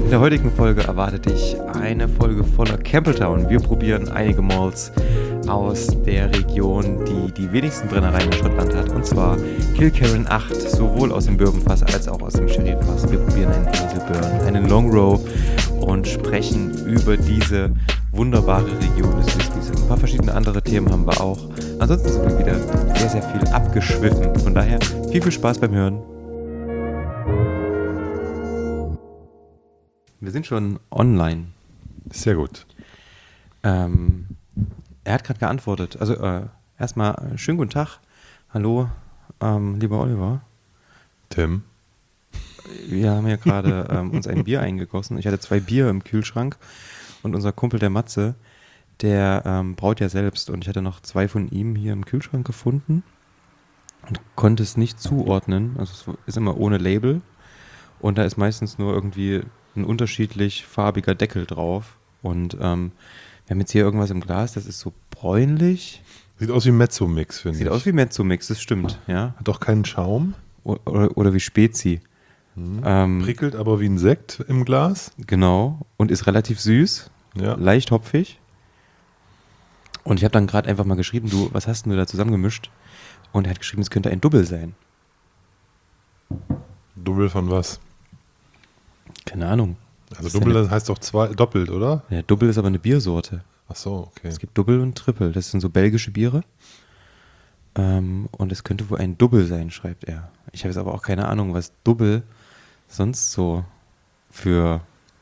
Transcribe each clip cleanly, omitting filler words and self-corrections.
In der heutigen Folge erwartet dich eine Folge voller Campbelltown. Wir probieren einige Malts aus der Region, die die wenigsten Brennereien in Schottland hat. Und zwar Kilkerran 8, sowohl aus dem Bourbonfass als auch aus dem Sherryfass. Wir probieren einen Hazelburn, einen Long Row und sprechen über diese wunderbare Region des Whiskys. Ein paar verschiedene andere Themen haben wir auch. Ansonsten sind wir wieder sehr, sehr viel abgeschwiffen. Von daher viel Spaß beim Hören. Wir sind schon online. Sehr gut. Er hat gerade geantwortet. Also erstmal schönen guten Tag. Hallo, lieber Oliver. Tim. Wir haben ja gerade uns ein Bier eingegossen. Ich hatte 2 Bier im Kühlschrank und unser Kumpel der Matze, der braut ja selbst und ich hatte noch 2 von ihm hier im Kühlschrank gefunden und konnte es nicht zuordnen. Also es ist immer ohne Label und da ist meistens nur irgendwie ein unterschiedlich farbiger Deckel drauf. Und wir haben jetzt hier irgendwas im Glas, das ist so bräunlich. Sieht aus wie Mezzo-Mix, finde ich. Sieht aus wie Mezzo-Mix, das stimmt, ja. Hat auch keinen Schaum. Oder wie Spezi. Prickelt aber wie ein Sekt im Glas. Genau. Und ist relativ süß, Ja. leicht hopfig. Und ich habe dann gerade einfach mal geschrieben, du, was hast denn du da zusammengemischt? Und er hat geschrieben, es könnte ein Double sein. Double von was? Keine Ahnung. Also Double heißt doch doppelt, oder? Ja, Double ist aber eine Biersorte. Ach so, okay. Es gibt Double und Triple. Das sind so belgische Biere. Und es könnte wohl ein Double sein, schreibt er. Ich habe jetzt aber auch keine Ahnung, was Double sonst so für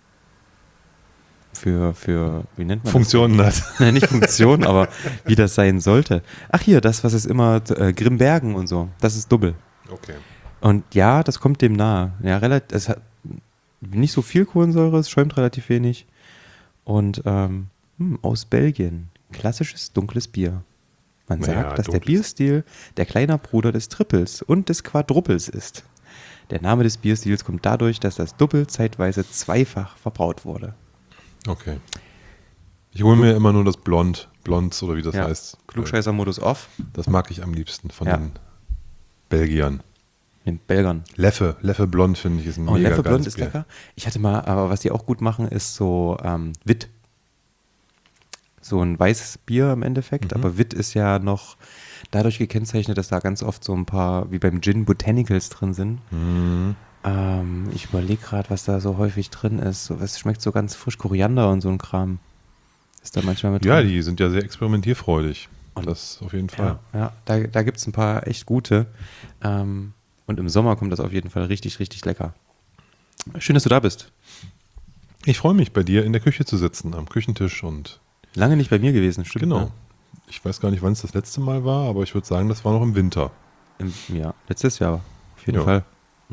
wie nennt man Funktionen hat. das? Nein, nicht Funktion, aber wie das sein sollte. Ach hier, das, was es immer, Grimbergen und so, das ist Double. Okay. Und ja, das kommt dem nahe. Ja, es hat nicht so viel Kohlensäure, es schäumt relativ wenig. Und aus Belgien, klassisches dunkles Bier. Man sagt, dass der Bierstil der kleiner Bruder des Triples und des Quadruples ist. Der Name des Bierstils kommt dadurch, dass das Double zeitweise zweifach verbraut wurde. Okay. Ich hole mir immer nur das Blondes oder wie das heißt. Klugscheißer-Modus off. Das mag ich am liebsten von den Belgiern. Den Belgern. Leffe Blond finde ich ist ein mega Leffe Blond geiles ist Bier. lecker. Ich hatte mal, aber was die auch gut machen, ist so Witt. So ein weißes Bier im Endeffekt, aber Witt ist ja noch dadurch gekennzeichnet, dass da ganz oft so ein paar, wie beim Gin, Botanicals drin sind. Mhm. Ich überlege gerade, was da so häufig drin ist. So, es schmeckt so ganz frisch, Koriander und so ein Kram. Ist da manchmal mit drin. Ja, die sind ja sehr experimentierfreudig. Und das auf jeden Fall. Ja, da gibt es ein paar echt gute. Und im Sommer kommt das auf jeden Fall richtig, richtig lecker. Schön, dass du da bist. Ich freue mich, bei dir in der Küche zu sitzen, am Küchentisch und Lange nicht bei mir gewesen, stimmt. genau. Ne? Ich weiß gar nicht, wann es das letzte Mal war, aber ich würde sagen, das war noch im Winter. Ja, letztes Jahr auf jeden Fall.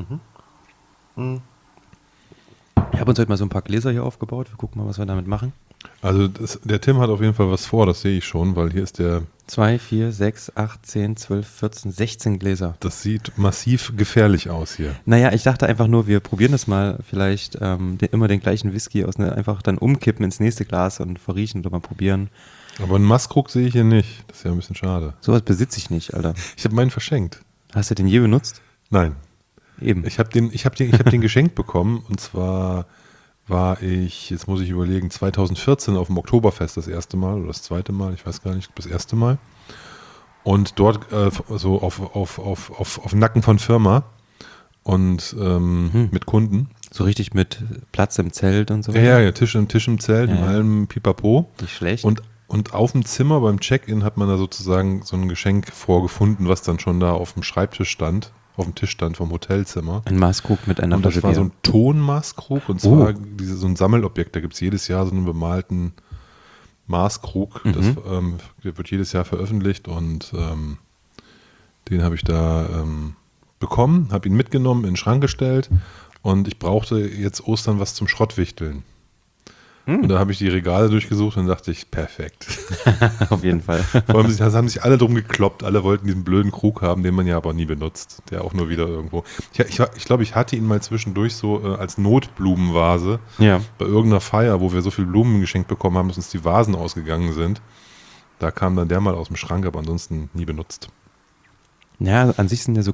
Ich habe uns heute mal so ein paar Gläser hier aufgebaut. Wir gucken mal, was wir damit machen. Also der Tim hat auf jeden Fall was vor, das sehe ich schon, weil hier ist 2, 4, 6, 8, 10, 12, 14, 16 Gläser. das sieht massiv gefährlich aus hier. Naja, ich dachte einfach nur, wir probieren das mal vielleicht immer den gleichen Whisky einfach dann umkippen ins nächste Glas und verriechen oder mal probieren. Aber einen Maßkrug sehe ich hier nicht. Das ist ja ein bisschen schade. Sowas besitze ich nicht, Alter. Ich habe meinen verschenkt. Hast du den je benutzt? Nein. Eben. Ich habe den geschenkt bekommen und zwar war ich, jetzt muss ich überlegen, 2014 auf dem Oktoberfest das erste Mal oder das zweite Mal, ich weiß gar nicht, das erste Mal. Und dort so auf Nacken von Firma und mit Kunden. So richtig mit Platz im Zelt und so? Ja, Tisch im Zelt, Ja. in allem Pipapo. Nicht schlecht. Und auf dem Zimmer beim Check-in hat man da sozusagen so ein Geschenk vorgefunden, was dann schon da auf dem Schreibtisch stand, auf dem Tisch stand vom Hotelzimmer. Ein Maßkrug mit einer Und das Flasche war so Bier. ein Tonmaßkrug und zwar so ein Sammelobjekt. Da gibt es jedes Jahr so einen bemalten Maßkrug. Der wird jedes Jahr veröffentlicht und den habe ich da bekommen, habe ihn mitgenommen, in den Schrank gestellt und ich brauchte jetzt Ostern was zum Schrottwichteln. Und da habe ich die Regale durchgesucht und dachte ich, perfekt. Auf jeden Fall. Vor allem haben sich alle drum gekloppt. Alle wollten diesen blöden Krug haben, den man ja aber nie benutzt. Der auch nur wieder irgendwo. Ich glaube, ich hatte ihn mal zwischendurch so als Notblumenvase Ja. bei irgendeiner Feier, wo wir so viel Blumen geschenkt bekommen haben, dass uns die Vasen ausgegangen sind. Da kam dann der mal aus dem Schrank, aber ansonsten nie benutzt. Ja, an sich sind ja so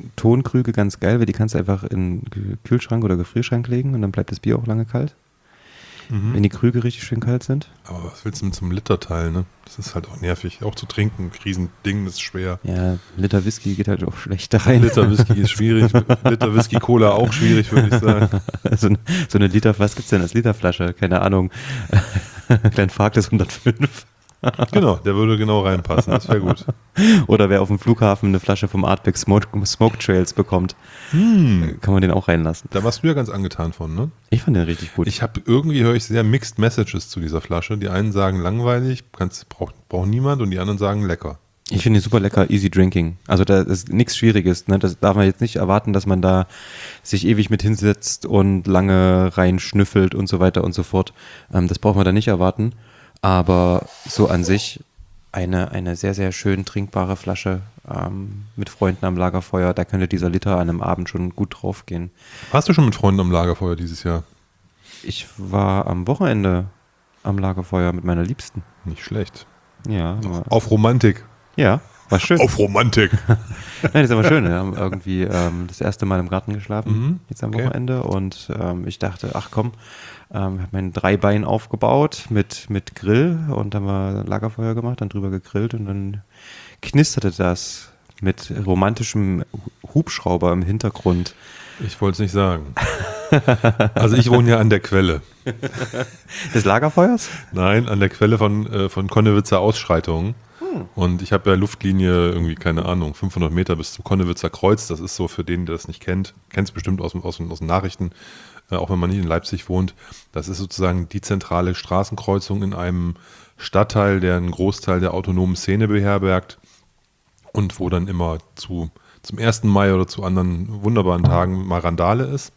Tonkrüge ganz geil, weil die kannst du einfach in den Kühlschrank oder Gefrierschrank legen und dann bleibt das Bier auch lange kalt. Wenn die Krüge richtig schön kalt sind. Aber was willst du mit so einem Literteil, ne? Das ist halt auch nervig. Auch zu trinken, Riesending, das ist schwer. Ja, Liter Whisky geht halt auch schlecht da rein. Liter Whisky ist schwierig. Liter Whisky Cola auch schwierig, würde ich sagen. So eine Liter, was gibt's denn als Literflasche? Keine Ahnung. Klein Farkas 105. Genau, der würde genau reinpassen, das wäre gut. Oder wer auf dem Flughafen eine Flasche vom Artback Smoke Trails bekommt, kann man den auch reinlassen. Da warst du ja ganz angetan von, ne? Ich fand den richtig gut. Höre ich sehr mixed Messages zu dieser Flasche. Die einen sagen langweilig, braucht niemand, und die anderen sagen lecker. Ich finde den super lecker, easy drinking. Also da ist nichts Schwieriges. Ne? Das darf man jetzt nicht erwarten, dass man da sich ewig mit hinsetzt und lange reinschnüffelt und so weiter und so fort. Das braucht man da nicht erwarten. Aber so an sich eine sehr, sehr schön trinkbare Flasche mit Freunden am Lagerfeuer. Da könnte dieser Liter an einem Abend schon gut drauf gehen. Warst du schon mit Freunden am Lagerfeuer dieses Jahr? Ich war am Wochenende am Lagerfeuer mit meiner Liebsten. Nicht schlecht. Ja. Auf Romantik. Ja, war schön. Auf Romantik. Nein, das ist aber schön. Wir haben irgendwie das erste Mal im Garten geschlafen, jetzt am Wochenende. Und ich dachte, ach komm, ich habe mein Dreibein aufgebaut mit Grill und dann haben wir Lagerfeuer gemacht, dann drüber gegrillt und dann knisterte das mit romantischem Hubschrauber im Hintergrund. Ich wollte es nicht sagen. Also ich wohne ja an der Quelle. Des Lagerfeuers? Nein, an der Quelle von Konnewitzer Ausschreitungen. Und ich habe ja Luftlinie irgendwie, keine Ahnung, 500 Meter bis zum Konnewitzer Kreuz. Das ist so für den, der das nicht kennt, kennt es bestimmt aus den Nachrichten, auch wenn man nicht in Leipzig wohnt. Das ist sozusagen die zentrale Straßenkreuzung in einem Stadtteil, der einen Großteil der autonomen Szene beherbergt und wo dann immer zum 1. Mai oder zu anderen wunderbaren Tagen mal Randale ist.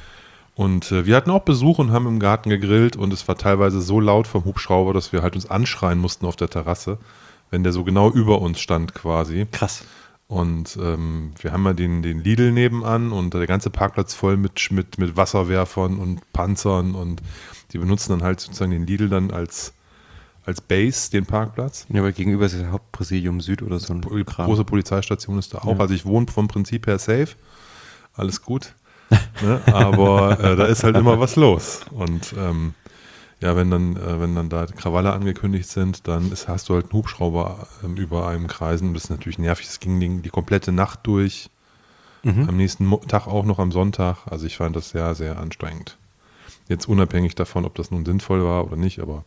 Und wir hatten auch Besuch und haben im Garten gegrillt und es war teilweise so laut vom Hubschrauber, dass wir halt uns anschreien mussten auf der Terrasse, wenn der so genau über uns stand quasi. Krass. Und wir haben ja den Lidl nebenan und der ganze Parkplatz voll mit Wasserwerfern und Panzern und die benutzen dann halt sozusagen den Lidl dann als Base, den Parkplatz. Ja, aber gegenüber ist das Hauptpräsidium Süd oder so ein Kram. Große Polizeistation ist da auch. Ja. Also ich wohne vom Prinzip her safe. Alles gut. Ne? Aber da ist halt immer was los. Und ja, wenn dann da Krawalle angekündigt sind, dann hast du halt einen Hubschrauber über einem kreisen. Das ist natürlich nervig. Es ging die komplette Nacht durch. Am nächsten Tag auch noch am Sonntag. Also ich fand das sehr, sehr anstrengend. Jetzt unabhängig davon, ob das nun sinnvoll war oder nicht, aber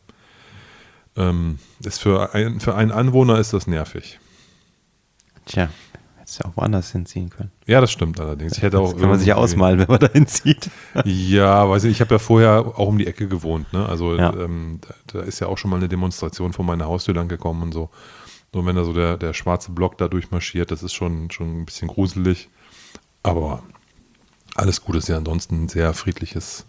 ist für einen Anwohner ist das nervig. Tja, hättest du ja auch woanders hinziehen können. Ja, das stimmt allerdings. Ich hätte auch das kann man sich ja ausmalen, wenn man da hinzieht. Ja, weiß ich habe ja vorher auch um die Ecke gewohnt. Ne? Also ja. Da ist ja auch schon mal eine Demonstration vor meiner Haustür lang gekommen und so. Und wenn da so der schwarze Block da durchmarschiert, das ist schon ein bisschen gruselig. Aber alles gut, ist ja ansonsten ein sehr friedliches,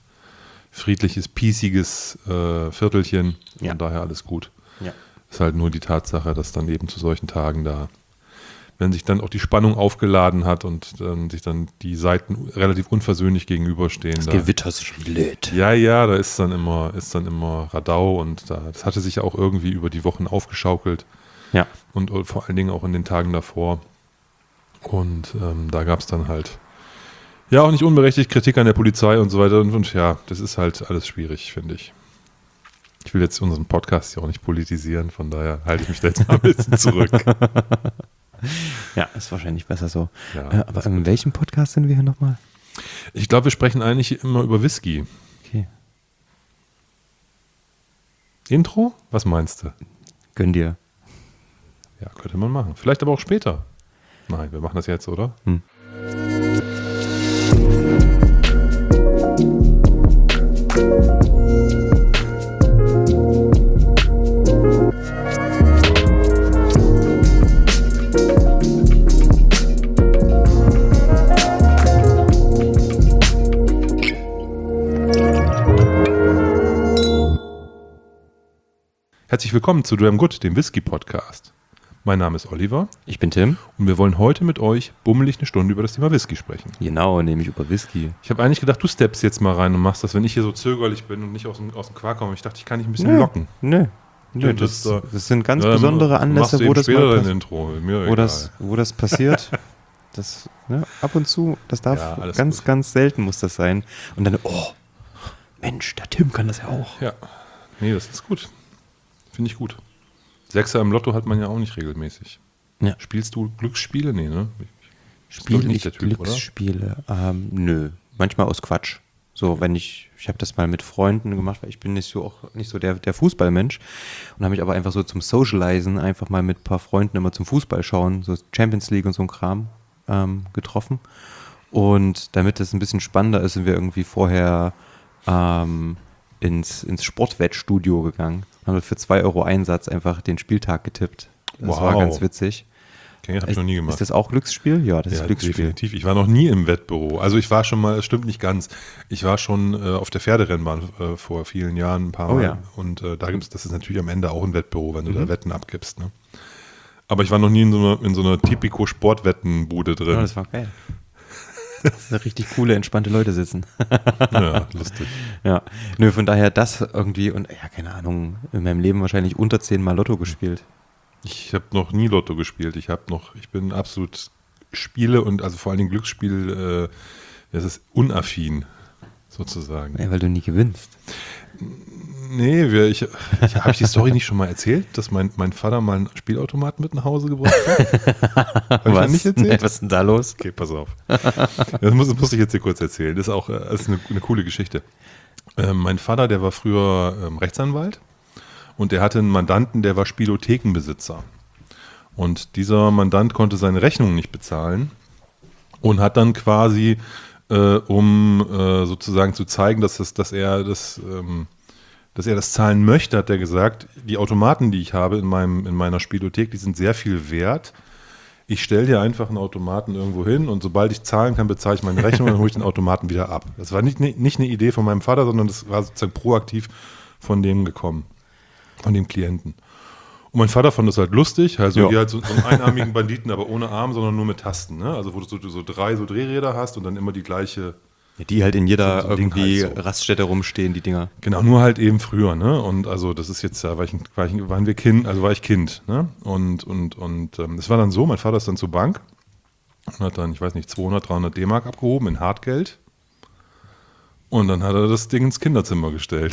piesiges Viertelchen. Ja. Von daher alles gut. Ja. Ist halt nur die Tatsache, dass dann eben zu solchen Tagen da, wenn sich dann auch die Spannung aufgeladen hat und sich dann die Seiten relativ unversöhnlich gegenüberstehen. Das Gewitter ist schon blöd. Ja, da ist dann immer Radau und das hatte sich auch irgendwie über die Wochen aufgeschaukelt. Ja. Und vor allen Dingen auch in den Tagen davor. Und da gab es dann halt ja auch nicht unberechtigt Kritik an der Polizei und so weiter. Und ja, das ist halt alles schwierig, finde ich. Ich will jetzt unseren Podcast ja auch nicht politisieren, von daher halte ich mich da jetzt mal ein bisschen zurück. Ja, ist wahrscheinlich besser so. Ja, aber in welchem Podcast sind wir hier nochmal? Ich glaube, wir sprechen eigentlich immer über Whisky. Okay. Intro? Was meinst du? Gönn dir. Ja, könnte man machen. Vielleicht aber auch später. Nein, wir machen das jetzt, oder? Herzlich willkommen zu Dram Good, dem Whisky-Podcast. Mein Name ist Oliver. Ich bin Tim. Und wir wollen heute mit euch bummelig eine Stunde über das Thema Whisky sprechen. Genau, nämlich über Whisky. Ich habe eigentlich gedacht, du steppst jetzt mal rein und machst das, wenn ich hier so zögerlich bin und nicht aus dem Quark komme. Ich dachte, ich kann dich ein bisschen locken. Nö, das sind ganz besondere Anlässe, wo das Intro. Mir wo das passiert. Das Ne? Ab und zu, das darf ganz, ganz selten muss das sein. Und dann, oh, Mensch, der Tim kann das ja auch. Ja, nee, das ist gut. Finde ich gut. Sechser im Lotto hat man ja auch nicht regelmäßig. Ja. Spielst du Glücksspiele? Nee, ne? Spiele ich Glücksspiele? Nö, manchmal aus Quatsch. So, wenn ich habe das mal mit Freunden gemacht, weil ich bin nicht so der Fußballmensch und habe mich aber einfach so zum Socializen einfach mal mit ein paar Freunden immer zum Fußball schauen, so Champions League und so ein Kram getroffen. Und damit das ein bisschen spannender ist, sind wir irgendwie vorher ins Sportwettstudio gegangen und haben für 2 Euro Einsatz einfach den Spieltag getippt. Das war ganz witzig. Okay, habe ich noch nie gemacht. Ist das auch Glücksspiel? Ja, das ist Glücksspiel. Definitiv. Ich war noch nie im Wettbüro. Also ich war schon mal, es stimmt nicht ganz, ich war schon auf der Pferderennbahn vor vielen Jahren ein paar Mal. Ja. Und das ist natürlich am Ende auch ein Wettbüro, wenn du da Wetten abgibst. Ne? Aber ich war noch nie in so einer Typico-Sportwettenbude drin. Ja, das war geil. Das sind richtig coole, entspannte Leute sitzen. Ja, lustig. Ja, nö, von daher das irgendwie und ja, keine Ahnung, in meinem Leben wahrscheinlich unter 10 Mal Lotto gespielt. Ich habe noch nie Lotto gespielt. Ich bin absolut Spiele und also vor allen Dingen Glücksspiel, das ist unaffin sozusagen. Ja, weil du nie gewinnst. Nee, habe ich die Story nicht schon mal erzählt, dass mein Vater mal einen Spielautomaten mit nach Hause gebracht hat? Hab ich Was? das nicht erzählt? Was ist denn da los? Okay, pass auf. Das muss ich jetzt hier kurz erzählen. Das ist eine coole Geschichte. Mein Vater, der war früher Rechtsanwalt und der hatte einen Mandanten, der war Spielothekenbesitzer. Und dieser Mandant konnte seine Rechnung nicht bezahlen und hat dann quasi, um sozusagen zu zeigen, dass er das zahlen möchte, hat er gesagt, die Automaten, die ich habe in meiner Spielothek, die sind sehr viel wert. Ich stelle dir einfach einen Automaten irgendwo hin und sobald ich zahlen kann, bezahle ich meine Rechnung und dann hole ich den Automaten wieder ab. Das war nicht eine Idee von meinem Vater, sondern das war sozusagen proaktiv von dem gekommen, von dem Klienten. Und mein Vater fand das halt lustig, also wie halt so einen einarmigen Banditen, aber ohne Arm, sondern nur mit Tasten. Ne? Also wo du so 3 so Drehräder hast und dann immer die gleiche. Die halt in jeder so irgendwie halt so. Raststätte rumstehen, die Dinger. Genau, nur halt eben früher, ne? Und also das ist jetzt, da war ich Kind, ne? Und es war dann so, mein Vater ist dann zur Bank und hat dann, ich weiß nicht, 200, 300 D-Mark abgehoben in Hartgeld. Und dann hat er das Ding ins Kinderzimmer gestellt.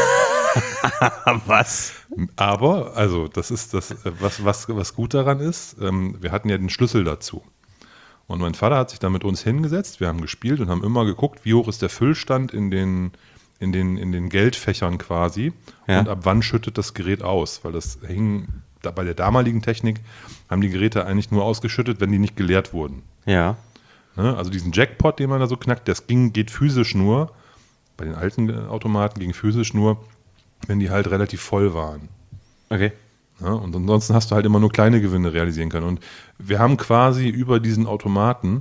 Was? Aber, also das ist das, was gut daran ist, wir hatten ja den Schlüssel dazu. Und mein Vater hat sich da mit uns hingesetzt, wir haben gespielt und haben immer geguckt, wie hoch ist der Füllstand in den Geldfächern quasi und ab wann schüttet das Gerät aus, weil das hing, bei der damaligen Technik haben die Geräte eigentlich nur ausgeschüttet, wenn die nicht geleert wurden. Ja. Ne? Also diesen Jackpot, den man da so knackt, geht physisch nur, bei den alten Automaten ging physisch nur, wenn die halt relativ voll waren. Okay. Ja, und ansonsten hast du halt immer nur kleine Gewinne realisieren können. Und wir haben quasi über diesen Automaten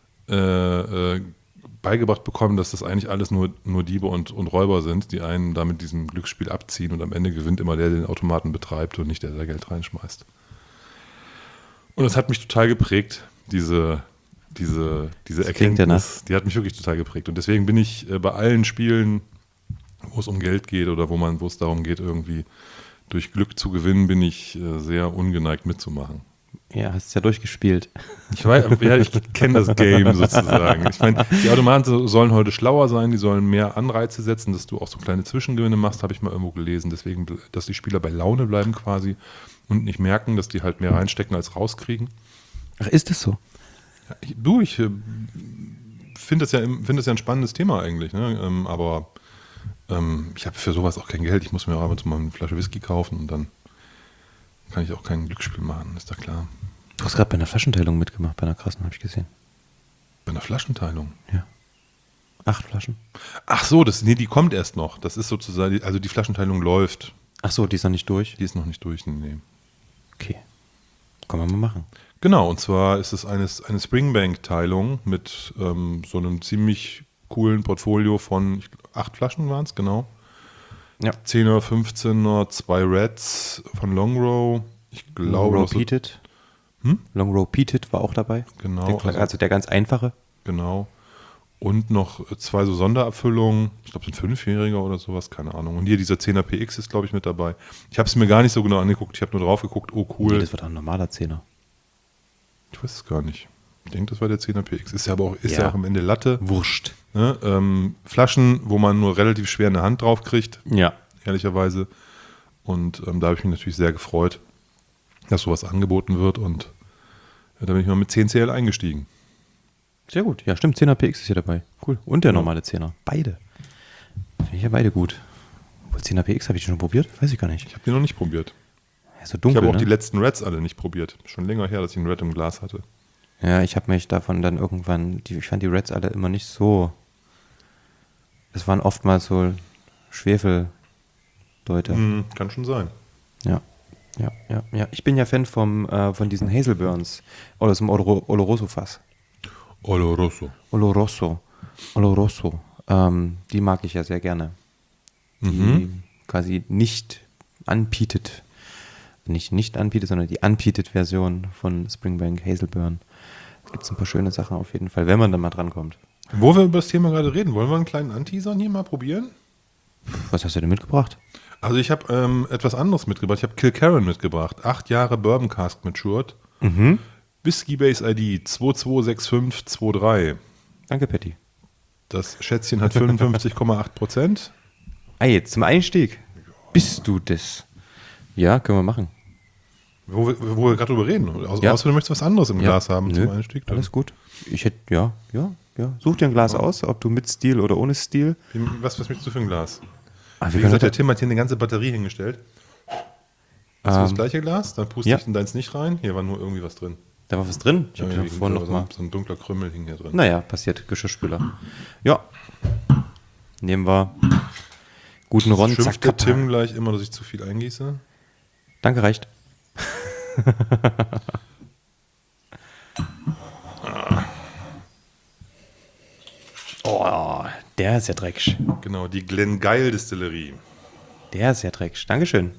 beigebracht bekommen, dass das eigentlich alles nur Diebe und Räuber sind, die einen da mit diesem Glücksspiel abziehen und am Ende gewinnt immer der den Automaten betreibt und nicht der Geld reinschmeißt. Und das hat mich total geprägt, diese Erkenntnis. Die hat mich wirklich total geprägt. Und deswegen bin ich bei allen Spielen, wo es um Geld geht oder wo es darum geht, irgendwie durch Glück zu gewinnen, bin ich sehr ungeneigt mitzumachen. Ja, hast es ja durchgespielt. Ich kenne das Game sozusagen. Ich meine, die Automaten sollen heute schlauer sein, die sollen mehr Anreize setzen, dass du auch so kleine Zwischengewinne machst, habe ich mal irgendwo gelesen. Deswegen, dass die Spieler bei Laune bleiben quasi und nicht merken, dass die halt mehr reinstecken als rauskriegen. Ach, ist das so? Ja, ich finde das ja ein spannendes Thema eigentlich, ne? Aber ich habe für sowas auch kein Geld. Ich muss mir abends mal eine Flasche Whisky kaufen und dann kann ich auch kein Glücksspiel machen, ist da klar. Du hast gerade bei einer Flaschenteilung mitgemacht, bei einer krassen, habe ich gesehen. Bei einer Flaschenteilung? Ja. 8 Flaschen. Ach so, die kommt erst noch. Das ist sozusagen, also die Flaschenteilung läuft. Ach so, die ist noch nicht durch? Die ist noch nicht durch, nee. Okay. Können wir mal machen. Genau, und zwar ist es eine Springbank-Teilung mit so einem ziemlich coolen Portfolio von 8 Flaschen waren es, genau. Ja. 10er, 15er, 2 Reds von Longrow. Ich glaube, Longrow Peated. Longrow Peated war auch dabei. Genau. Also der ganz einfache. Genau. Und noch 2 so Sonderabfüllungen. Ich glaube, es sind 5-Jähriger oder sowas, keine Ahnung. Und hier dieser 10er PX ist, glaube ich, mit dabei. Ich habe es mir gar nicht so genau angeguckt. Ich habe nur drauf geguckt, oh cool. Nee, das wird auch ein normaler 10er. Ich weiß es gar nicht. Ich denke, das war der 10er PX. Ist ja aber auch, ja auch am Ende Latte. Wurscht. Ne? Flaschen, wo man nur relativ schwer eine Hand drauf kriegt. Ja. Ehrlicherweise. Und da habe ich mich natürlich sehr gefreut, dass sowas angeboten wird. Und da bin ich mal mit 10CL eingestiegen. Sehr gut. Ja, stimmt. 10er PX ist hier dabei. Cool. Und der normale 10er. Beide. Finde ich ja beide gut. Obwohl 10er PX habe ich schon probiert? Weiß ich gar nicht. Ich habe den noch nicht probiert. Ja, so dunkel, ich habe auch ne? die letzten Reds alle nicht probiert. Schon länger her, dass ich einen Red im Glas hatte. Ja, ich habe mich davon dann irgendwann, ich fand die Reds alle immer nicht so, es waren oftmals so Schwefeldeute. Kann schon sein. Ja. Ich bin ja Fan von diesen Hazelburns, oder aus dem Oloroso-Fass. Oloroso. Die mag ich ja sehr gerne. Die quasi nicht unpeated, sondern die unpeated-Version von Springbank Hazelburn. Da gibt es ein paar schöne Sachen auf jeden Fall, wenn man dann mal drankommt. Wo wir über das Thema gerade reden, wollen wir einen kleinen Anteasern hier mal probieren? Was hast du denn mitgebracht? Also ich habe etwas anderes mitgebracht. Ich habe Kilkerran mitgebracht. 8 Jahre Bourbon Cask Matured. Whiskey Base ID 226523. Danke, Patty. Das Schätzchen hat 55,8%. Jetzt zum Einstieg. Bist du das? Ja, können wir machen. Wo wir gerade drüber reden. Außer du möchtest was anderes im Glas haben zum Einstieg. Dann. Alles gut. Ich hätte, ja. Such dir ein Glas aus, ob du mit Stil oder ohne Stil. Was möchtest du für ein Glas? Wie gesagt, der Tim hat hier eine ganze Batterie hingestellt. Hast du das gleiche Glas? Dann puste ich in deins nicht rein. Hier war nur irgendwie was drin. Da war was drin? Ich habe vorhin noch mal. So ein dunkler Krümmel hing hier drin. Naja, passiert. Geschirrspüler. Ja. Nehmen wir guten Ron. Schimpft der Tim gleich immer, dass ich zu viel eingieße? Danke, reicht. Oh, der ist ja dreckig. Genau, die Glengeil Distillerie. Der ist ja dreckig. Dankeschön.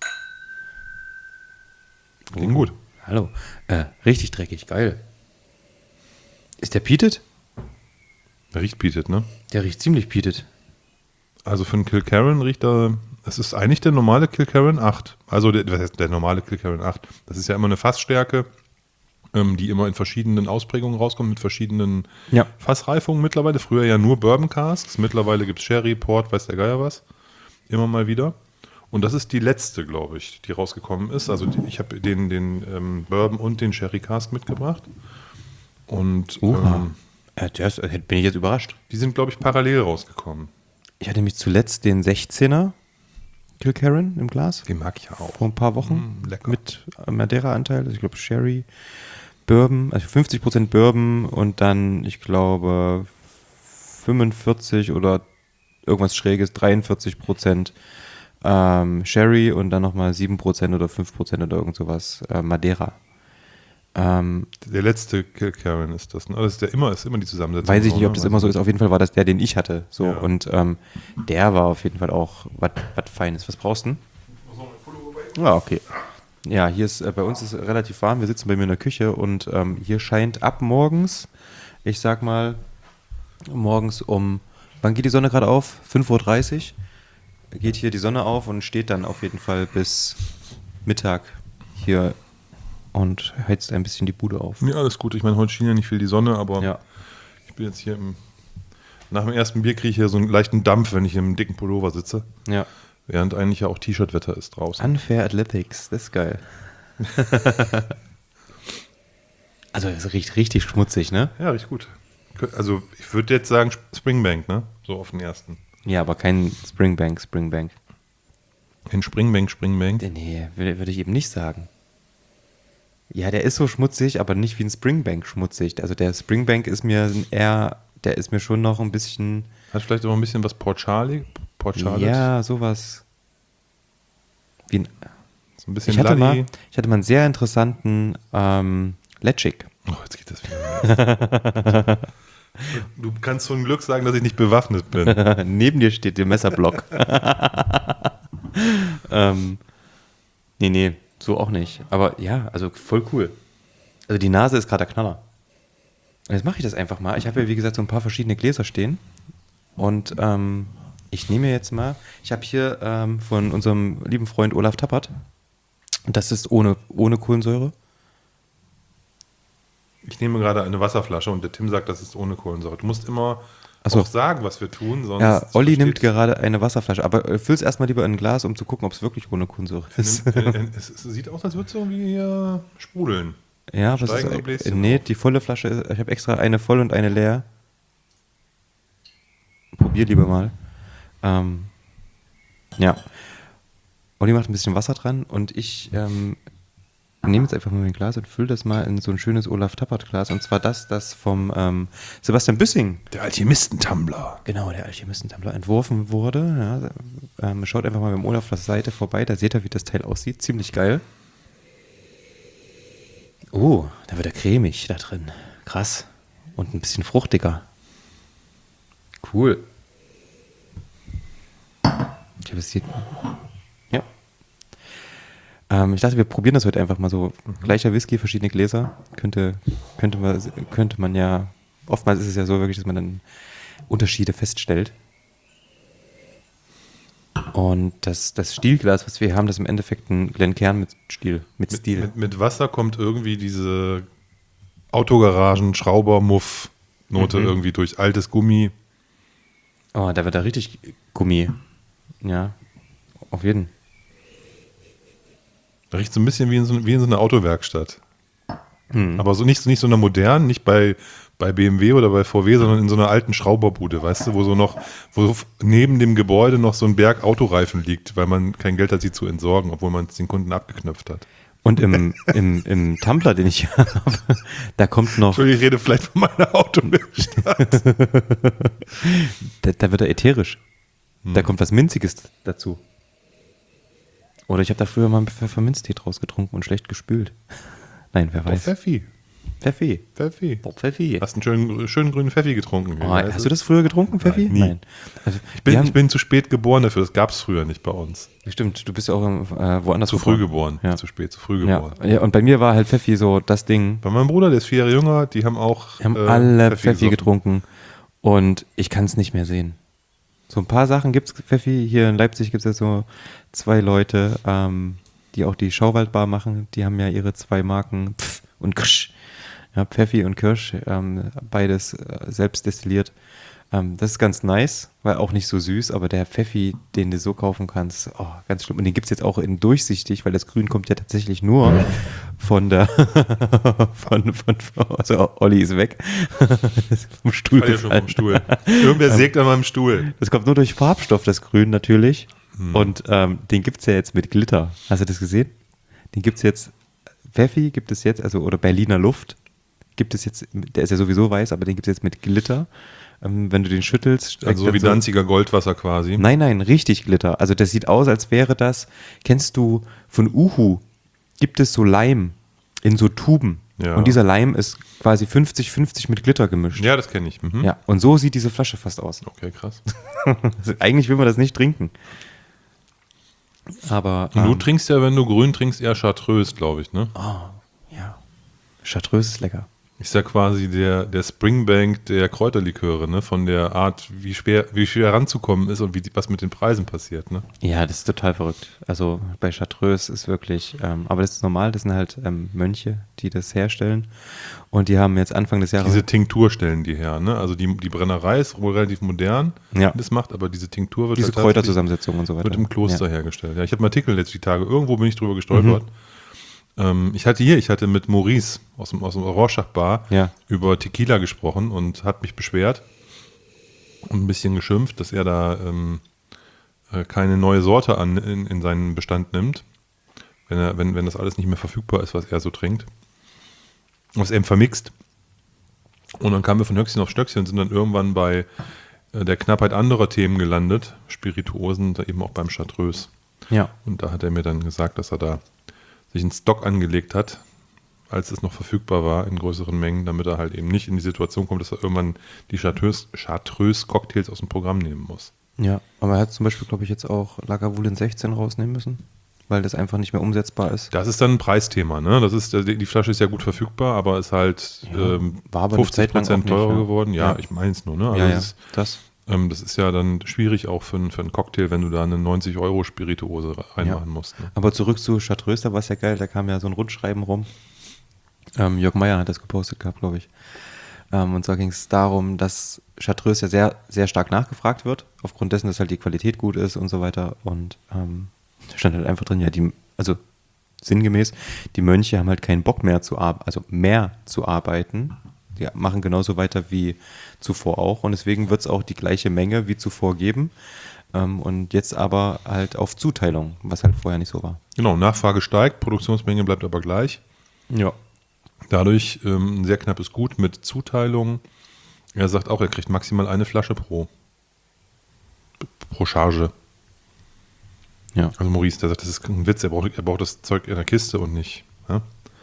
Klingt gut. Hallo. Richtig dreckig. Geil. Ist der peated? Der riecht peated, ne? Der riecht ziemlich peated. Also für einen Kilkerran riecht er, es ist eigentlich der normale Kilkerran 8. Also was heißt der normale Kilkerran 8? Das ist ja immer eine Fassstärke, die immer in verschiedenen Ausprägungen rauskommt, mit verschiedenen Fassreifungen mittlerweile. Früher ja nur Bourbon Casks, mittlerweile gibt es Sherry, Port, weiß der Geier was. Immer mal wieder. Und das ist die letzte, glaube ich, die rausgekommen ist. Also ich habe den Bourbon und den Sherry Cask mitgebracht. Und bin ich jetzt überrascht. Die sind, glaube ich, parallel rausgekommen. Ich hatte nämlich zuletzt den 16er Kilkerran im Glas. Den mag ich ja auch. Vor ein paar Wochen. Lecker. Mit Madeira-Anteil. Also ich glaube Sherry, Bourbon, also 50% Bourbon und dann, ich glaube, 45 oder irgendwas Schräges, 43% Sherry und dann nochmal 7% oder 5% oder irgend sowas Madeira. Der letzte Kilkerran ist das, ne? Das ist immer die Zusammensetzung. Weiß ich nicht, ob das immer so ist. Auf jeden Fall war das der, den ich hatte. So. Ja. Und der war auf jeden Fall auch was Feines. Was brauchst du denn? Okay. Ja, hier ist, bei uns ist es relativ warm. Wir sitzen bei mir in der Küche und hier scheint ab morgens, ich sag mal, morgens wann geht die Sonne gerade auf? 5:30 Uhr. Geht hier die Sonne auf und steht dann auf jeden Fall bis Mittag hier und heizt ein bisschen die Bude auf. Ja, alles gut. Ich meine, heute schien ja nicht viel die Sonne, aber ich bin jetzt hier nach dem ersten Bier kriege ich hier so einen leichten Dampf, wenn ich im dicken Pullover sitze. Ja. Während eigentlich ja auch T-Shirt-Wetter ist draußen. Unfair Athletics, das ist geil. Also es riecht richtig schmutzig, ne? Ja, riecht gut. Also ich würde jetzt sagen Springbank, ne? So auf den ersten. Ja, aber kein Springbank. Ein Springbank. Nee, würde ich eben nicht sagen. Ja, der ist so schmutzig, aber nicht wie ein Springbank schmutzig. Also der Springbank ist mir der ist mir schon noch ein bisschen... Hat vielleicht auch ein bisschen was Port Charlotte? Ja, sowas. Wie so ein bisschen ich hatte mal einen sehr interessanten Letschik. Oh, jetzt geht das wieder. Du kannst zum Glück sagen, dass ich nicht bewaffnet bin. Neben dir steht der Messerblock. Nee, so auch nicht. Aber ja, also voll cool. Also die Nase ist gerade der Knaller. Und jetzt mache ich das einfach mal. Ich habe ja, wie gesagt, so ein paar verschiedene Gläser stehen. Und ich nehme jetzt mal, ich habe hier von unserem lieben Freund Olaf Tappert. Das ist ohne Kohlensäure. Ich nehme gerade eine Wasserflasche und der Tim sagt, das ist ohne Kohlensäure. Du musst immer so. auch sagen, was wir tun, sonst. Ja, Olli nimmt gerade eine Wasserflasche, aber füll's erstmal lieber in ein Glas, um zu gucken, ob es wirklich ohne Kohlensäure ist. Es sieht aus, als würde es irgendwie hier sprudeln. Ja, aber es ist, nee, die volle Flasche, ich habe extra eine voll und eine leer. Probier lieber mal. Ja. Olli macht ein bisschen Wasser dran und ich nehme jetzt einfach mal mein Glas und fülle das mal in so ein schönes Olaf Tappert-Glas. Und zwar das vom Sebastian Büssing. Der Alchemistentumbler. Genau, der Alchemistentumbler entworfen wurde. Ja. Schaut einfach mal beim Olaf auf der Seite vorbei, da seht ihr, wie das Teil aussieht. Ziemlich geil. Oh, da wird er cremig da drin. Krass. Und ein bisschen fruchtiger. Cool. Ich habe es hier. Ja. Ich dachte, wir probieren das heute einfach mal so. Gleicher Whisky, verschiedene Gläser. Könnte man ja. Oftmals ist es ja so wirklich, dass man dann Unterschiede feststellt. Und das Stielglas, was wir haben, das ist im Endeffekt ein Glencairn mit Stil. Mit Wasser kommt irgendwie diese Autogaragen-Schrauber-Muff-Note irgendwie durch. Altes Gummi. Oh, da wird da richtig Gummi. Ja, auf jeden. Riecht so ein bisschen wie in so einer Autowerkstatt. Aber so nicht so einer modernen, nicht bei BMW oder bei VW, sondern in so einer alten Schrauberbude, weißt du, wo neben dem Gebäude noch so ein Berg Autoreifen liegt, weil man kein Geld hat, sie zu entsorgen, obwohl man es den Kunden abgeknöpft hat. Und im Tumbler, den ich hier habe, da kommt noch... Entschuldigung, ich rede vielleicht von meiner Autowerkstatt. da wird er ätherisch. Da kommt was Minziges dazu. Oder ich habe da früher mal einen Pfefferminztee draus getrunken und schlecht gespült. Nein, wer weiß. Pfeffi. Hast einen schönen grünen Pfeffi getrunken. Hast du das früher getrunken, Pfeffi? Nie. Nein. Also, ich bin zu spät geboren dafür, das gab es früher nicht bei uns. Stimmt, du bist ja auch woanders zu früh geboren. Ja. Zu früh geboren. Ja, und bei mir war halt Pfeffi so das Ding. Bei meinem Bruder, der ist 4 Jahre jünger, die haben alle Pfeffi getrunken und ich kann es nicht mehr sehen. So ein paar Sachen gibt es Pfeffi. Hier in Leipzig gibt es ja so 2 Leute, die auch die Schauwaldbar machen. Die haben ja ihre 2 Marken Pf und Krsch. Ja, Pfeffi und Kirsch, beides selbst destilliert. Das ist ganz nice, weil auch nicht so süß, aber der Pfeffi, den du so kaufen kannst, oh, ganz schlimm. Und den gibt es jetzt auch in durchsichtig, weil das Grün kommt ja tatsächlich nur von der also Olli ist weg. Vom Stuhl. Ich schon vom Stuhl. Irgendwer sägt an meinem Stuhl. Das kommt nur durch Farbstoff, das Grün natürlich. Und den gibt es ja jetzt mit Glitter. Hast du das gesehen? Den gibt es jetzt, Pfeffi gibt es jetzt, also oder Berliner Luft gibt es jetzt, der ist ja sowieso weiß, aber den gibt es jetzt mit Glitter. Wenn du den schüttelst. Also so wie Danziger Goldwasser quasi. Nein, richtig Glitter. Also das sieht aus, als wäre das, kennst du von Uhu, gibt es so Leim in so Tuben. Ja. Und dieser Leim ist quasi 50-50 mit Glitter gemischt. Ja, das kenne ich. Mhm. Ja, und so sieht diese Flasche fast aus. Okay, krass. Also eigentlich will man das nicht trinken. Aber du trinkst ja, wenn du grün trinkst, eher Chartreuse, glaube ich, ne? Oh, ja. Chartreuse ist lecker. Ist ja quasi der Springbank der Kräuterliköre, ne? Von der Art, wie schwer ranzukommen ist und was mit den Preisen passiert, ne? Ja, das ist total verrückt. Also bei Chartreuse ist wirklich, aber das ist normal, das sind halt Mönche, die das herstellen. Und die haben jetzt Anfang des Jahres... Diese Tinktur stellen die her, ne? Also die Brennerei ist wohl relativ modern, ja. Das macht, aber diese Tinktur wird diese halt Kräuterzusammensetzung und so weiter. Wird im Kloster hergestellt. Ja, ich habe einen Artikel letzte Tage, irgendwo bin ich drüber gestolpert. Ich hatte mit Maurice aus dem Rorschach-Bar über Tequila gesprochen und hat mich beschwert und ein bisschen geschimpft, dass er da keine neue Sorte in seinen Bestand nimmt, wenn das alles nicht mehr verfügbar ist, was er so trinkt. Was er eben vermixt. Und dann kamen wir von Höchstchen auf Stöckchen und sind dann irgendwann bei der Knappheit anderer Themen gelandet, Spirituosen, da eben auch beim Chartreuse. Ja. Und da hat er mir dann gesagt, dass er da sich einen Stock angelegt hat, als es noch verfügbar war in größeren Mengen, damit er halt eben nicht in die Situation kommt, dass er irgendwann die Chartreuse-Cocktails aus dem Programm nehmen muss. Ja, aber er hat zum Beispiel, glaube ich, jetzt auch Lagavulin 16 rausnehmen müssen, weil das einfach nicht mehr umsetzbar ist. Das ist dann ein Preisthema, ne? Die Flasche ist ja gut verfügbar, aber ist halt war aber 50% teurer geworden. Ja, ich meine es nur, ne? Also das ist ja dann schwierig auch für einen Cocktail, wenn du da eine 90-Euro-Spirituose reinmachen musst. Ne? Aber zurück zu Chartreuse, da war es ja geil, da kam ja so ein Rundschreiben rum. Jörg Meier hat das gepostet gehabt, glaube ich. Und zwar ging es darum, dass Chartreuse ja sehr, sehr stark nachgefragt wird, aufgrund dessen, dass halt die Qualität gut ist und so weiter. Und da stand halt einfach drin, ja, also sinngemäß, die Mönche haben halt keinen Bock mehr mehr zu arbeiten. Die machen genauso weiter wie zuvor auch. Und deswegen wird es auch die gleiche Menge wie zuvor geben. Und jetzt aber halt auf Zuteilung, was halt vorher nicht so war. Genau, Nachfrage steigt, Produktionsmenge bleibt aber gleich. Ja. Dadurch ein sehr knappes Gut mit Zuteilung. Er sagt auch, er kriegt maximal eine Flasche pro Charge. Ja. Also Maurice, der sagt, das ist ein Witz, er braucht das Zeug in der Kiste und nicht. Ja,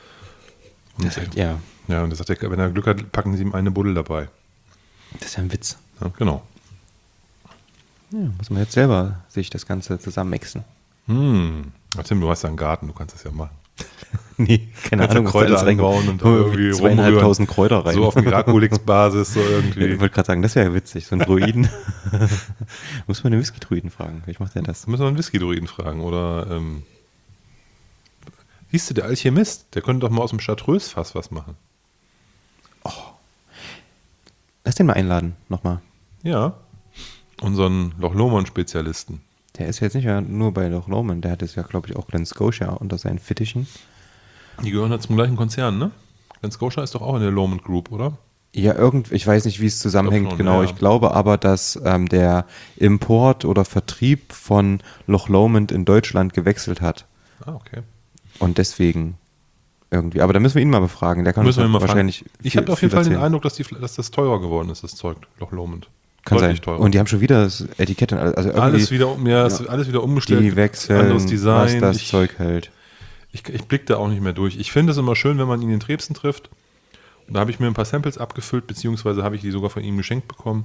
ja, und er sagt, wenn er Glück hat, packen sie ihm eine Buddel dabei. Das ist ja ein Witz. Ja, genau. Ja, muss man jetzt selber sich das Ganze zusammenmixen. Tim, du hast ja einen Garten, du kannst das ja machen. Nee, keine Ahnung, Kräuter anbauen und irgendwie 2.500 Kräuter rein. So auf Miraculix-Basis, so irgendwie. Ich wollte gerade sagen, das wäre ja witzig, so ein Druiden. Muss man einen Whisky-Druiden fragen, wie macht der das? Müssen wir einen Whisky-Druiden fragen, oder, siehst du, der Alchemist, der könnte doch mal aus dem Chartreuse-Fass was machen. Oh. Lass den mal einladen, nochmal. Ja, unseren Loch Lomond-Spezialisten. Der ist jetzt nicht mehr nur bei Loch Lomond, der hat es ja, glaube ich, auch Glen Scotia unter seinen Fittichen. Die gehören halt zum gleichen Konzern, ne? Glen Scotia ist doch auch in der Lomond Group, oder? Ja, ich weiß nicht, wie es zusammenhängt, schon, genau. ja. Ich glaube aber, dass der Import oder Vertrieb von Loch Lomond in Deutschland gewechselt hat. Ah, okay. Und deswegen irgendwie. Aber da müssen wir ihn mal befragen. Der kann uns wahrscheinlich. Ich habe auf jeden Fall den Eindruck, dass das teurer geworden ist, das Zeug, Loch Lomond. Kann sein. Teurer. Und die haben schon wieder das Etikett und alles. Also alles wieder umgestellt. Die wechseln, anderes Design. Was das Zeug hält. Ich blicke da auch nicht mehr durch. Ich finde es immer schön, wenn man ihn in Trebsen trifft. Und da habe ich mir ein paar Samples abgefüllt, beziehungsweise habe ich die sogar von ihm geschenkt bekommen.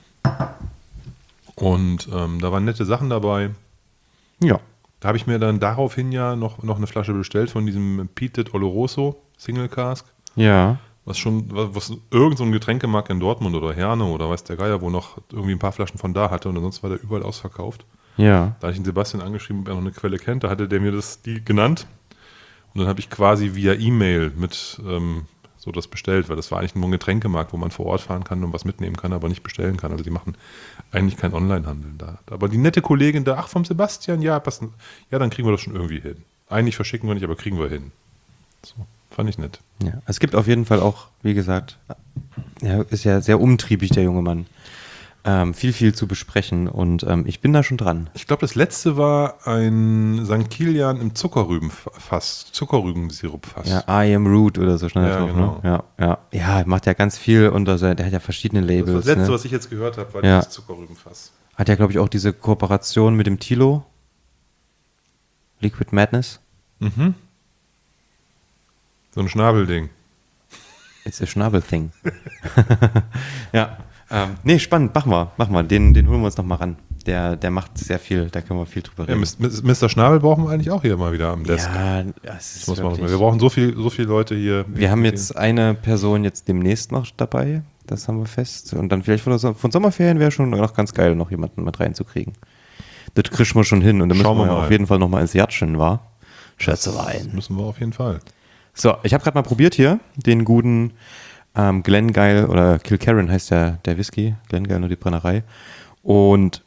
Und da waren nette Sachen dabei. Ja. Da habe ich mir dann daraufhin ja noch eine Flasche bestellt von diesem Peated Oloroso Single Cask. Ja. Was irgend so ein Getränkemarkt in Dortmund oder Herne oder weiß der Geier, wo noch irgendwie ein paar Flaschen von da hatte und sonst war der überall ausverkauft. Ja. Da hatte ich den Sebastian angeschrieben, ob er noch eine Quelle kennt, da hatte der mir die genannt. Und dann habe ich quasi via E-Mail mit so das bestellt, weil das war eigentlich nur ein Getränkemarkt, wo man vor Ort fahren kann und was mitnehmen kann, aber nicht bestellen kann. Also die machen eigentlich keinen Onlinehandel da. Aber die nette Kollegin da, vom Sebastian, ja, passen, ja, dann kriegen wir das schon irgendwie hin. Eigentlich verschicken wir nicht, aber kriegen wir hin. So, fand ich nett. Ja, es gibt auf jeden Fall auch, wie gesagt, ist ja sehr umtriebig, der junge Mann. Viel zu besprechen und ich bin da schon dran. Ich glaube, das letzte war ein St. Kilian im Zuckerrübensirup-Fass. Ja, I Am Root oder so schnell drauf. Genau. Ne? Ja, macht ja ganz viel der hat ja verschiedene Labels. Das letzte, ne? was ich jetzt gehört habe, war dieses Zuckerrübenfass. Hat ja, glaube ich, auch diese Kooperation mit dem Tilo. Liquid Madness. Mhm. So ein Schnabelding. It's a Schnabel-Thing. Ja. Nee, spannend, mach mal. Den holen wir uns noch mal ran. Der macht sehr viel, da können wir viel drüber reden. Ja, Mr. Schnabel brauchen wir eigentlich auch hier mal wieder am Desk. Ja, das ist wirklich... Wir brauchen so viele Leute hier. Wir haben jetzt eine Person jetzt demnächst noch dabei, das haben wir fest. Und dann vielleicht von Sommerferien wäre schon noch ganz geil, noch jemanden mit reinzukriegen. Das kriegen wir schon hin und dann müssen wir auf jeden Fall noch mal ins Jatschen, wa? Schätzelein. Das müssen wir auf jeden Fall. So, ich habe gerade mal probiert hier, den guten Glengeil oder Kilkerran heißt der Whisky, Glengeil nur die Brennerei. Und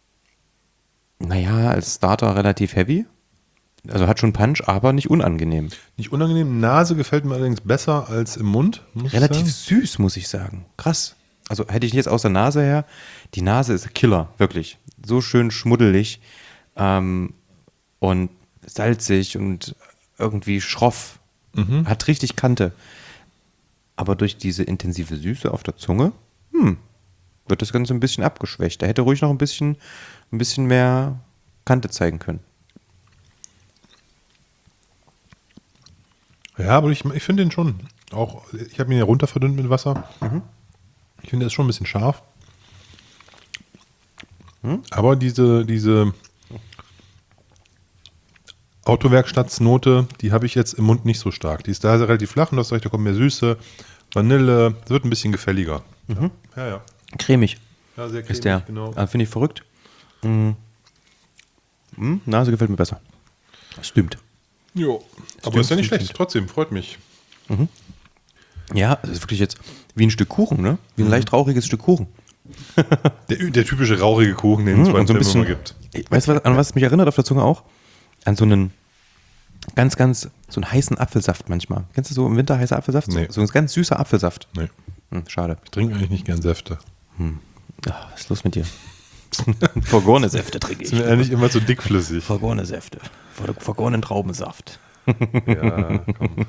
naja, als Starter relativ heavy. Also hat schon Punch, aber nicht unangenehm. Nicht unangenehm. Nase gefällt mir allerdings besser als im Mund. Relativ süß, muss ich sagen. Krass. Also hätte ich jetzt aus der Nase her, die Nase ist Killer, wirklich. So schön schmuddelig und salzig und irgendwie schroff. Hat richtig Kante. Aber durch diese intensive Süße auf der Zunge, wird das Ganze ein bisschen abgeschwächt. Da hätte ruhig noch ein bisschen mehr Kante zeigen können. Ja, aber ich finde den schon. Auch, ich habe ihn ja runter verdünnt mit Wasser. Ich finde, der ist schon ein bisschen scharf. Aber diese Autowerkstattsnote, die habe ich jetzt im Mund nicht so stark. Die ist da relativ flach und das da kommt mehr Süße, Vanille, es wird ein bisschen gefälliger. Ja. Cremig. Ja, sehr cremig, ist der. Genau. Finde ich verrückt. Nase gefällt mir besser. Das stimmt. Jo. Aber ist ja nicht schlecht. Trotzdem, freut mich. Ja, das ist wirklich jetzt wie ein Stück Kuchen, ne? Wie ein leicht rauchiges Stück Kuchen. Der typische rauchige Kuchen, den es beim Und so ein bisschen, immer gibt. Weißt du, an was es mich erinnert auf der Zunge auch? An so einen so einen heißen Apfelsaft manchmal. Kennst du so im Winter heißer Apfelsaft? Nee. So ein ganz süßer Apfelsaft. Nee. Schade. Ich trinke eigentlich nicht gern Säfte. Was ist los mit dir? Vergorene Säfte trinke ich. Sind ja nicht immer so dickflüssig. Vergorene Säfte. Vergorenen Traubensaft. Ja, komm.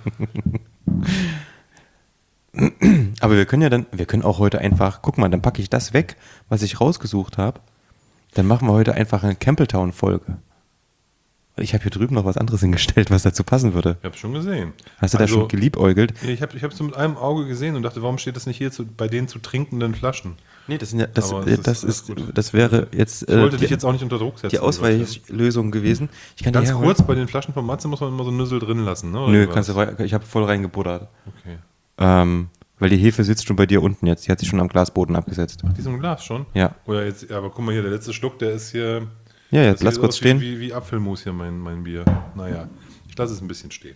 Aber wir können auch heute einfach, guck mal, dann packe ich das weg, was ich rausgesucht habe. Dann machen wir heute einfach eine Campbelltown-Folge. Ich habe hier drüben noch was anderes hingestellt, was dazu passen würde. Ich habe es schon gesehen. Hast du da schon geliebäugelt? Ich habe es mit einem Auge gesehen und dachte, warum steht das nicht hier bei den zu trinkenden Flaschen? Nee, das wäre jetzt Ich wollte dich jetzt auch nicht unter Druck setzen. die Ausweichlösung gewesen. Ich kann Ganz die kurz, bei den Flaschen von Matze muss man immer so Nüssel drin lassen, ne? Oder Nö, was? ich habe voll reingebuddert. Okay. Weil die Hefe sitzt schon bei dir unten jetzt. Die hat sich schon am Glasboden abgesetzt. Diesem Glas schon? Ja. Oder jetzt, aber guck mal hier, der letzte Schluck, der ist hier. Ja, das lass sieht kurz aus stehen. Wie Apfelmus hier, mein Bier. Naja, ich lasse es ein bisschen stehen.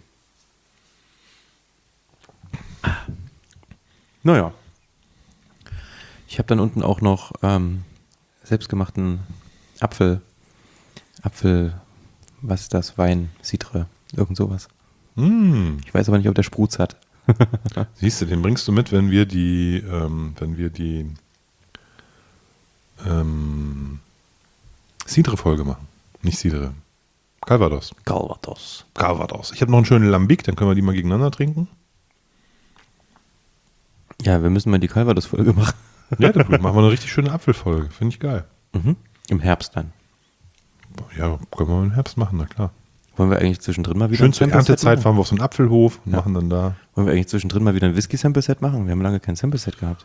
Naja. Ich habe dann unten auch noch selbstgemachten was ist das? Wein, Citre, irgend sowas. Ich weiß aber nicht, ob der Spruz hat. Siehst du, den bringst du mit, wenn wir die Cidre-Folge machen. Nicht Cidre. Calvados. Ich habe noch einen schönen Lambic, dann können wir die mal gegeneinander trinken. Ja, wir müssen mal die Calvados-Folge machen. Ja, dann machen wir eine richtig schöne Apfelfolge. Finde ich geil. Im Herbst dann. Ja, können wir im Herbst machen, na klar. Wollen wir eigentlich zwischendrin mal wieder Schön zur Sample-Set Erntezeit machen? fahren wir auf so einen Apfelhof und machen dann da. Wollen wir eigentlich zwischendrin mal wieder ein Whisky-Sample-Set machen? Wir haben lange kein Sample-Set gehabt.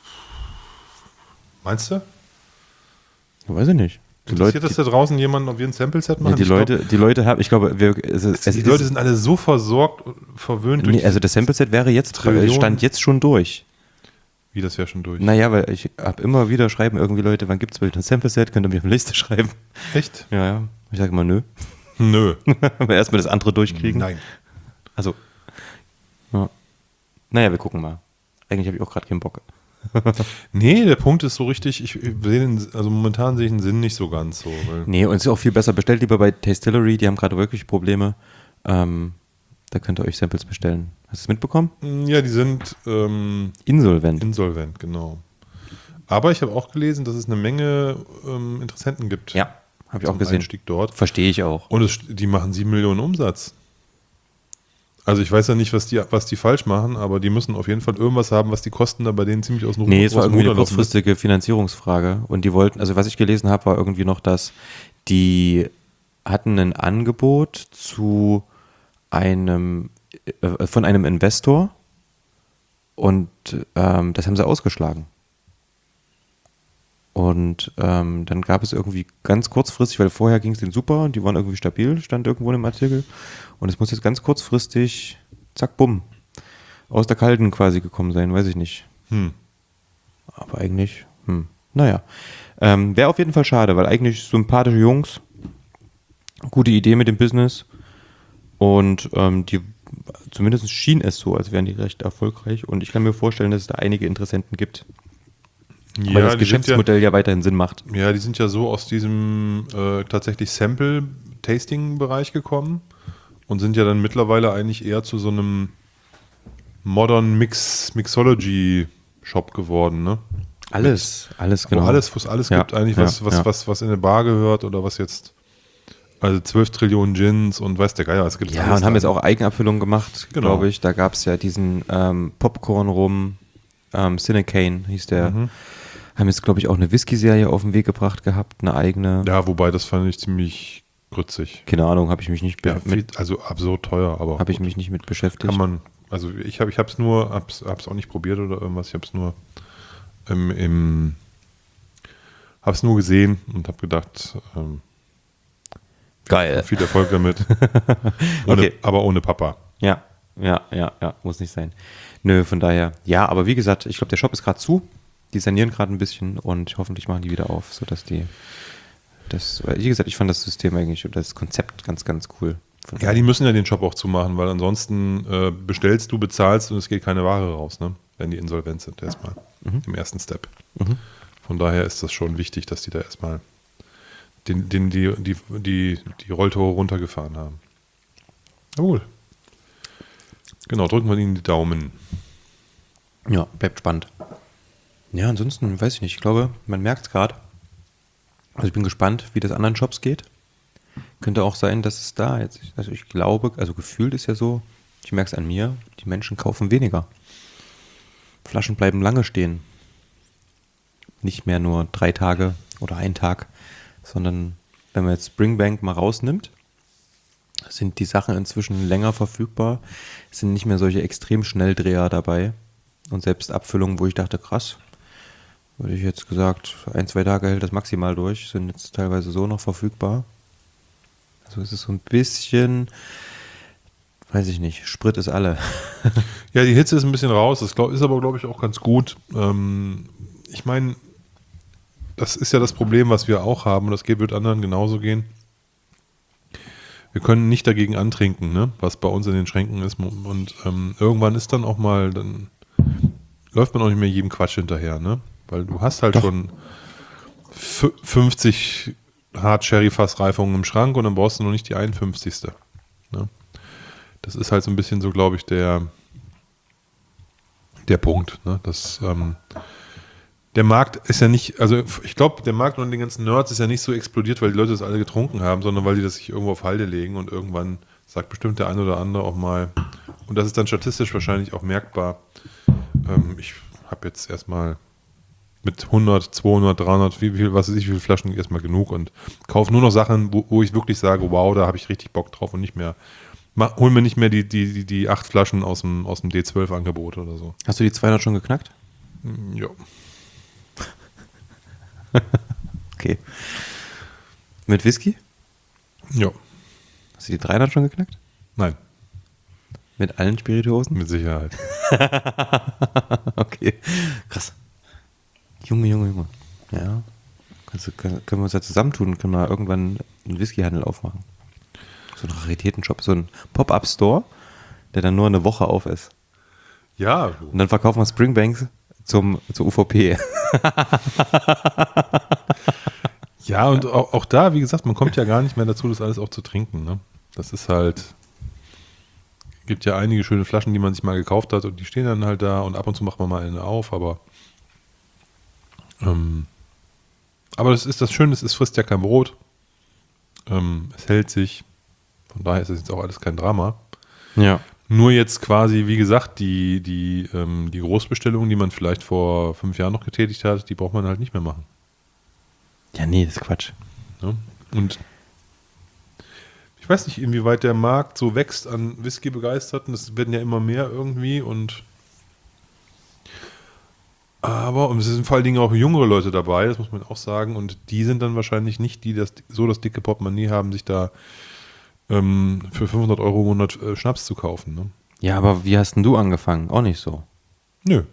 Meinst du? Weiß ich nicht. Interessiert das da draußen jemanden, ob wir ein Sample-Set machen? Ja, die Leute haben, ich glaube, die Leute sind alle so versorgt und verwöhnt durch. Nee, also das Sample-Set wäre jetzt, stand jetzt schon durch. Wie, das wäre schon durch? Naja, weil ich habe immer wieder schreiben irgendwie Leute, wann gibt es bitte ein Sample-Set? Könnt ihr mir auf eine Liste schreiben? Echt? Ja. Ich sage immer nö. Nö. Aber erstmal das andere durchkriegen. Nein. Also. Ja. Naja, wir gucken mal. Eigentlich habe ich auch gerade keinen Bock. Nee, der Punkt ist so richtig, momentan sehe ich den Sinn nicht so ganz so. Nee, und es ist auch viel besser. Bestellt lieber bei Tastillery, die haben gerade wirklich Probleme. Da könnt ihr euch Samples bestellen. Hast du es mitbekommen? Ja, die sind Insolvent, genau. Aber ich habe auch gelesen, dass es eine Menge Interessenten gibt. Ja, habe ich auch gesehen. Einstieg dort. Verstehe ich auch. Und die machen 7 Millionen Umsatz. Also ich weiß ja nicht, was die falsch machen, aber die müssen auf jeden Fall irgendwas haben, was die Kosten da bei denen ziemlich aus dem Nee, es war irgendwie eine Ruder laufen. kurzfristige Finanzierungsfrage. Und die wollten, also was ich gelesen habe, war irgendwie noch, dass die hatten ein Angebot von einem Investor und das haben sie ausgeschlagen. Und dann gab es irgendwie ganz kurzfristig, weil vorher ging es denen super und die waren irgendwie stabil, stand irgendwo in dem Artikel. Und es muss jetzt ganz kurzfristig, zack, bumm, aus der Kalten quasi gekommen sein, weiß ich nicht. Aber eigentlich, naja. Wäre auf jeden Fall schade, weil eigentlich sympathische Jungs, gute Idee mit dem Business und die zumindest schien es so, als wären die recht erfolgreich. Und ich kann mir vorstellen, dass es da einige Interessenten gibt. Ja, weil das Geschäftsmodell ja weiterhin Sinn macht. Ja, die sind ja so aus diesem tatsächlich Sample-Tasting-Bereich gekommen und sind ja dann mittlerweile eigentlich eher zu so einem Modern Mixology-Shop geworden, ne? Alles, genau. Wo es alles gibt, eigentlich, was in eine Bar gehört oder was jetzt, also 12 Trillionen Gins und weiß der Geier, es gibt ja, alles. und haben jetzt auch Eigenabfüllungen gemacht, Genau. glaube ich. Da gab es ja diesen Popcorn-Rum, Cinecane hieß der. Haben jetzt, glaube ich, auch eine Whisky-Serie auf den Weg gebracht gehabt, eine eigene. Ja, wobei, das fand ich ziemlich grützig. Keine Ahnung, habe ich mich nicht Also absurd teuer, aber habe ich mich nicht mit beschäftigt. kann man, also ich hab's auch nicht probiert oder irgendwas, ich hab's nur hab's nur gesehen und habe gedacht, geil. viel Erfolg damit. Okay. Aber ohne Papa. Ja, muss nicht sein. Nö, von daher, ja, aber wie gesagt, ich glaube, der Shop ist gerade zu. Die sanieren gerade ein bisschen und hoffentlich machen die wieder auf, sodass wie gesagt, ich fand das System eigentlich und das Konzept ganz, ganz cool. Ja, die müssen ja den Shop auch zumachen, weil ansonsten bestellst du, bezahlst und es geht keine Ware raus, ne? Wenn die insolvent sind erstmal im ersten Step. Von daher ist das schon wichtig, dass die da erstmal die Rolltore runtergefahren haben. Jawohl. Genau, drücken wir ihnen die Daumen. Ja, bleibt spannend. Ja, ansonsten weiß ich nicht. Ich glaube, man merkt es gerade. Also ich bin gespannt, wie das anderen Shops geht. Könnte auch sein, dass es da jetzt, also ich glaube, also gefühlt ist ja so, ich merke es an mir, die Menschen kaufen weniger. Flaschen bleiben lange stehen. Nicht mehr nur 3 Tage oder 1 Tag, sondern wenn man jetzt Springbank mal rausnimmt, sind die Sachen inzwischen länger verfügbar, es sind nicht mehr solche extrem Schnelldreher dabei und selbst Abfüllungen, wo ich dachte, krass, würde ich jetzt gesagt, 1-2 Tage hält das maximal durch, sind jetzt teilweise so noch verfügbar. Also es ist so ein bisschen, weiß ich nicht, Sprit ist alle. Ja, die Hitze ist ein bisschen raus, das ist aber, glaube ich, auch ganz gut. Ich meine, das ist ja das Problem, was wir auch haben, und das wird anderen genauso gehen. Wir können nicht dagegen antrinken, ne? Was bei uns in den Schränken ist. Und irgendwann ist dann auch mal, dann läuft man auch nicht mehr jedem Quatsch hinterher, ne? Weil du hast halt schon 50 Hard-Sherry-Fassreifungen im Schrank und dann brauchst du noch nicht die 51. Ne? Das ist halt so ein bisschen so, glaube ich, der Punkt. Ne? Der Markt ist ja nicht, also ich glaube, der Markt unter den ganzen Nerds ist ja nicht so explodiert, weil die Leute das alle getrunken haben, sondern weil die das sich irgendwo auf Halde legen und irgendwann sagt bestimmt der eine oder andere auch mal, und das ist dann statistisch wahrscheinlich auch merkbar, ich habe jetzt erstmal mit 100, 200, 300, wie viele Flaschen erstmal genug und kaufe nur noch Sachen, wo ich wirklich sage, wow, da habe ich richtig Bock drauf und nicht mehr, hol mir nicht mehr die 8 Flaschen aus dem D12-Angebot oder so. Hast du die 200 schon geknackt? Ja. Okay. Mit Whisky? Ja. Hast du die 300 schon geknackt? Nein. Mit allen Spirituosen? Mit Sicherheit. Okay. Krass. Junge. Ja. Können wir uns ja zusammentun und können wir irgendwann einen Whiskyhandel aufmachen. So einen Raritätenshop, so ein Pop-Up-Store, der dann nur eine Woche auf ist. Ja. Und dann verkaufen wir Springbanks zur UVP. Ja, und auch da, wie gesagt, man kommt ja gar nicht mehr dazu, das alles auch zu trinken. Ne? Das ist halt, gibt ja einige schöne Flaschen, die man sich mal gekauft hat und die stehen dann halt da und ab und zu macht man mal eine auf, aber das ist das Schöne, es frisst ja kein Brot. Es hält sich, von daher ist es jetzt auch alles kein Drama. Ja. Nur jetzt quasi, wie gesagt, die Großbestellungen, die man vielleicht vor 5 Jahren noch getätigt hat, die braucht man halt nicht mehr machen. Ja, nee, das ist Quatsch. Ja? Und ich weiß nicht, inwieweit der Markt so wächst an Whisky-Begeisterten. Es werden ja immer mehr irgendwie aber es sind vor allen Dingen auch jüngere Leute dabei, das muss man auch sagen. Und die sind dann wahrscheinlich nicht die, das dicke Portemonnaie haben, sich da für 500 € im Monat Schnaps zu kaufen. Ne? Ja, aber wie hast denn du angefangen? Auch nicht so. Nö.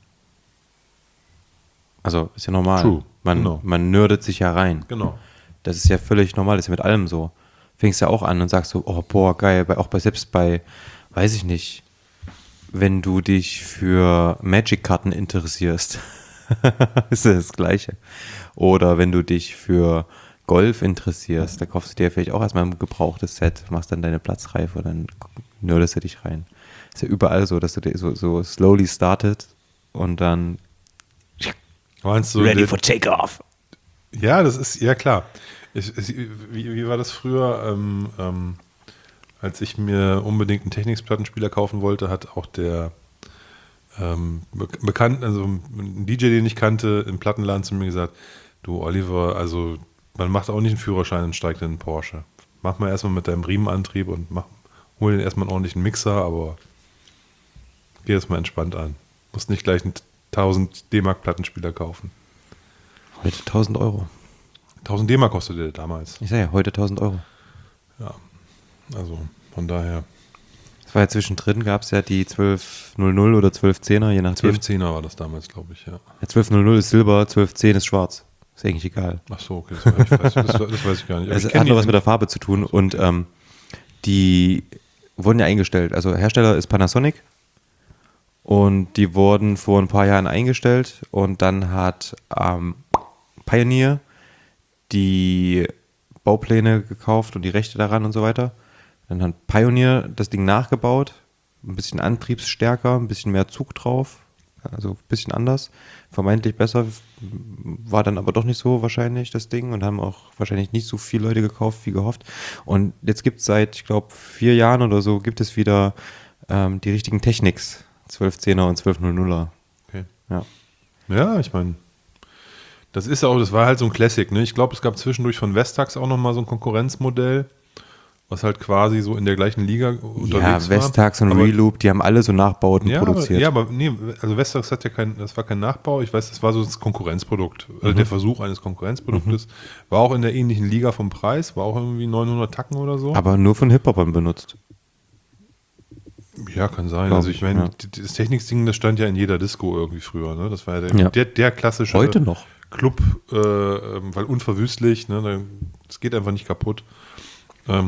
Also, ist ja normal. True. Man nerdet sich ja rein. Genau. Das ist ja völlig normal, das ist ja mit allem so. Fängst ja auch an und sagst so, oh, boah, geil, selbst bei, weiß ich nicht, wenn du dich für Magic-Karten interessierst, ist das Gleiche. Oder wenn du dich für Golf interessierst, da kaufst du dir vielleicht auch erstmal ein gebrauchtes Set, machst dann deine Platzreife, dann nerdest du dich rein. Ist ja überall so, dass du dir so slowly startet und dann Meinst du, ready for takeoff. Ja, das ist, ja klar. Wie war das früher, als ich mir unbedingt einen Technics-Plattenspieler kaufen wollte, hat auch der also ein DJ, den ich kannte, im Plattenladen zu mir gesagt, du Oliver, also man macht auch nicht einen Führerschein und steigt in einen Porsche. Mach mal erstmal mit deinem Riemenantrieb und hol den erstmal einen ordentlichen Mixer, aber geh das mal entspannt an. Musst nicht gleich einen 1000 D-Mark Plattenspieler kaufen. Heute 1000 €. 1000 D-Mark kostete der damals. Ich sage ja, heute 1000 €. Ja, also von daher. Es war ja zwischendrin, gab es ja die 1200 oder 1210er, je nachdem. 1210er war das damals, glaube ich, ja. Ja, 1200 ist Silber, 1210 ist schwarz. Ist eigentlich egal. Ach so, okay, das weiß ich gar nicht. Es hat nur was mit der Farbe zu tun und die wurden ja eingestellt. Also Hersteller ist Panasonic und die wurden vor ein paar Jahren eingestellt und dann hat Pioneer die Baupläne gekauft und die Rechte daran und so weiter. Dann hat Pioneer das Ding nachgebaut, ein bisschen antriebsstärker, ein bisschen mehr Zug drauf, also ein bisschen anders, vermeintlich besser, war dann aber doch nicht so wahrscheinlich das Ding und haben auch wahrscheinlich nicht so viele Leute gekauft wie gehofft. Und jetzt gibt es seit, ich glaube, 4 Jahren oder so, gibt es wieder die richtigen Technics, 1210er und 1200er. Okay. Ja. Ja, ich meine, das war halt so ein Classic, ne? Ich glaube, es gab zwischendurch von Vestax auch nochmal so ein Konkurrenzmodell, was halt quasi so in der gleichen Liga unterwegs war. Ja, Vestax und Reloop, die haben alle so Nachbauten produziert. Aber nee, also Vestax hat ja das war kein Nachbau, ich weiß, das war so das Konkurrenzprodukt, der Versuch eines Konkurrenzproduktes, war auch in der ähnlichen Liga vom Preis, war auch irgendwie 900 Tacken oder so. Aber nur von Hip-Hopern benutzt. Ja, kann sein. Also ich meine, das Techniksding, das stand ja in jeder Disco irgendwie früher, ne? Das war ja der klassische heute noch Club, weil unverwüstlich, ne? Das geht einfach nicht kaputt. Ja.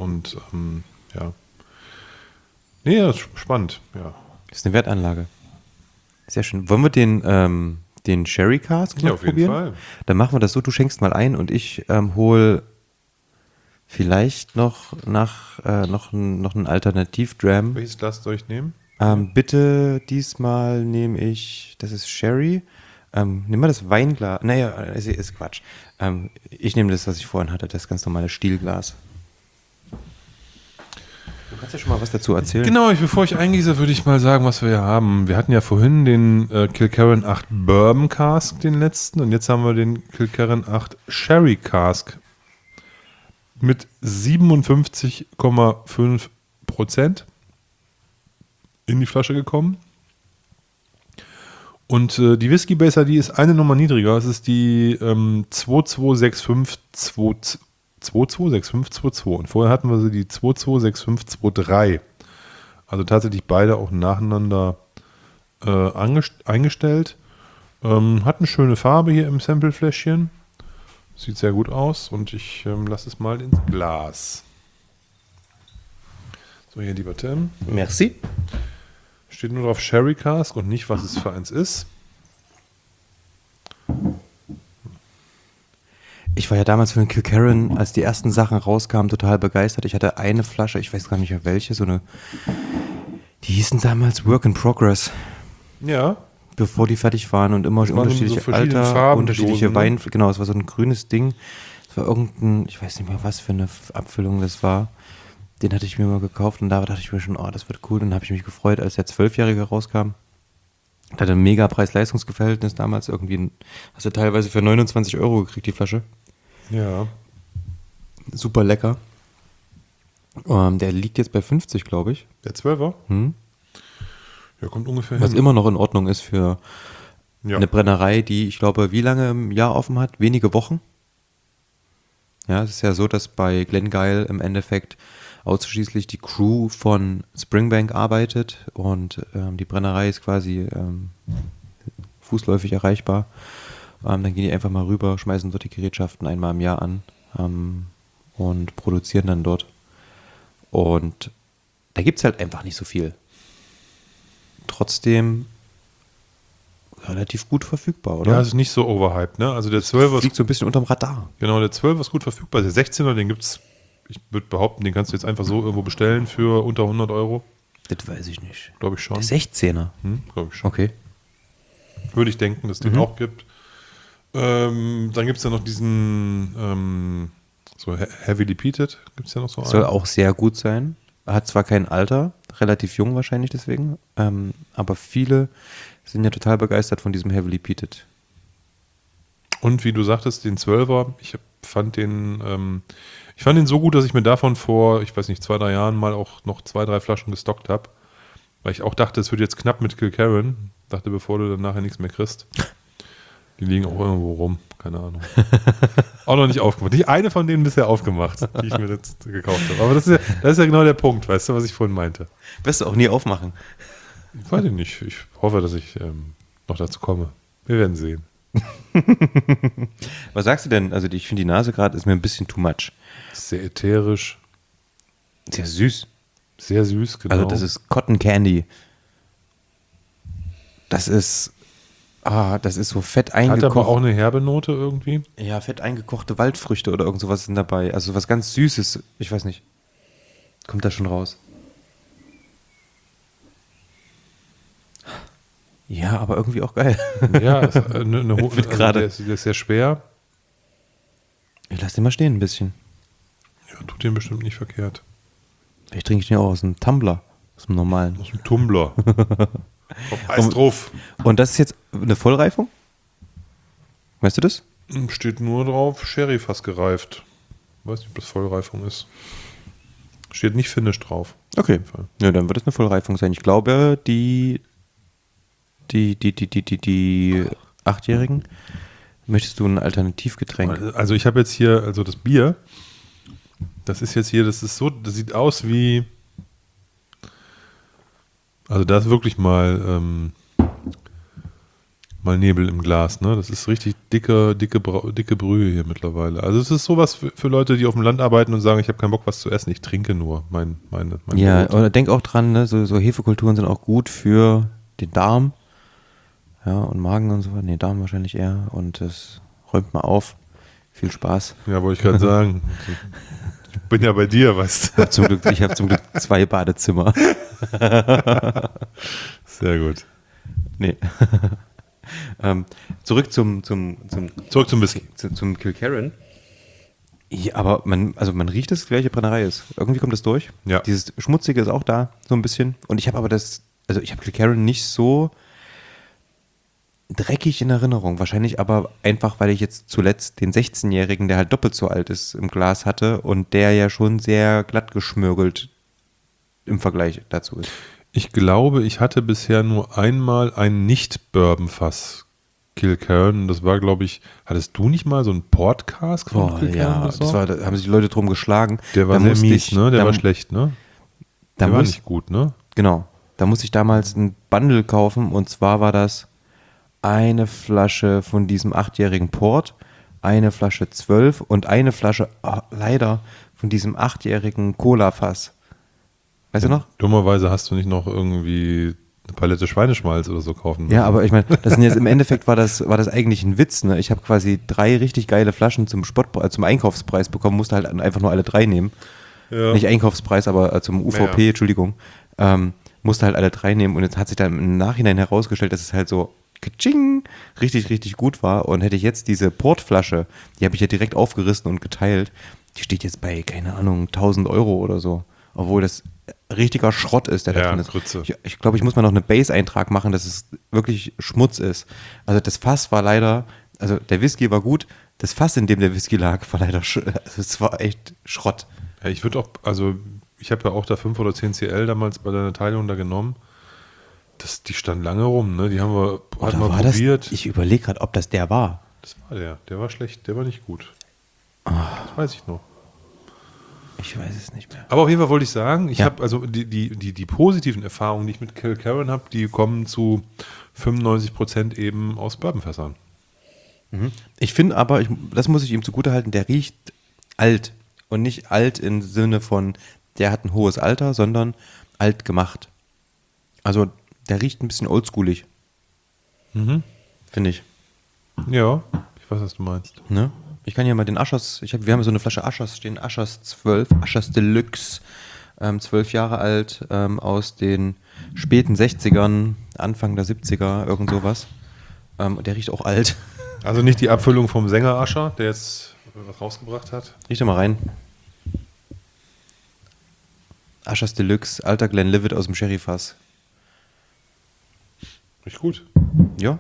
Nee, das ist spannend, ja. Das ist eine Wertanlage. Sehr schön. Wollen wir den Sherry Cask auf jeden probieren? Fall. Dann machen wir das so, du schenkst mal ein und ich hole vielleicht noch einen Alternativ-Dram. Welches Glas soll ich nehmen? Bitte diesmal nehme ich, das ist Sherry. Nimm mal das Weinglas. Naja, ist Quatsch. Ich nehme das, was ich vorhin hatte, das ganz normale Stielglas. Du kannst ja schon mal was dazu erzählen. Genau, bevor ich eingieße, würde ich mal sagen, was wir hier haben. Wir hatten ja vorhin den Kilkerran 8 Bourbon Cask, den letzten, und jetzt haben wir den Kilkerran 8 Sherry Cask mit 57,5% in die Flasche gekommen. Und die Whisky Baser, die ist eine Nummer niedriger. Es ist die 226522. Und vorher hatten wir sie die 226523. Also tatsächlich beide auch nacheinander eingestellt. Hat eine schöne Farbe hier im Samplefläschchen. Sieht sehr gut aus. Und ich lasse es mal ins Glas. So, hier, lieber Tim. Merci. Steht nur drauf Sherry Cask und nicht, was es für eins ist. Ich war ja damals für den Kilkerran, als die ersten Sachen rauskamen, total begeistert. Ich hatte eine Flasche, ich weiß gar nicht mehr welche, die hießen damals Work in Progress. Ja. Bevor die fertig waren und immer unterschiedliche so Alter, Farben unterschiedliche Dosen, Wein. Genau, es war so ein grünes Ding. Es war irgendein, ich weiß nicht mehr, was für eine Abfüllung das war. Den hatte ich mir mal gekauft und da dachte ich mir schon, oh, das wird cool. Und dann habe ich mich gefreut, als der 12-Jährige rauskam. Da hatte ein mega Preis-Leistungs-Verhältnis damals. Irgendwie hast du teilweise für 29 € gekriegt, die Flasche. Ja. Super lecker. Der liegt jetzt bei 50, glaube ich. Der 12er? Ja, kommt ungefähr hin. Was immer noch in Ordnung ist für eine Brennerei, die, ich glaube, wie lange im Jahr offen hat? Wenige Wochen. Ja, es ist ja so, dass bei Glengyle im Endeffekt ausschließlich die Crew von Springbank arbeitet und die Brennerei ist quasi fußläufig erreichbar. Dann gehen die einfach mal rüber, schmeißen dort die Gerätschaften einmal im Jahr an und produzieren dann dort. Und da gibt es halt einfach nicht so viel. Trotzdem relativ gut verfügbar, oder? Ja, es ist nicht so overhyped, ne? Also der 12er liegt so ein bisschen unterm Radar. Genau, der 12er ist gut verfügbar. Der 16er, den gibt's, ich würde behaupten, den kannst du jetzt einfach so irgendwo bestellen für unter 100 €. Das weiß ich nicht. Glaube ich schon. Der 16er? Glaube ich schon. Okay. Würde ich denken, dass es den auch gibt. Dann gibt es ja noch diesen so Heavily Peated, gibt es ja noch so einen. Soll auch sehr gut sein. Hat zwar kein Alter, relativ jung wahrscheinlich deswegen, aber viele sind ja total begeistert von diesem Heavily Peated. Und wie du sagtest, den 12er, ich fand den so gut, dass ich mir davon vor, ich weiß nicht, 2-3 Jahren mal auch noch 2-3 Flaschen gestockt habe. Weil ich auch dachte, es wird jetzt knapp mit Kilkerran. Dachte, bevor du dann nachher nichts mehr kriegst. Die liegen auch irgendwo rum, keine Ahnung. Auch noch nicht aufgemacht. Nicht eine von denen bisher aufgemacht, die ich mir jetzt gekauft habe. Aber das ist ja genau der Punkt, weißt du, was ich vorhin meinte. Wirst du auch nie aufmachen. Ich weiß nicht. Ich hoffe, dass ich noch dazu komme. Wir werden sehen. Was sagst du denn? Also ich finde die Nase gerade ist mir ein bisschen too much. Sehr ätherisch. Sehr süß. Sehr süß, genau. Also das ist Cotton Candy. Das ist so fett eingekocht. Hat aber auch eine herbe Note irgendwie. Ja, fett eingekochte Waldfrüchte oder irgend sowas sind dabei. Also was ganz Süßes. Ich weiß nicht. Kommt da schon raus. Ja, aber irgendwie auch geil. Ja, der ist sehr schwer. Ich lasse den mal stehen ein bisschen. Ja, tut den bestimmt nicht verkehrt. Vielleicht trinke ich den auch aus einem Tumbler. Aus dem normalen. Aus dem Tumbler. Eis drauf. Und das ist jetzt eine Vollreifung? Weißt du das? Steht nur drauf, Sherry fast gereift. Weiß nicht, ob das Vollreifung ist. Steht nicht Finish drauf. Okay. Ja, dann wird es eine Vollreifung sein. Ich glaube, die 8-Jährigen, möchtest du ein Alternativgetränk? Also ich habe jetzt hier, also das Bier, das ist sieht aus wie, also da ist wirklich mal Nebel im Glas, ne? Das ist richtig dicke Brühe hier mittlerweile. Also es ist sowas für Leute, die auf dem Land arbeiten und sagen, ich habe keinen Bock, was zu essen, ich trinke nur mein Ja, Brot. oder denk auch dran, ne? So Hefekulturen sind auch gut für den Darm. Ja, und Magen und so. Nee, Darm wahrscheinlich eher. Und das räumt mal auf. Viel Spaß. Ja, wollte ich gerade sagen. Ich bin ja bei dir, weißt du. Ich habe zum Glück 2 Badezimmer. Sehr gut. Nee. Zurück zum Whisky. Zum Kilkerran. Ja, aber man riecht, dass es die gleiche Brennerei ist. Irgendwie kommt das durch. Ja. Dieses Schmutzige ist auch da, so ein bisschen. Und ich habe ich habe Kilkerran nicht so dreckig in Erinnerung. Wahrscheinlich aber einfach, weil ich jetzt zuletzt den 16-Jährigen, der halt doppelt so alt ist, im Glas hatte und der ja schon sehr glatt geschmürgelt im Vergleich dazu ist. Ich glaube, ich hatte bisher nur einmal ein Nicht-Bourbon-Fass Kilkerran. Das war, glaube ich, hattest du nicht mal so einen Port-Cask von Kilkerran? Ja, da haben sich die Leute drum geschlagen. Der war sehr mies, ne? Der war schlecht, ne? Der war nicht gut, ne? Genau. Da musste ich damals ein Bundle kaufen und zwar war das eine Flasche von diesem 8-jährigen Port, eine Flasche 12 und eine Flasche, leider, von diesem 8-jährigen Cola-Fass. Weißt du noch? Dummerweise hast du nicht noch irgendwie eine Palette Schweineschmalz oder so kaufen müssen. Ja, aber ich meine, das sind jetzt im Endeffekt war das eigentlich ein Witz. Ne? Ich habe quasi 3 richtig geile Flaschen zum Einkaufspreis bekommen, musste halt einfach nur alle 3 nehmen. Ja. Nicht Einkaufspreis, aber zum UVP, ja. Entschuldigung. Musste halt alle 3 nehmen und jetzt hat sich dann im Nachhinein herausgestellt, dass es halt so Katsching, richtig, richtig gut war. Und hätte ich jetzt diese Portflasche, die habe ich ja direkt aufgerissen und geteilt, die steht jetzt bei, keine Ahnung, 1.000 Euro oder so. Obwohl das richtiger Schrott ist, der da drin ist. Grütze. Ich glaube, ich muss mal noch eine Base-Eintrag machen, dass es wirklich Schmutz ist. Also das Fass war leider, also der Whisky war gut, das Fass, in dem der Whisky lag, war leider, es war echt Schrott. Ja, ich würde auch, also ich habe ja auch da 5 oder 10 CL damals bei deiner Teilung da genommen. Die stand lange rum, ne? Die haben wir mal probiert. Ich überlege gerade, ob das der war. Das war der war schlecht, der war nicht gut. Oh. Das weiß ich noch. Ich weiß es nicht mehr. Aber auf jeden Fall wollte ich sagen, ich habe also die positiven Erfahrungen, die ich mit Kilkerran habe, die kommen zu 95% eben aus Bourbonfässern. Mhm. Ich finde aber, das muss ich ihm zugutehalten, der riecht alt. Und nicht alt im Sinne von, der hat ein hohes Alter, sondern alt gemacht. Also der riecht ein bisschen oldschoolig. Mhm. Finde ich. Ja, ich weiß, was du meinst. Ne? Ich kann ja mal den Aschers, wir haben so eine Flasche Aschers stehen, Aschers 12, Aschers Deluxe, 12 Jahre alt, aus den späten 60ern, Anfang der 70er, irgend sowas. Der riecht auch alt. Also nicht die Abfüllung vom Sänger Ascher, der jetzt was rausgebracht hat. Riech doch mal rein. Aschers Deluxe, alter Glenlivet aus dem Sherryfass. Riecht gut. Ja.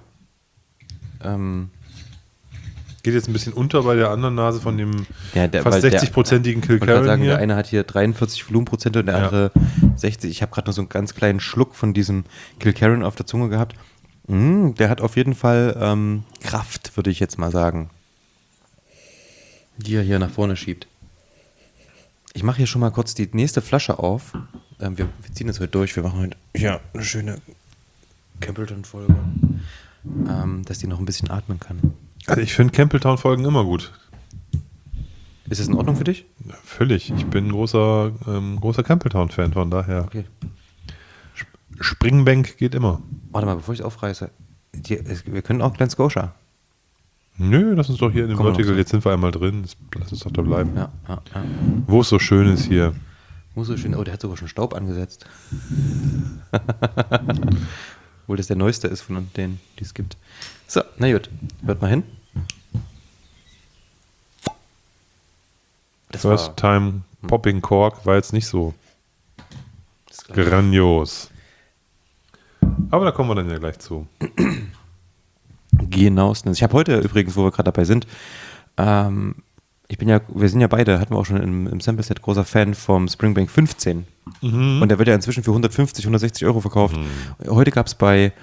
Geht jetzt ein bisschen unter bei der anderen Nase von dem fast 60-prozentigen Kilkerran hier. Der eine hat hier 43 Volumenprozente und der andere 60. Ich habe gerade noch so einen ganz kleinen Schluck von diesem Kilkerran auf der Zunge gehabt. Der hat auf jeden Fall Kraft, würde ich jetzt mal sagen. Die er hier nach vorne schiebt. Ich mache hier schon mal kurz die nächste Flasche auf. Wir ziehen das heute durch. Wir machen heute eine schöne Campbellton-Folge. Dass die noch ein bisschen atmen kann. Also ich finde Campbelltown-Folgen immer gut. Ist das in Ordnung für dich? Ja, völlig. Ich bin ein großer Campbelltown-Fan, von daher. Okay. Springbank geht immer. Warte mal, bevor ich es aufreiße. Wir können auch Glen Scotia. Nö, lass uns doch hier in dem Komm, Vertical, so. jetzt sind wir einmal drin. Lass uns doch da bleiben. Ja. Wo es so schön ist hier. Muss so schön. Oh, der hat sogar schon Staub angesetzt. Obwohl das der neueste ist von denen, die es gibt. So, na gut. Hört mal hin. Das First Time Popping Cork war jetzt nicht so das gleiche. grandios. Aber da kommen wir dann ja gleich zu. Genauestens. Ich habe heute übrigens, wo wir gerade dabei sind, wir sind ja beide, hatten wir auch schon im Sample-Set, großer Fan vom Springbank 15. Und der wird ja inzwischen für 150, 160 Euro verkauft. Heute gab es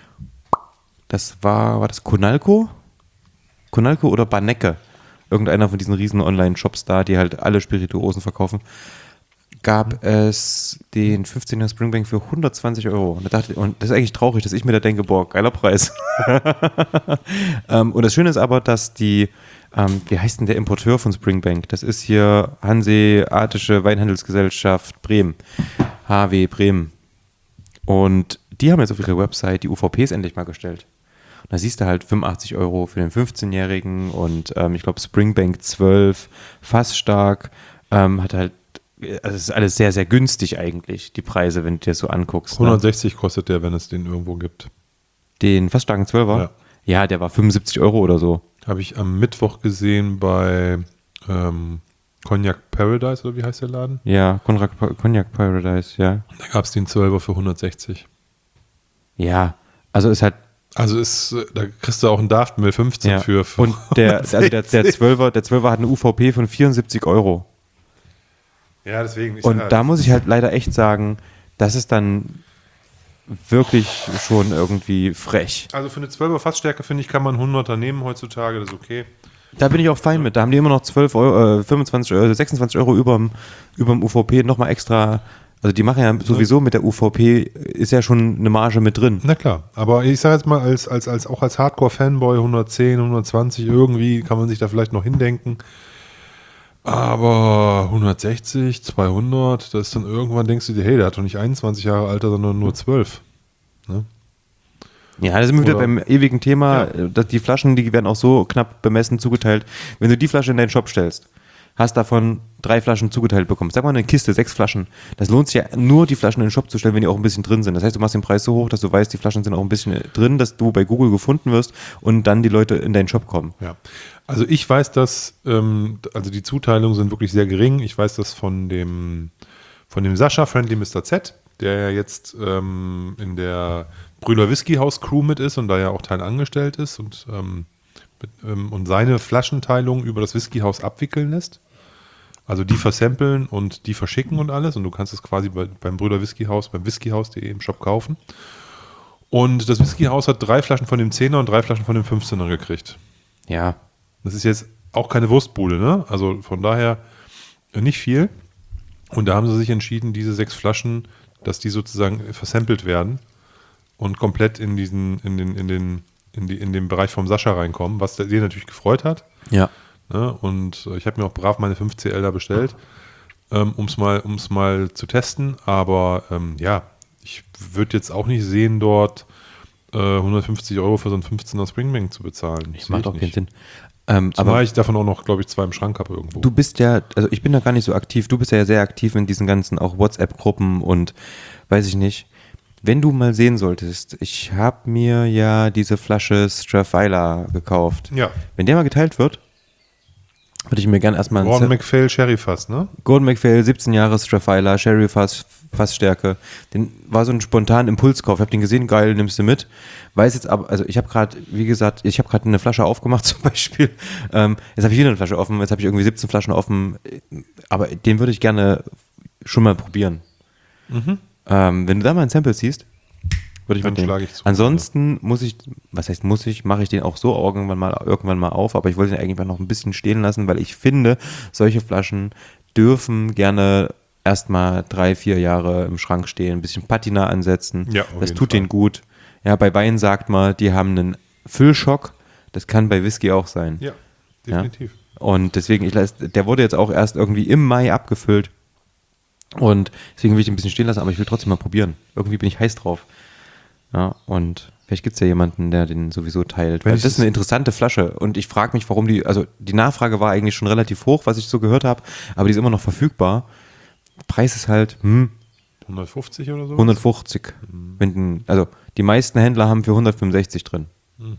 war das Conalco? Conalco oder Banecke? Irgendeiner von diesen riesen Online-Shops da, die halt alle Spirituosen verkaufen, gab es den 15er Springbank für 120 Euro. Und das ist eigentlich traurig, dass ich mir da denke, boah, geiler Preis. Und das Schöne ist aber, dass wie heißt denn der Importeur von Springbank? Das ist hier Hanseatische Weinhandelsgesellschaft Bremen. HW Bremen. Und die haben jetzt auf ihrer Website die UVPs endlich mal gestellt. Und da siehst du halt 85 Euro für den 15-Jährigen und ich glaube Springbank 12, Fassstark, hat halt, also es ist alles sehr, sehr günstig eigentlich, die Preise, wenn du dir das so anguckst. 160 kostet der, wenn es den irgendwo gibt. Den Fassstarken 12er? Ja. Ja, der war 75 Euro oder so. Habe ich am Mittwoch gesehen bei Cognac Paradise, oder wie heißt der Laden? Ja, Cognac Paradise, ja. Da gab es den 12er für 160. Ja, also ist halt. Also da kriegst du auch einen Daft Mill 15 Ja. für Und der 12er hat eine UVP von 74 Euro. Ja, deswegen. Und da muss ich halt leider echt sagen, das ist dann wirklich schon irgendwie frech. Also für eine 12er Fassstärke, finde ich, kann man 100er nehmen heutzutage, das ist okay. Da bin ich auch fein mit. Da haben die immer noch 12 Euro, 25 Euro, 26 Euro überm UVP nochmal extra. Also die machen ja sowieso mit der UVP, ist ja schon eine Marge mit drin. Na klar, aber ich sage jetzt mal, auch als Hardcore-Fanboy 110, 120, irgendwie kann man sich da vielleicht noch hindenken. Aber 160, 200, das ist dann irgendwann, denkst du dir, hey, der hat doch nicht 21 Jahre Alter, sondern nur 12. Ne? Ja, da sind wir wieder beim ewigen Thema, dass die Flaschen, die werden auch so knapp bemessen zugeteilt. Wenn du die Flasche in deinen Shop stellst, hast davon 3 Flaschen zugeteilt bekommen. Sag mal eine Kiste, 6 Flaschen. Das lohnt sich ja nur, die Flaschen in den Shop zu stellen, wenn die auch ein bisschen drin sind. Das heißt, du machst den Preis so hoch, dass du weißt, die Flaschen sind auch ein bisschen drin, dass du bei Google gefunden wirst und dann die Leute in deinen Shop kommen. Ja, also ich weiß, dass, also die Zuteilungen sind wirklich sehr gering. Ich weiß das von dem Sascha, Friendly Mr. Z, der ja jetzt in der Brühler Whisky House Crew mit ist und da ja auch Teil angestellt ist und seine Flaschenteilung über das Whisky House abwickeln lässt. Also die versampeln und die verschicken und alles und du kannst es quasi beim Brüder Whisky House, beim whiskyhaus.de im Shop kaufen. Und das Whisky House hat 3 Flaschen von dem 10er und 3 Flaschen von dem 15er gekriegt. Ja. Das ist jetzt auch keine Wurstbude, ne? Also von daher nicht viel. Und da haben sie sich entschieden, diese 6 Flaschen, dass die sozusagen versampelt werden und komplett in den Bereich vom Sascha reinkommen, was den natürlich gefreut hat. Ja. Ne? Und ich habe mir auch brav meine 5CL da bestellt, um es mal zu testen. Aber ich würde jetzt auch nicht sehen, dort 150 Euro für so einen 15er Springbank zu bezahlen. Das macht auch keinen Sinn. Zumal ich davon auch noch, glaube ich, 2 im Schrank habe irgendwo. Du bist ja, also ich bin da gar nicht so aktiv, du bist ja sehr aktiv in diesen ganzen auch WhatsApp-Gruppen und weiß ich nicht. Wenn du mal sehen solltest, ich habe mir ja diese Flasche Strafila gekauft. Ja. Wenn der mal geteilt wird, würde ich mir gerne erstmal Gordon MacPhail Sherry Fass, ne? Gordon MacPhail, 17 Jahre Strafila, Sherry Fassstärke. Den war so ein spontaner Impulskauf. Ich habe den gesehen, geil, nimmst du mit. Weiß jetzt aber, also ich habe gerade, wie gesagt, eine Flasche aufgemacht zum Beispiel. Jetzt habe ich wieder eine Flasche offen, jetzt habe ich irgendwie 17 Flaschen offen. Aber den würde ich gerne schon mal probieren. Mhm. Wenn du da mal ein Sample siehst, würde ich dann mitnehmen. Schlage ich zu. Ansonsten mache ich den auch so irgendwann mal auf, aber ich wollte den eigentlich noch ein bisschen stehen lassen, weil ich finde, solche Flaschen dürfen gerne erstmal 3-4 Jahre im Schrank stehen, ein bisschen Patina ansetzen. Ja, das tut denen gut. Ja, bei Wein sagt man, die haben einen Füllschock. Das kann bei Whisky auch sein. Ja, definitiv. Und deswegen, der wurde jetzt auch erst irgendwie im Mai abgefüllt. Und deswegen will ich den ein bisschen stehen lassen, aber ich will trotzdem mal probieren. Irgendwie bin ich heiß drauf. Ja, und vielleicht gibt es ja jemanden, der den sowieso teilt. Weil das ist eine interessante Flasche. Und ich frage mich, warum die Nachfrage war eigentlich schon relativ hoch, was ich so gehört habe, aber die ist immer noch verfügbar. Preis ist halt 150 oder so? 150. Also die meisten Händler haben für 165 drin.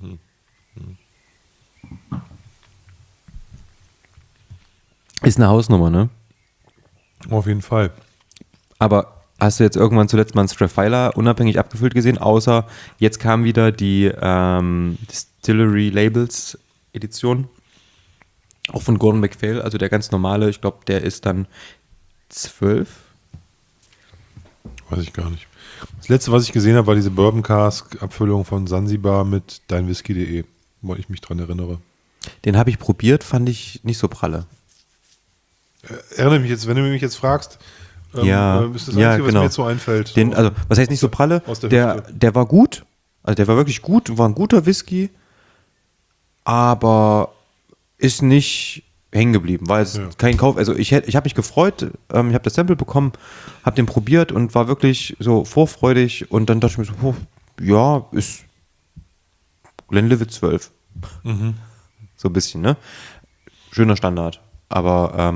Ist eine Hausnummer, ne? Auf jeden Fall. Aber hast du jetzt irgendwann zuletzt mal einen Straffiler unabhängig abgefüllt gesehen? Außer jetzt kam wieder die Distillery Labels Edition. Auch von Gordon MacPhail, also der ganz normale. Ich glaube, der ist dann 12. Weiß ich gar nicht. Das letzte, was ich gesehen habe, war diese Bourbon Cask Abfüllung von Sansibar mit deinwhisky.de, wo ich mich dran erinnere. Den habe ich probiert, fand ich nicht so pralle. Erinnere mich jetzt, wenn du mich jetzt fragst, ist das Einzige, was genau. mir jetzt so einfällt. Also, was heißt nicht so pralle? Der war gut, also der war wirklich gut, war ein guter Whisky, aber ist nicht hängen geblieben, war jetzt kein Kauf. Also ich habe mich gefreut, ich habe das Sample bekommen, habe den probiert und war wirklich so vorfreudig und dann dachte ich mir so, ist Glenlivet 12. So ein bisschen, ne? Schöner Standard, aber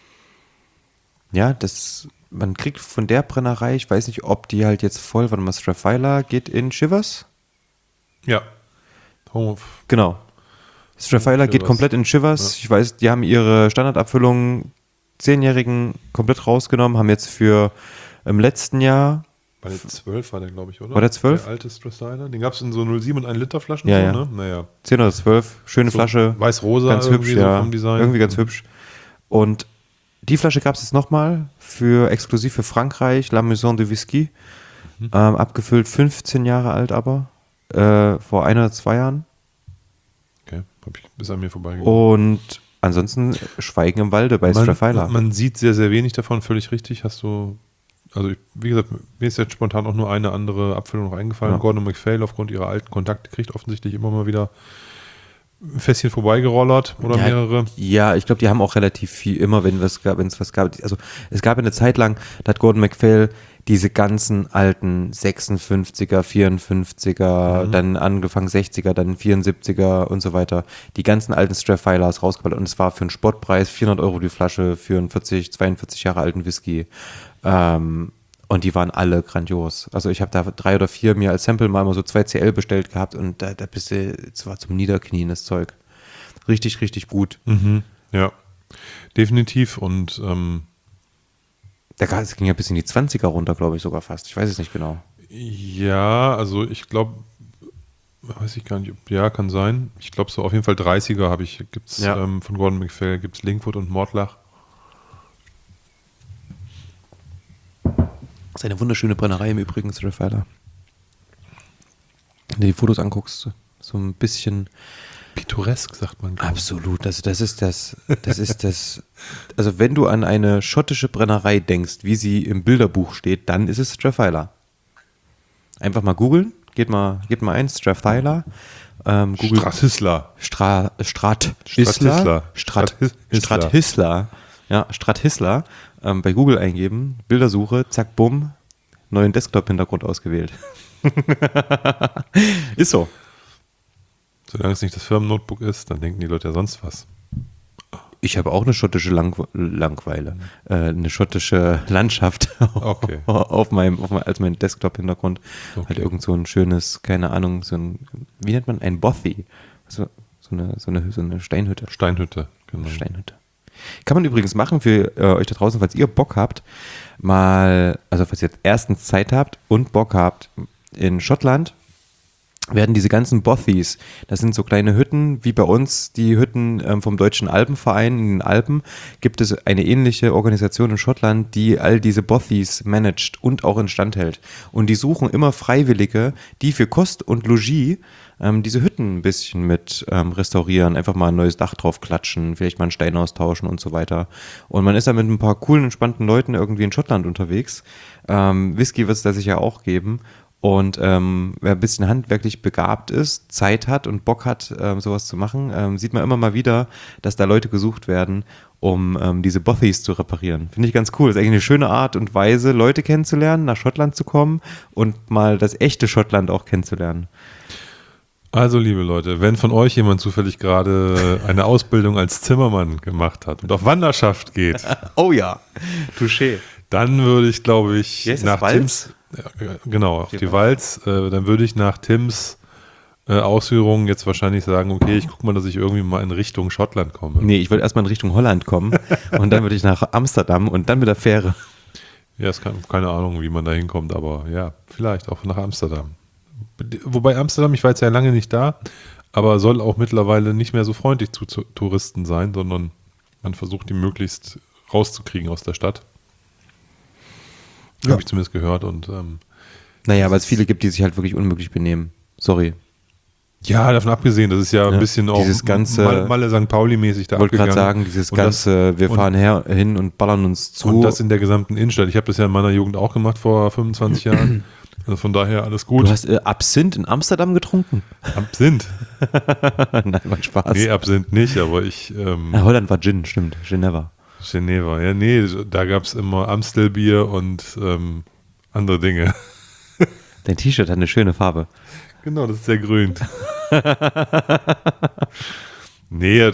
man kriegt von der Brennerei, ich weiß nicht, ob die halt jetzt voll, warte mal, Straffiler geht in Shivers? Ja. Genau. Straffiler geht komplett in Shivers. Ja. Ich weiß, die haben ihre Standardabfüllung 10-Jährigen komplett rausgenommen, haben jetzt für im letzten Jahr. Bei der 12 war der, glaube ich, oder? War der 12? Der alte Straffiler. Den gab es in so 0,7 und 1 Liter Flaschen. Ja, so, ne? Naja. 10 oder 12, schöne so Flasche. Weiß-rosa, ganz hübsch, so vom Design. Irgendwie ganz hübsch. Und die Flasche gab es jetzt nochmal exklusiv für Frankreich, La Maison de Whisky. Abgefüllt, 15 Jahre alt aber. Vor 1 oder 2 Jahren. Okay, bis an mir vorbeigegangen. Und ansonsten Schweigen im Walde bei Straffiler. Man sieht sehr, sehr wenig davon, völlig richtig. Wie gesagt, mir ist jetzt spontan auch nur eine andere Abfüllung noch eingefallen. Ja. Gordon MacPhail aufgrund ihrer alten Kontakte kriegt offensichtlich immer mal wieder ein Fässchen vorbeigerollert oder mehrere. Ja, ich glaube, die haben auch relativ viel, immer wenn es was gab. Also es gab eine Zeit lang, da hat Gordon MacPhail diese ganzen alten 56er, 54er, dann angefangen 60er, dann 74er und so weiter, die ganzen alten Straffilers rausgeballt und es war für einen Spottpreis 400 € die Flasche für einen 42 Jahre alten Whisky. Und die waren alle grandios. Also ich habe da 3 oder 4 mir als Sample mal immer so 2 CL bestellt gehabt und da bist du, es war zum Niederknien das Zeug. Richtig, richtig gut. Ja, definitiv und es ging ja bis in die 20er runter, glaube ich sogar fast. Ich weiß es nicht genau. Ja, also ich glaube, weiß ich gar nicht, kann sein. Ich glaube so auf jeden Fall 30er gibt es von Gordon MacPhail, gibt es Linkwood und Mortlach. Das ist eine wunderschöne Brennerei im Übrigen, Straffiler. Wenn du die Fotos anguckst, so ein bisschen pittoresk, sagt man. Absolut, das ist das. Also wenn du an eine schottische Brennerei denkst, wie sie im Bilderbuch steht, dann ist es Straffiler. Einfach mal googeln, gebt mal ein, Straffiler. Strathisla. Strathisla. Ja, Strathisla. Bei Google eingeben, Bildersuche, zack, bumm, neuen Desktop-Hintergrund ausgewählt. Ist so. Solange es nicht das Firmennotebook ist, dann denken die Leute ja sonst was. Ich habe auch eine schottische Langweile, eine schottische Landschaft okay. als mein Desktop-Hintergrund. Okay. Halt irgend so ein schönes, keine Ahnung, wie nennt man, ein Bothy. So eine Steinhütte. Steinhütte, genau. Steinhütte. Kann man übrigens machen für euch da draußen, falls ihr Bock habt, falls ihr jetzt erstens Zeit habt und Bock habt, in Schottland werden diese ganzen Bothies, das sind so kleine Hütten, wie bei uns die Hütten vom Deutschen Alpenverein in den Alpen, gibt es eine ähnliche Organisation in Schottland, die all diese Bothies managt und auch instand hält. Und die suchen immer Freiwillige, die für Kost und Logis diese Hütten ein bisschen mit restaurieren, einfach mal ein neues Dach drauf klatschen, vielleicht mal einen Stein austauschen und so weiter. Und man ist dann mit ein paar coolen, entspannten Leuten irgendwie in Schottland unterwegs. Whisky wird es da sicher auch geben. Und wer ein bisschen handwerklich begabt ist, Zeit hat und Bock hat, sowas zu machen, sieht man immer mal wieder, dass da Leute gesucht werden, um diese Bothies zu reparieren. Finde ich ganz cool. Ist eigentlich eine schöne Art und Weise, Leute kennenzulernen, nach Schottland zu kommen und mal das echte Schottland auch kennenzulernen. Also, liebe Leute, wenn von euch jemand zufällig gerade eine Ausbildung als Zimmermann gemacht hat und auf Wanderschaft geht, Oh ja, touché. dann würde ich, glaube ich, nach Tims, genau, auf die Walz, dann würde ich nach Tims Ausführungen jetzt wahrscheinlich sagen, okay, ich gucke mal, dass ich irgendwie mal in Richtung Schottland komme. Nee, ich würde erstmal in Richtung Holland kommen und dann würde ich nach Amsterdam und dann mit der Fähre. Ja, keine Ahnung, wie man da hinkommt, aber ja, vielleicht auch nach Amsterdam. Wobei Amsterdam, ich war jetzt ja lange nicht da, aber soll auch mittlerweile nicht mehr so freundlich zu Touristen sein, sondern man versucht, die möglichst rauszukriegen aus der Stadt. Ja. Habe ich zumindest gehört. Und naja, weil es viele gibt, die sich halt wirklich unmöglich benehmen. Sorry. ja, davon abgesehen, das ist ja ein bisschen auch dieses ganze Malle St. Pauli-mäßig da Ich wollte abgegangen. gerade sagen, dieses ganze, wir fahren hin und ballern uns zu. Und das in der gesamten Innenstadt. Ich habe das ja in meiner Jugend auch gemacht vor 25 Jahren. Also von daher alles gut. Du hast Absinth in Amsterdam getrunken? Absinth? Nein, war Spaß. Nee, Absinth nicht, aber ich... Holland war Gin, stimmt. Geneva. Geneva, ja, nee, da gab es immer Amstelbier und andere Dinge. Dein T-Shirt hat eine schöne Farbe. Genau, das ist sehr grün. Nee,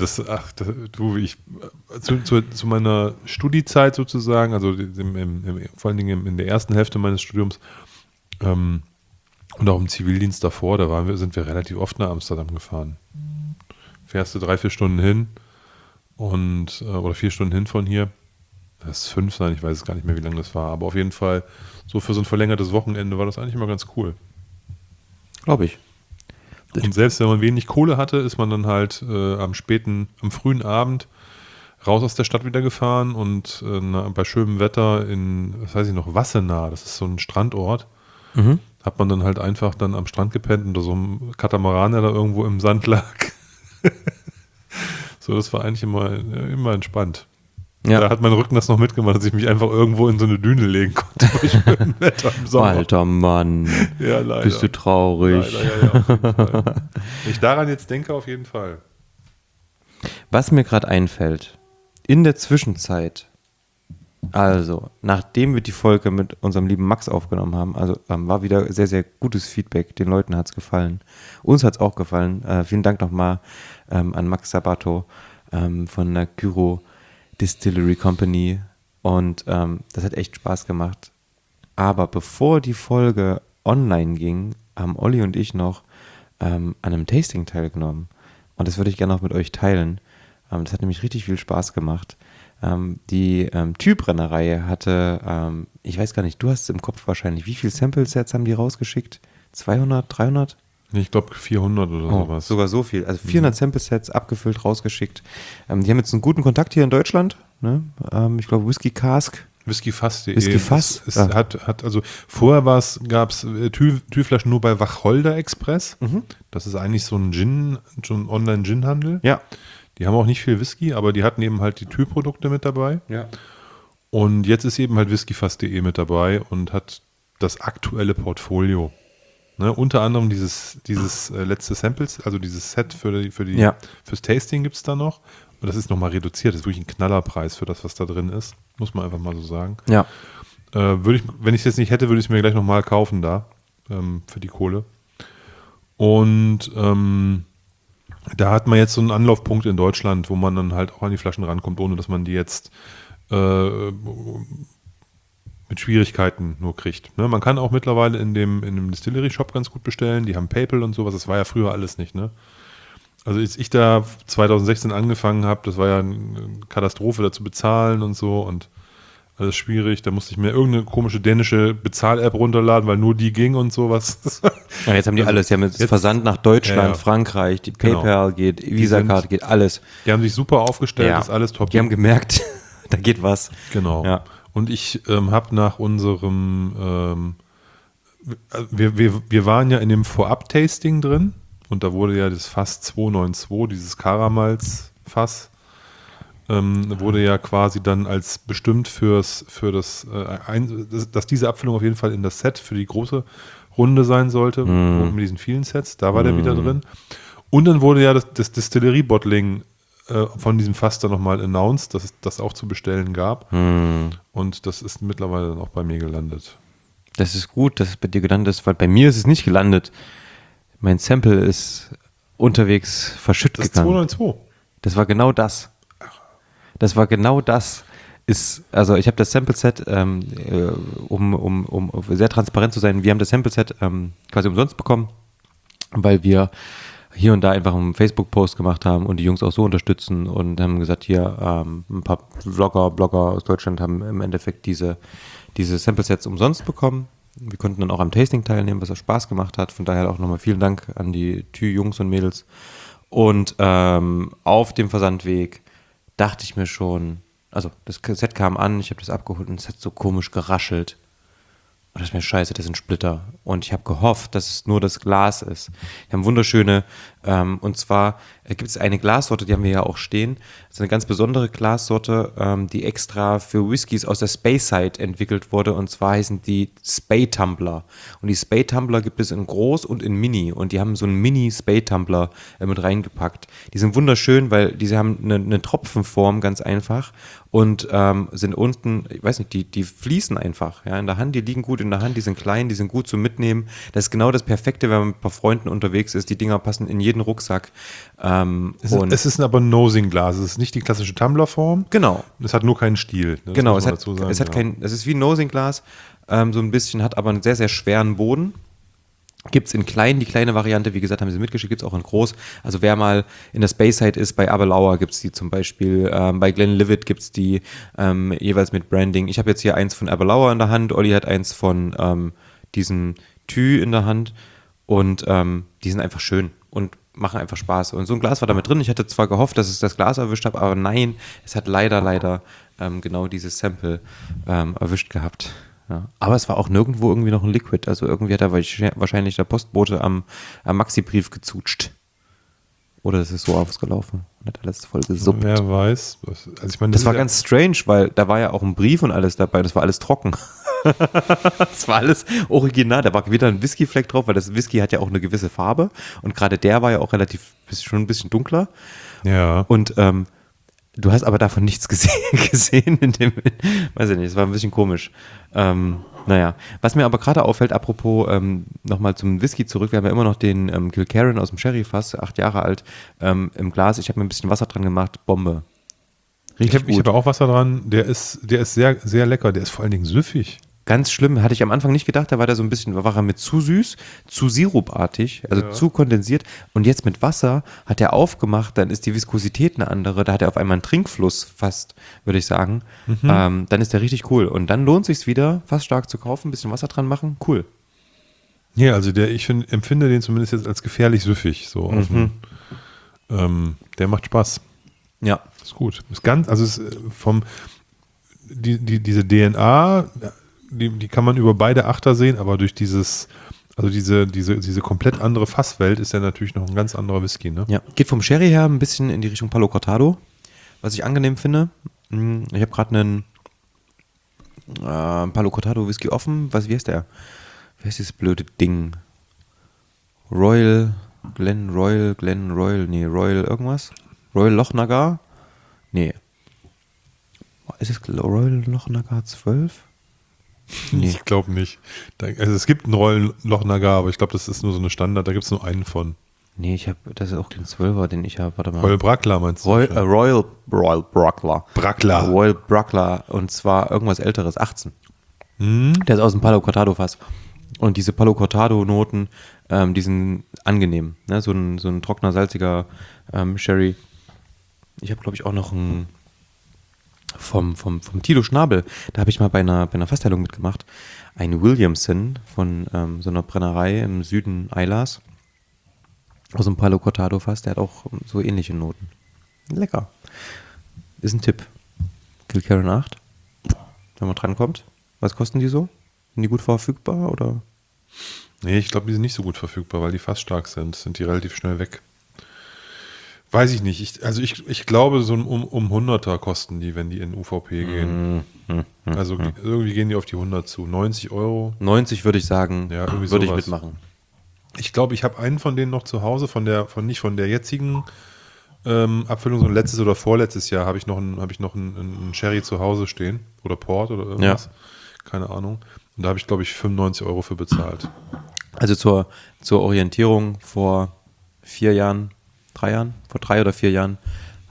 zu meiner Studiezeit sozusagen, also vor allen Dingen in der ersten Hälfte meines Studiums und auch im Zivildienst davor, sind wir relativ oft nach Amsterdam gefahren. Fährst du 3-4 Stunden hin oder 4 Stunden hin von hier. Das ist 5 sein, ich weiß es gar nicht mehr, wie lange das war, aber auf jeden Fall, so für so ein verlängertes Wochenende war das eigentlich immer ganz cool. Glaube ich. Und selbst wenn man wenig Kohle hatte, ist man dann halt am frühen Abend raus aus der Stadt wieder gefahren und bei schönem Wetter Wassenaar, das ist so ein Strandort, hat man dann halt einfach dann am Strand gepennt unter so einem Katamaran, der da irgendwo im Sand lag. So, das war eigentlich immer entspannt. Ja. Da hat mein Rücken das noch mitgemacht, dass ich mich einfach irgendwo in so eine Düne legen konnte bei schönem Wetter im Sommer. Alter Mann, ja, leider. bist du traurig. Leider, ja, auf jeden Fall. Wenn ich daran jetzt denke, auf jeden Fall. Was mir gerade einfällt, in der Zwischenzeit, also nachdem wir die Folge mit unserem lieben Max aufgenommen haben, also war wieder sehr, sehr gutes Feedback, den Leuten hat es gefallen. Uns hat es auch gefallen. Vielen Dank nochmal an Max Sabato von der Gyro Distillery Company und das hat echt Spaß gemacht. Aber bevor die Folge online ging, haben Olli und ich noch an einem Tasting teilgenommen und das würde ich gerne auch mit euch teilen. Das hat nämlich richtig viel Spaß gemacht. Die Tübrennerei hatte, ich weiß gar nicht, du hast es im Kopf wahrscheinlich, wie viele Sample-Sets haben die rausgeschickt? 200, 300? Ich glaube 400 oder sowas. Sogar so viel. Also 400 Sample-Sets abgefüllt, rausgeschickt. Die haben jetzt einen guten Kontakt hier in Deutschland. Ne? Ich glaube Whisky Cask. Whiskyfass.de. Whiskyfass? Also vorher gab es Türflaschen nur bei Wacholder Express. Das ist eigentlich so ein Online-Gin-Handel. Ja. Die haben auch nicht viel Whisky, aber die hatten eben halt die Türprodukte mit dabei. Ja. Und jetzt ist eben halt Whiskyfass.de mit dabei und hat das aktuelle Portfolio. Ne, unter anderem dieses letzte Samples, also dieses Set fürs Tasting gibt es da noch. Und das ist nochmal reduziert. Das ist wirklich ein Knallerpreis für das, was da drin ist. Muss man einfach mal so sagen. Ja. Wenn ich es jetzt nicht hätte, würde ich es mir gleich nochmal kaufen da. Für die Kohle. Und da hat man jetzt so einen Anlaufpunkt in Deutschland, wo man dann halt auch an die Flaschen rankommt, ohne dass man die jetzt mit Schwierigkeiten nur kriegt. Ne? Man kann auch mittlerweile in dem Distillery-Shop ganz gut bestellen. Die haben PayPal und sowas. Das war ja früher alles nicht. Ne? Also als ich da 2016 angefangen habe, das war ja eine Katastrophe, da zu bezahlen und so und alles schwierig. Da musste ich mir irgendeine komische dänische Bezahl-App runterladen, weil nur die ging und sowas. Ja, jetzt haben die alles. Die haben jetzt Versand nach Deutschland, Frankreich, die PayPal geht, Visa-Card geht, alles. Die haben sich super aufgestellt, ist alles top. Die haben gemerkt, da geht was. Genau. Ja. Und ich habe nach unserem wir waren ja in dem Vorab-Tasting drin und da wurde ja das Fass 292, dieses Karamals-Fass, wurde ja quasi dann als bestimmt dass diese Abfüllung auf jeden Fall in das Set für die große Runde sein sollte, mit diesen vielen Sets, da war der wieder drin. Und dann wurde ja das Distillerie-Bottling von diesem Fass dann nochmal announced, dass es das auch zu bestellen gab. Und das ist mittlerweile dann auch bei mir gelandet. Das ist gut, dass es bei dir gelandet ist, weil bei mir ist es nicht gelandet. Mein Sample ist unterwegs verschüttet gegangen. Das ist 292. Das war genau das. Das war genau das. Also ich habe das Sample-Set, um sehr transparent zu sein, wir haben das Sample-Set quasi umsonst bekommen, weil wir hier und da einfach einen Facebook-Post gemacht haben und die Jungs auch so unterstützen und haben gesagt, hier ein paar Blogger aus Deutschland haben im Endeffekt diese Sample-Sets umsonst bekommen. Wir konnten dann auch am Tasting teilnehmen, was auch Spaß gemacht hat. Von daher auch nochmal vielen Dank an die Jungs und Mädels. Und auf dem Versandweg dachte ich mir schon, also das Set kam an, ich habe das abgeholt und es hat so komisch geraschelt. Und das ist mir scheiße, das sind Splitter. Und ich habe gehofft, dass es nur das Glas ist. Wir haben wunderschöne, und zwar gibt es eine Glassorte, die haben wir ja auch stehen. Das ist eine ganz besondere Glassorte, die extra für Whiskys aus der Speyside entwickelt wurde. Und zwar heißen die Spey-Tumbler. Und die Spey-Tumbler gibt es in groß und in mini. Und die haben so einen Mini-Spey-Tumbler mit reingepackt. Die sind wunderschön, weil diese haben eine Tropfenform, ganz einfach. Und sind unten, ich weiß nicht, die fließen einfach in der Hand, die liegen gut in der Hand, die sind klein, die sind gut zum Mitnehmen. Das ist genau das Perfekte, wenn man mit ein paar Freunden unterwegs ist. Die Dinger passen in jeden Rucksack. Es ist aber ein Nosing-Glas, es ist nicht die klassische Tumblerform. Genau. Es hat nur keinen Stiel. Genau, es hat es ist wie ein Nosing-Glas, so ein bisschen, hat aber einen sehr, sehr schweren Boden. Gibt es in klein, die kleine Variante, wie gesagt, haben sie mitgeschickt, gibt es auch in groß. Also wer mal in der Speyside ist, bei Abelauer gibt es die zum Beispiel, bei Glenlivet gibt es die jeweils mit Branding. Ich habe jetzt hier eins von Abelauer in der Hand, Olli hat eins von diesen Thü in der Hand und die sind einfach schön und machen einfach Spaß. Und so ein Glas war da mit drin. Ich hatte zwar gehofft, dass es das Glas erwischt habe, aber nein, es hat leider genau dieses Sample erwischt gehabt. Ja. Aber es war auch nirgendwo irgendwie noch ein Liquid. Also irgendwie hat da wahrscheinlich der Postbote am Maxi-Brief gezutscht. Oder es ist so ausgelaufen und hat alles voll gesuppt. Wer weiß. Also ich meine, das war ganz strange, weil da war ja auch ein Brief und alles dabei. Das war alles trocken. Das war alles original. Da war wieder ein Whisky-Fleck drauf, weil das Whisky hat ja auch eine gewisse Farbe. Und gerade der war ja auch schon ein bisschen dunkler. Ja. Und du hast aber davon nichts gesehen in dem, weiß ich nicht, es war ein bisschen komisch. Naja, was mir aber gerade auffällt, apropos nochmal zum Whisky zurück, wir haben ja immer noch den Kilkerran aus dem Sherry-Fass, 8 Jahre alt, im Glas. Ich habe mir ein bisschen Wasser dran gemacht, Bombe. Richtig gut. Ich habe auch Wasser dran, der ist sehr, sehr lecker, der ist vor allen Dingen süffig. Ganz schlimm, hatte ich am Anfang nicht gedacht, da war der so ein bisschen, war er mit zu süß, zu sirupartig, also zu kondensiert und jetzt mit Wasser hat er aufgemacht, dann ist die Viskosität eine andere, da hat er auf einmal einen Trinkfluss fast, würde ich sagen, dann ist der richtig cool und dann lohnt sich's wieder, fast stark zu kaufen, ein bisschen Wasser dran machen, cool. Ja, also empfinde den zumindest jetzt als gefährlich süffig, so der macht Spaß. Ja. Ist gut. Ist ganz, also ist diese DNA, die kann man über beide Achter sehen, aber durch diese komplett andere Fasswelt ist ja natürlich noch ein ganz anderer Whisky, ne? Ja, geht vom Sherry her ein bisschen in die Richtung Palo Cortado, was ich angenehm finde. Ich habe gerade einen Palo Cortado Whisky offen. Wie heißt der? Wie heißt dieses blöde Ding? Royal irgendwas? Royal Lochnagar? Nee. Ist es Royal Lochnagar 12? Nee. Ich glaube nicht. Also es gibt einen Royal Lochnagar, aber ich glaube, das ist nur so eine Standard, da gibt es nur einen von. Nee, das ist auch den 12er, den ich habe. Warte mal. Royal Brackler meinst du? Royal Brackler. Brackler. Royal Brackler und zwar irgendwas älteres, 18. Der ist aus dem Palo Cortado Fass. Und diese Palo Cortado Noten, die sind angenehm. Ne? So ein trockener, salziger Sherry. Ich habe, glaube ich, auch noch einen vom Tilo Schnabel, da habe ich mal bei einer Fassteilung mitgemacht, ein Williamson von so einer Brennerei im Süden Eilers, aus dem Palo Cortado Fass, der hat auch so ähnliche Noten. Lecker. Ist ein Tipp. Kilkerran 8, wenn man drankommt. Was kosten die so? Sind die gut verfügbar, oder? Nee, ich glaube, die sind nicht so gut verfügbar, weil die fassstark sind die relativ schnell weg. Weiß ich nicht. Ich glaube, so um 100er kosten die, wenn die in UVP gehen. Also irgendwie gehen die auf die 100 zu. 90 Euro. 90 würde ich sagen, Ja, irgendwie würde ich sowas. mitmachen. Ich glaube, ich habe einen von denen noch zu Hause, nicht von der jetzigen Abfüllung, sondern letztes oder vorletztes Jahr habe ich noch einen Sherry zu Hause stehen. Oder Port oder irgendwas. Ja. Keine Ahnung. Und da habe ich, glaube ich, 95 Euro für bezahlt. Also zur Orientierung vor 4 Jahren, 3 Jahren, vor 3 oder 4 Jahren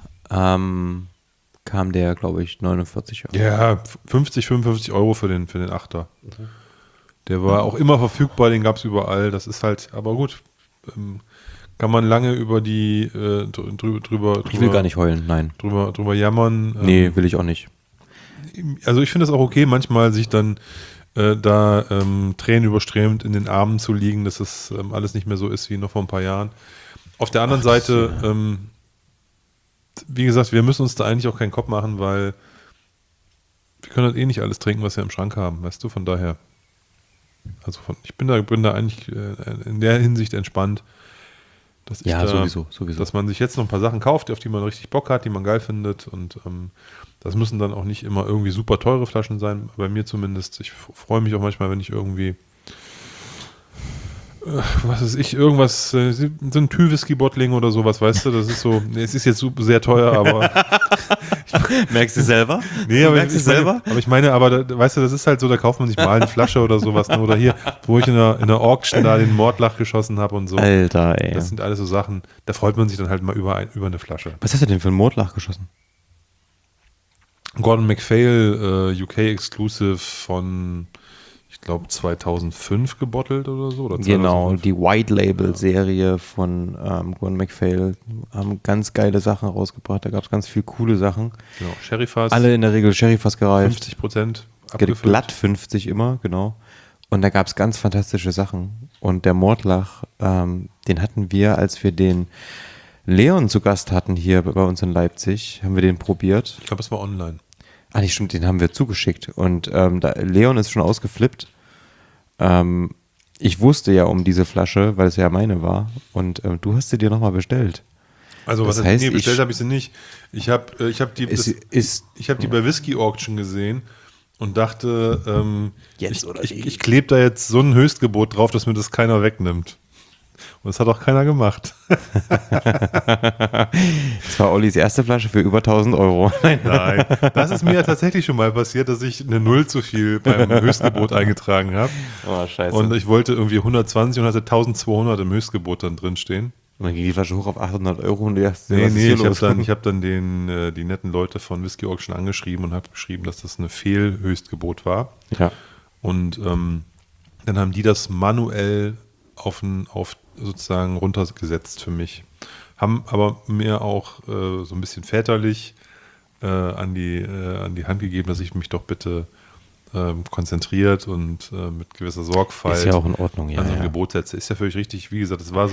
kam der, glaube ich, 49 Euro. Ja, 55 Euro für den Achter. Der war auch immer verfügbar, den gab es überall. Das ist halt, aber gut, kann man lange über die drüber. Ich will gar nicht heulen, nein. Drüber jammern. Nee, will ich auch nicht. Also ich finde das auch okay, manchmal sich dann Tränen überströmt in den Armen zu liegen, dass das alles nicht mehr so ist wie noch vor ein paar Jahren. Auf der anderen Seite, wie gesagt, wir müssen uns da eigentlich auch keinen Kopf machen, weil wir können halt eh nicht alles trinken, was wir im Schrank haben, weißt du, von daher. Also ich bin da eigentlich in der Hinsicht entspannt, dass sowieso. Dass man sich jetzt noch ein paar Sachen kauft, auf die man richtig Bock hat, die man geil findet und das müssen dann auch nicht immer irgendwie super teure Flaschen sein, bei mir zumindest. Ich freue mich auch manchmal, wenn ich irgendwie was weiß ich, irgendwas, so ein Tü-Whisky-Bottling oder sowas, weißt du, das ist so, es ist jetzt sehr teuer, aber merkst du selber? Nee, aber ich meine, weißt du, das ist halt so, da kauft man sich mal eine Flasche oder sowas, ne? Oder hier, wo ich in der Auction da den Mordlach geschossen habe und so. Alter, ey. Das sind alles so Sachen, da freut man sich dann halt mal über eine Flasche. Was hast du denn für einen Mordlach geschossen? Gordon MacPhail, UK Exclusive von, ich glaube, 2005 gebottelt oder so. Oder genau, die White Label Serie von Gordon MacPhail haben ganz geile Sachen rausgebracht. Da gab es ganz viele coole Sachen. Genau, Sherryfass. Alle in der Regel Sherryfass gereift. 50% abgefüllt. Glatt 50 immer, genau. Und da gab es ganz fantastische Sachen. Und der Mordlach, den hatten wir, als wir den Leon zu Gast hatten hier bei uns in Leipzig, haben wir den probiert. Ich glaube, es war online. Ah, nicht stimmt, den haben wir zugeschickt. Und Leon ist schon ausgeflippt. Ich wusste ja um diese Flasche, weil es ja meine war. Und du hast sie dir nochmal bestellt. Also das was heißt, nee, bestellt habe ich sie nicht. Ich hab die bei Whisky Auction gesehen und dachte, ich klebe da jetzt so ein Höchstgebot drauf, dass mir das keiner wegnimmt. Und das hat auch keiner gemacht. Das war Ollis erste Flasche für über 1.000 Euro. Nein, das ist mir ja tatsächlich schon mal passiert, dass ich eine Null zu viel beim Höchstgebot eingetragen habe. Oh, scheiße. Und ich wollte irgendwie 120 und hatte 1.200 im Höchstgebot dann drin stehen. Und dann ging die Flasche hoch auf 800 Euro und du dachtest, nee, ich habe dann die netten Leute von Whisky Auction angeschrieben und habe geschrieben, dass das eine Fehl-Höchstgebot war. Ja. Und dann haben die das manuell auf sozusagen runtergesetzt für mich. Haben aber mir auch so ein bisschen väterlich an die Hand gegeben, dass ich mich doch bitte konzentriert und mit gewisser Sorgfalt ist ja auch in Ordnung, an so ein Gebot setze. Ist ja völlig richtig. Wie gesagt, es war so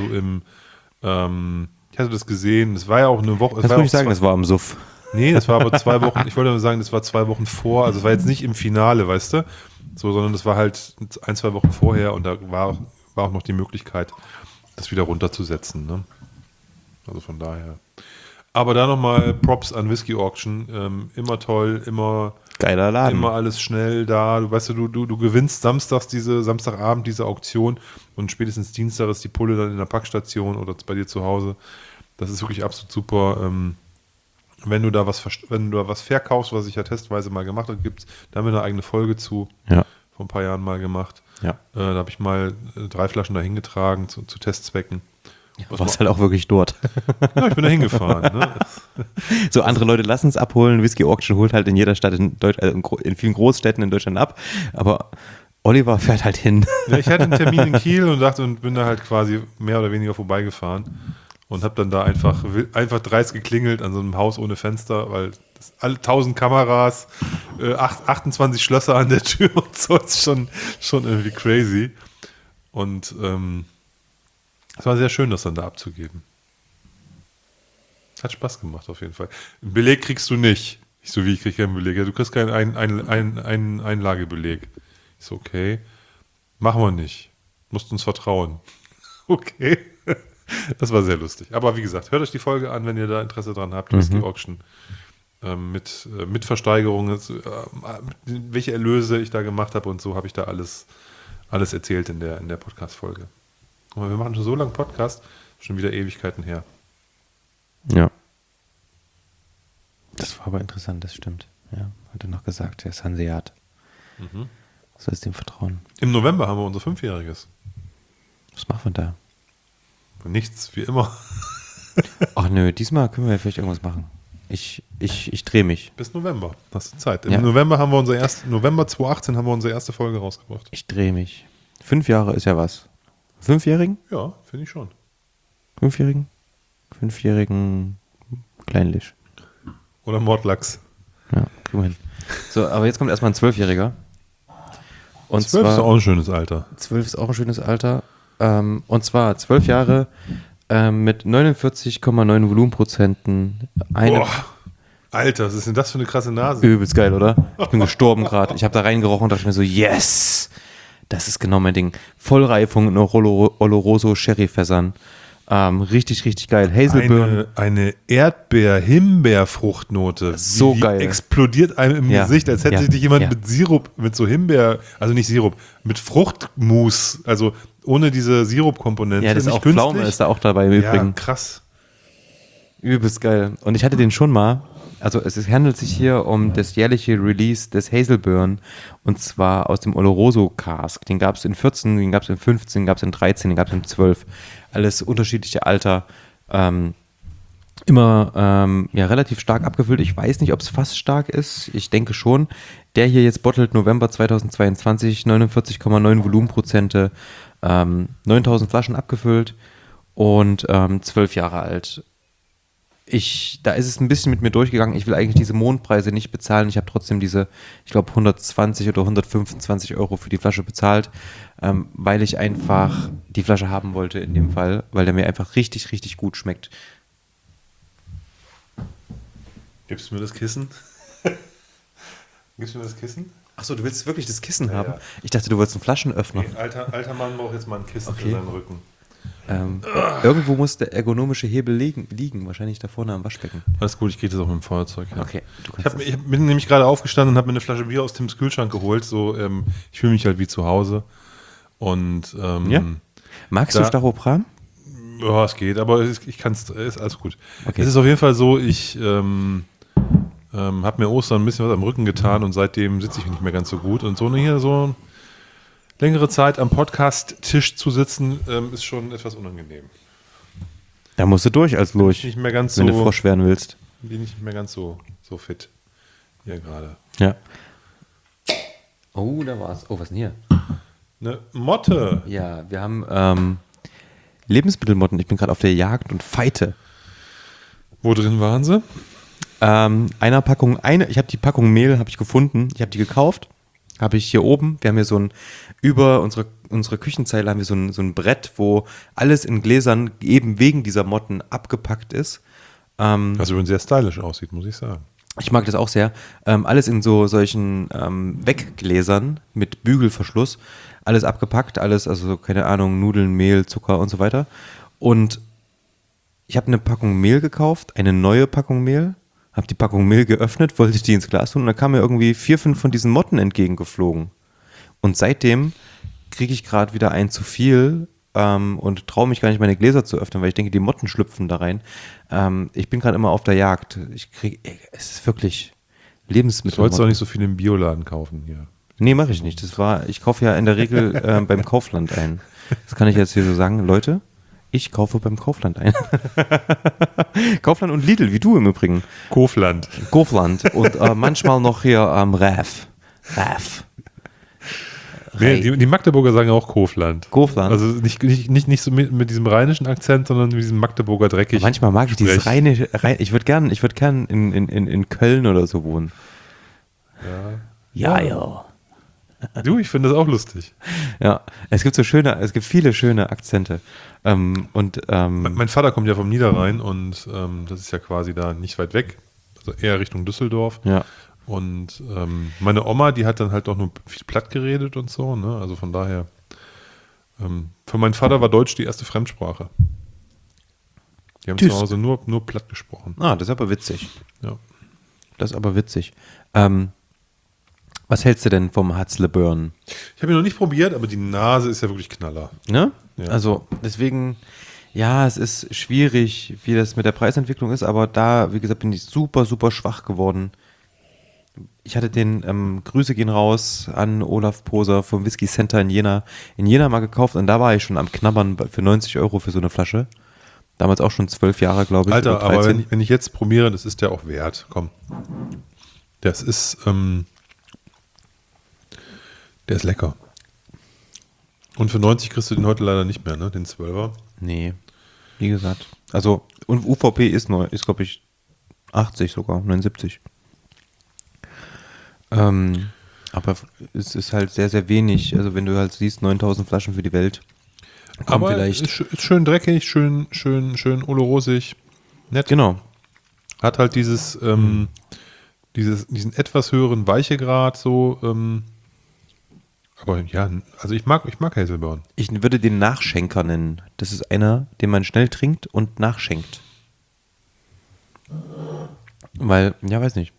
ich hatte das gesehen, es war ja auch eine Woche. Das würde ich sagen, das war am Suff. Nee, das war aber 2 Wochen, ich wollte mal sagen, das war 2 Wochen vor, also es war jetzt nicht im Finale, weißt du, so, sondern das war halt 1, 2 Wochen vorher und da war auch noch die Möglichkeit, das wieder runterzusetzen, ne? Also von daher. Aber da nochmal Props an Whisky Auction, immer toll, immer geiler Laden. Immer alles schnell da. Du weißt, du gewinnst Samstagabend diese Auktion und spätestens Dienstag ist die Pulle dann in der Packstation oder bei dir zu Hause. Das ist wirklich absolut super. Wenn du da was verkaufst, was ich ja testweise mal gemacht habe, da haben wir eine eigene Folge zu. Ja. Vor ein paar Jahren mal gemacht. Ja. Da habe ich mal 3 Flaschen dahin getragen zu Testzwecken. Du warst halt auch wirklich dort. Ja, ich bin da hingefahren. Ne? So, andere Leute lassen es abholen. Whisky Auction holt halt in jeder Stadt in vielen Großstädten in Deutschland ab. Aber Oliver fährt halt hin. Ja, ich hatte einen Termin in Kiel und bin da halt quasi mehr oder weniger vorbeigefahren und habe dann da einfach dreist geklingelt an so einem Haus ohne Fenster, weil alle 1000 Kameras, 28 Schlösser an der Tür und so, ist schon irgendwie crazy. Und es war sehr schön, das dann da abzugeben. Hat Spaß gemacht auf jeden Fall. Einen Beleg kriegst du nicht. Ich so, wie, ich kriege keinen Beleg? Ja, du kriegst keinen Einlagebeleg. Ich so, okay. Machen wir nicht. Musst uns vertrauen. Okay. Das war sehr lustig. Aber wie gesagt, hört euch die Folge an, wenn ihr da Interesse dran habt. Whisky Auction mit Versteigerungen, welche Erlöse ich da gemacht habe und so, habe ich da alles erzählt in der Podcast-Folge. Aber wir machen schon so lange Podcast, schon wieder Ewigkeiten her. Ja. Das war aber interessant, das stimmt. Ja, hat er noch gesagt, der ist Hanseat. Soll es dem vertrauen? Im November haben wir unser 5-jähriges. Was machen wir da? Nichts, wie immer. Ach nö, diesmal können wir vielleicht irgendwas machen. Ich drehe mich. Bis November, hast du Zeit. Ja. Im November haben wir November 2018 haben wir unsere erste Folge rausgebracht. Ich drehe mich. 5 Jahre ist ja was. 5-Jährigen? Ja, finde ich schon. 5-Jährigen? 5-Jährigen Kleinlich. Oder Mordlachs. Ja, kriegen wir hin. So, aber jetzt kommt erstmal ein 12-Jähriger. Und 12 ist auch ein schönes Alter. 12 ist auch ein schönes Alter. Und zwar 12 Jahre mit 49,9 Volumenprozenten. Boah, Alter, was ist denn das für eine krasse Nase? Übelst geil, oder? Ich bin gestorben gerade. Ich habe da reingerochen und dachte mir so, yes! Das ist genau mein Ding. Vollreifung in Oloroso Sherryfässern. Richtig, richtig geil. Hazelbeeren. Eine Erdbeer-Himbeer-Fruchtnote. So die geil. Explodiert einem im Gesicht, als hätte dich jemand mit Sirup, mit so Himbeer, also nicht Sirup, mit Fruchtmus, also ohne diese Sirup-Komponente. Ja, das ist nicht auch künstlich. Pflaume ist da auch dabei im Übrigen. Ja, krass. Übelst geil. Und ich hatte den schon mal, also es handelt sich hier um das jährliche Release des Hazelbeeren und zwar aus dem Oloroso Cask. Den gab es in 14, den gab es in 15, den gab es in 13, den gab es in 12. Alles unterschiedliche Alter. Immer relativ stark abgefüllt. Ich weiß nicht, ob es fast stark ist. Ich denke schon. Der hier jetzt bottelt November 2022, 49,9 Volumenprozente, 9000 Flaschen abgefüllt und 12 Jahre alt. Da ist es ein bisschen mit mir durchgegangen. Ich will eigentlich diese Mondpreise nicht bezahlen. Ich habe trotzdem diese, ich glaube, 120 oder 125 Euro für die Flasche bezahlt, weil ich einfach die Flasche haben wollte in dem Fall, weil der mir einfach richtig, richtig gut schmeckt. Gibst du mir das Kissen? Gibst du mir das Kissen? Achso, du willst wirklich das Kissen haben? Ja. Ich dachte, du wolltest einen Flaschenöffner. Nee, alter Mann braucht jetzt mal ein Kissen für seinen Rücken. Irgendwo muss der ergonomische Hebel liegen, wahrscheinlich da vorne am Waschbecken. Alles gut, ich kriege das auch mit dem Feuerzeug. Ja. Okay, du Ich kannst bin nämlich gerade aufgestanden und habe mir eine Flasche Bier aus Tims Kühlschrank geholt. So, ich fühle mich halt wie zu Hause. Und ja? Magst du Stachopram? Ja, es geht, aber ich kann es, ist alles gut. Okay. Es ist auf jeden Fall so, ich habe mir Ostern ein bisschen was am Rücken getan und seitdem sitze ich nicht mehr ganz so gut. Und so hier so längere Zeit am Podcast-Tisch zu sitzen, ist schon etwas unangenehm. Da musst du durch als Lurch, Nicht mehr ganz wenn so, du Frosch werden willst. bin ich nicht mehr ganz so fit hier gerade. Ja. Oh, da war's. Oh, was ist denn hier? Eine Motte. Ja, wir haben Lebensmittelmotten. Ich bin gerade auf der Jagd und fighte. Wo drin waren sie? Ich habe die Packung Mehl habe ich gefunden. Ich habe die gekauft. Habe ich hier oben. Wir haben hier über unsere Küchenzeile haben wir so ein Brett, wo alles in Gläsern eben wegen dieser Motten abgepackt ist. Was übrigens sehr stylisch aussieht, muss ich sagen. Ich mag das auch sehr. Alles in solchen Weggläsern mit Bügelverschluss. Alles abgepackt, also keine Ahnung, Nudeln, Mehl, Zucker und so weiter. Und ich habe eine Packung Mehl gekauft, eine neue Packung Mehl. Habe die Packung Mehl geöffnet, wollte ich die ins Glas tun und dann kamen mir irgendwie 4, 5 von diesen Motten entgegengeflogen. Und seitdem kriege ich gerade wieder ein zu viel und traue mich gar nicht, meine Gläser zu öffnen, weil ich denke, die Motten schlüpfen da rein. Ich bin gerade immer auf der Jagd. Es ist wirklich Lebensmittel. Du sollst doch nicht so viel im Bioladen kaufen hier. Nee, mache ich nicht. Ich kaufe ja in der Regel beim Kaufland ein. Das kann ich jetzt hier so sagen. Leute, ich kaufe beim Kaufland ein. Kaufland und Lidl, wie du im Übrigen. Kaufland. Und manchmal noch hier Raf. Nee, die Magdeburger sagen auch Kaufland. Kaufland. Also nicht so mit diesem rheinischen Akzent, sondern mit diesem Magdeburger dreckig. Manchmal mag ich dieses rheinische. Ich würde gern in Köln oder so wohnen. Ja. Du, ich finde das auch lustig. Ja, es gibt viele schöne Akzente. Mein Vater kommt ja vom Niederrhein und das ist ja quasi da nicht weit weg, also eher Richtung Düsseldorf. Ja. Und meine Oma, die hat dann halt auch nur viel platt geredet und so, ne? Also von daher, für meinen Vater war Deutsch die erste Fremdsprache. Die haben zu Hause nur platt gesprochen. Ah, das ist aber witzig. Ja. Das ist aber witzig. Was hältst du denn vom Hatzle Burn? Ich habe ihn noch nicht probiert, aber die Nase ist ja wirklich Knaller. Ne? Ja. Also deswegen, ja, es ist schwierig, wie das mit der Preisentwicklung ist, aber da, wie gesagt, bin ich super, super schwach geworden. Ich hatte den, Grüße gehen raus an Olaf Poser vom Whisky Center in Jena mal gekauft und da war ich schon am Knabbern für 90 € für so eine Flasche. Damals auch schon 12 Jahre, glaube ich. Alter, aber wenn ich jetzt probiere, das ist ja auch wert. Komm. Das ist, der ist lecker. Und für 90 kriegst du den heute leider nicht mehr, ne? Den 12er. Nee, wie gesagt. Also, und UVP ist glaube ich, 80 sogar, 79. Aber es ist halt sehr, sehr wenig. Also, wenn du halt siehst, 9000 Flaschen für die Welt. Aber vielleicht. Ist schön dreckig, schön olorosig. Nett. Genau. Hat halt diesen etwas höheren Weichegrad so. Aber ja, also ich mag Hazelburn. Ich würde den Nachschenker nennen. Das ist einer, den man schnell trinkt und nachschenkt. Weil, ja, weiß nicht.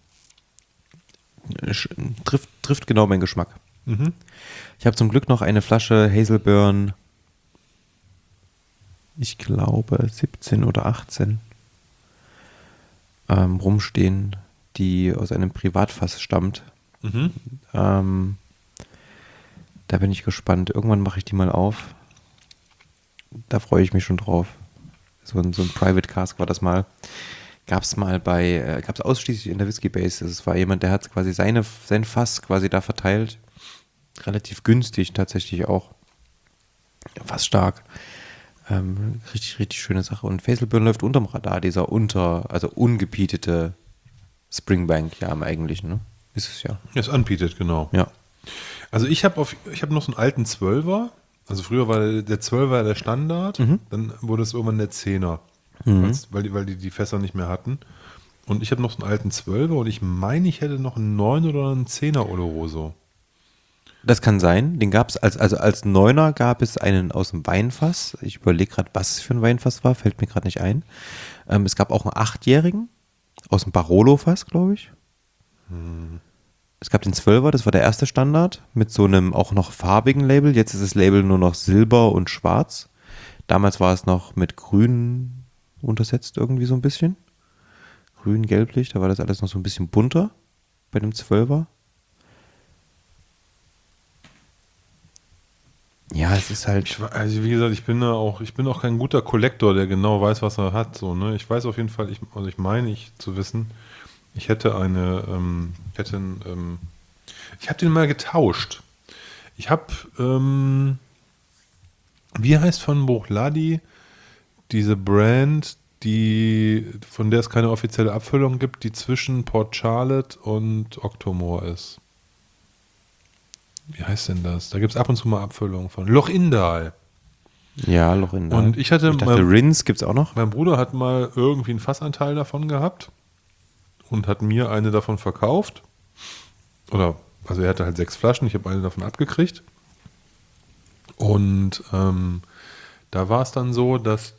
Trifft genau meinen Geschmack. Mhm. Ich habe zum Glück noch eine Flasche Hazelburn, ich glaube 17 oder 18, rumstehen, die aus einem Privatfass stammt. Mhm. Da bin ich gespannt. Irgendwann mache ich die mal auf. Da freue ich mich schon drauf. So ein Private Cask war das mal. Gab es ausschließlich in der Whisky Base. Es war jemand, der hat quasi sein Fass quasi da verteilt. Relativ günstig tatsächlich auch. Fast stark. Richtig, richtig schöne Sache. Und Hazelburn läuft unterm Radar, dieser also ungepietete Springbank, ja im Eigentlichen, ne? Ist es ja. Ist unpeated, genau. Ja. Also ich hab noch so einen alten 12er. Also früher war der 12er der Standard. Dann wurde es irgendwann der 10er. Weil die Fässer nicht mehr hatten. Und ich habe noch so einen alten 12er und ich meine, ich hätte noch einen 9 oder einen 10er Oloroso. Das kann sein. Den gab es als Neuner gab es einen aus dem Weinfass. Ich überlege gerade, was es für ein Weinfass war, fällt mir gerade nicht ein. Es gab auch einen 8-jährigen aus dem Barolo-Fass, glaube ich. Es gab den 12er, das war der erste Standard, mit so einem auch noch farbigen Label. Jetzt ist das Label nur noch Silber und Schwarz. Damals war es noch mit Grün untersetzt irgendwie so ein bisschen. Grün, gelblich, da war das alles noch so ein bisschen bunter bei dem 12er. Ja, es ist halt. Also wie gesagt, ich bin auch kein guter Kollektor, der genau weiß, was er hat. So, ne? Ich weiß auf jeden Fall, ich meine zu wissen, ich hätte ich habe den mal getauscht. Ich habe, wie heißt von Bruichladdich diese Brand, von der es keine offizielle Abfüllung gibt, die zwischen Port Charlotte und Octomore ist. Wie heißt denn das? Da gibt es ab und zu mal Abfüllungen von. Loch-Indal. Ja, Loch-Indal. Und ich dachte, Rins gibt es auch noch. Mein Bruder hat mal irgendwie einen Fassanteil davon gehabt und hat mir eine davon verkauft. Also er hatte halt 6 Flaschen, ich habe eine davon abgekriegt. Und da war es dann so, dass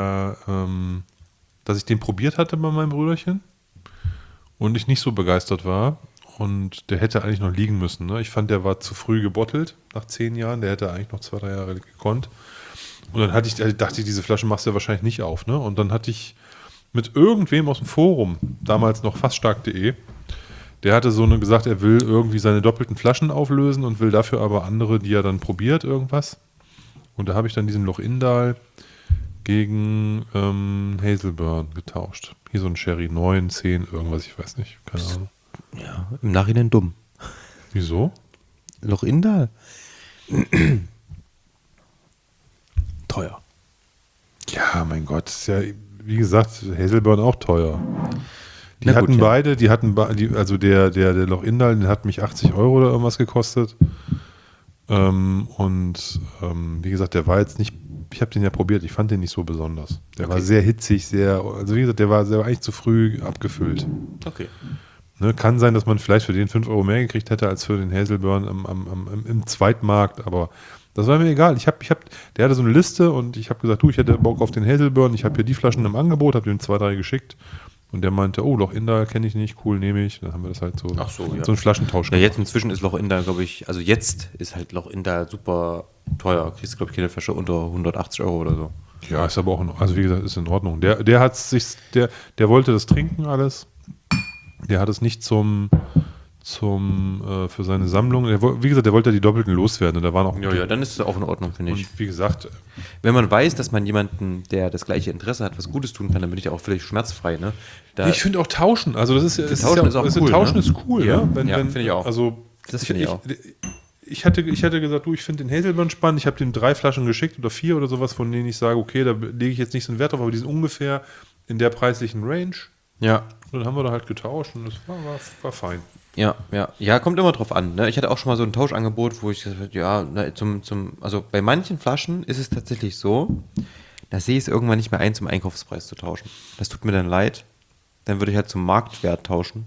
dass ich den probiert hatte bei meinem Brüderchen und ich nicht so begeistert war. Und der hätte eigentlich noch liegen müssen. Ne? Ich fand, der war zu früh gebottelt nach 10 Jahren. Der hätte eigentlich noch 2-3 Jahre gekonnt. Und dann dachte ich, diese Flasche machst du ja wahrscheinlich nicht auf. Ne? Und dann hatte ich mit irgendwem aus dem Forum, damals noch faststark.de, der hatte gesagt, er will irgendwie seine doppelten Flaschen auflösen und will dafür aber andere, die er dann probiert, irgendwas. Und da habe ich dann diesen Loch-Indal gegen Hazelburn getauscht. Hier so ein Sherry 9, 10, irgendwas, ich weiß nicht. Keine Ahnung. Ja, im Nachhinein dumm. Wieso? Loch-Indal. Teuer. Ja, mein Gott. Ist ja, wie gesagt, Hazelburn auch teuer. Die Na gut, hatten ja. beide, also der Loch-Indal, den hat mich 80 € oder irgendwas gekostet. Wie gesagt, der war jetzt nicht, ich habe den ja probiert, ich fand den nicht so besonders. Der war sehr hitzig, also wie gesagt, der war eigentlich zu früh abgefüllt. Okay. Ne, kann sein, dass man vielleicht für den 5 € mehr gekriegt hätte als für den Hazelburn im Zweitmarkt, aber Das war mir egal. Der hatte so eine Liste und ich habe gesagt, ich hätte Bock auf den Hazelburn, ich habe hier die Flaschen im Angebot, habe ihm 2, 3 geschickt und der meinte, Loch Inda kenne ich nicht, cool, nehme ich. Dann haben wir das halt so, so einen Flaschentausch gemacht. Ja, jetzt inzwischen ist Loch Inda, glaube ich, also jetzt ist halt Loch Inda super teuer. Kriegst du, glaube ich, keine Flasche unter 180 € oder so. Ja, ist aber auch, also wie gesagt, ist in Ordnung. Der wollte das trinken alles. Der hat es nicht für seine Sammlung. Wie gesagt, der wollte die Doppelten loswerden. Und da waren auch. Ja, dann ist es auch in Ordnung, finde ich. Und wie gesagt. Wenn man weiß, dass man jemanden, der das gleiche Interesse hat, was Gutes tun kann, dann bin ich auch völlig schmerzfrei, ne? Ich finde auch Tauschen. Also das ist Tauschen ist auch cool. Tauschen ist cool, ja. Ne? Finde ich auch. Also das finde ich auch. Ich hatte gesagt, ich finde den Hazelburn spannend. Ich habe dem 3 Flaschen geschickt oder 4 oder sowas, von denen ich sage, okay, da lege ich jetzt nicht so einen Wert drauf, aber die sind ungefähr in der preislichen Range. Ja. Und dann haben wir da halt getauscht und das war fein. Ja, kommt immer drauf an. Ne? Ich hatte auch schon mal so ein Tauschangebot, wo ich gesagt habe, also bei manchen Flaschen ist es tatsächlich so, da sehe ich es irgendwann nicht mehr ein, zum Einkaufspreis zu tauschen. Das tut mir dann leid. Dann würde ich halt zum Marktwert tauschen.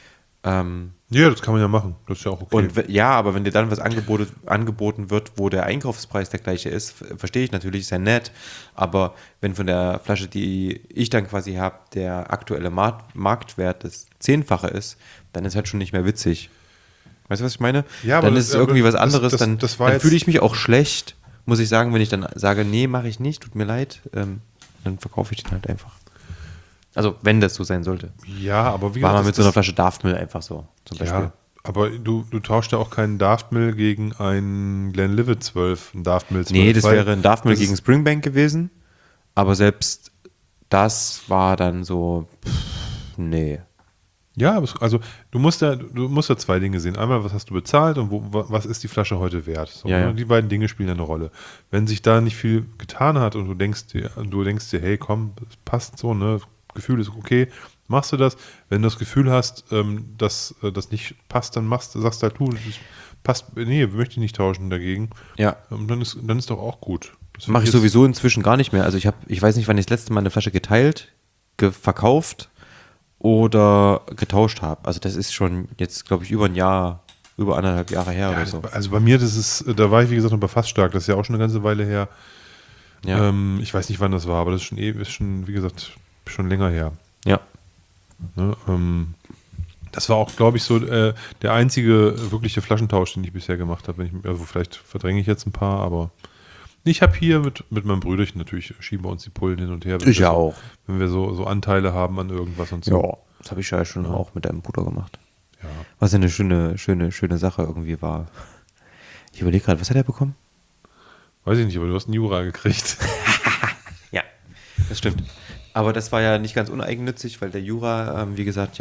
Ja, das kann man ja machen. Das ist ja auch okay. Und aber wenn dir dann was angeboten wird, wo der Einkaufspreis der gleiche ist, verstehe ich natürlich, ist ja nett, aber wenn von der Flasche, die ich dann quasi habe, der aktuelle Marktwert das 10-fache ist, dann ist halt schon nicht mehr witzig. Weißt du, was ich meine? Ja, dann ist es irgendwie was anderes, dann fühle ich mich auch schlecht, muss ich sagen, wenn ich dann sage, nee, mache ich nicht, tut mir leid, dann verkaufe ich den halt einfach. Also, wenn das so sein sollte. Ja, aber wie gesagt. War mal mit so einer Flasche Daftmill einfach so, zum Beispiel. Ja, aber du tauschst ja auch keinen Daftmill gegen einen Glenlivet 12, einen Daftmill 12. Nee, das wäre ein Daftmill gegen Springbank gewesen, aber selbst das war dann so, nee. Ja, also du musst ja 2 Dinge sehen. Einmal, was hast du bezahlt und was ist die Flasche heute wert? So, ja. Die beiden Dinge spielen eine Rolle. Wenn sich da nicht viel getan hat und du denkst dir, hey, komm, das passt so, ne? Gefühl ist okay, machst du das. Wenn du das Gefühl hast, dass das nicht passt, dann sagst du halt, passt, nee, möchte ich nicht tauschen dagegen. Ja. Und dann ist doch auch gut. Das mache ich sowieso inzwischen gar nicht mehr. Also ich weiß nicht, wann ich das letzte Mal eine Flasche geteilt, verkauft oder getauscht habe. Also das ist schon jetzt, glaube ich, über 1,5 Jahre her oder so. Also bei mir, da war ich, wie gesagt, noch bei Fassstark, das ist ja auch schon eine ganze Weile her. Ja. Ich weiß nicht, wann das war, aber das ist schon, wie gesagt, schon länger her. Ja. Ne, das war auch, glaube ich, so der einzige wirkliche Flaschentausch, den ich bisher gemacht habe. Also vielleicht verdränge ich jetzt ein paar, aber ich habe hier mit meinem Brüderchen, natürlich schieben wir uns die Pullen hin und her. Ich auch. Wenn wir so Anteile haben an irgendwas und so. Ja, das habe ich ja schon auch mit deinem Bruder gemacht. Ja. Was ja eine schöne Sache irgendwie war. Ich überlege gerade, was hat er bekommen? Weiß ich nicht, aber du hast einen Jura gekriegt. Ja, das stimmt. Aber das war ja nicht ganz uneigennützig, weil der Jura, wie gesagt,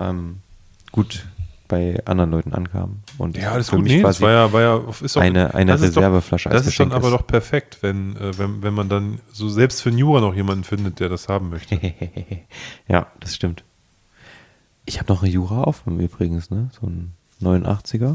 gut bei anderen Leuten ankam. Und ja, das ist gut. Nee, das ist auch eine Reserveflasche als Das ist dann aber doch perfekt, wenn man dann so selbst für einen Jura noch jemanden findet, der das haben möchte. Ja, das stimmt. Ich habe noch einen Jura offen übrigens, ne? So einen 89er.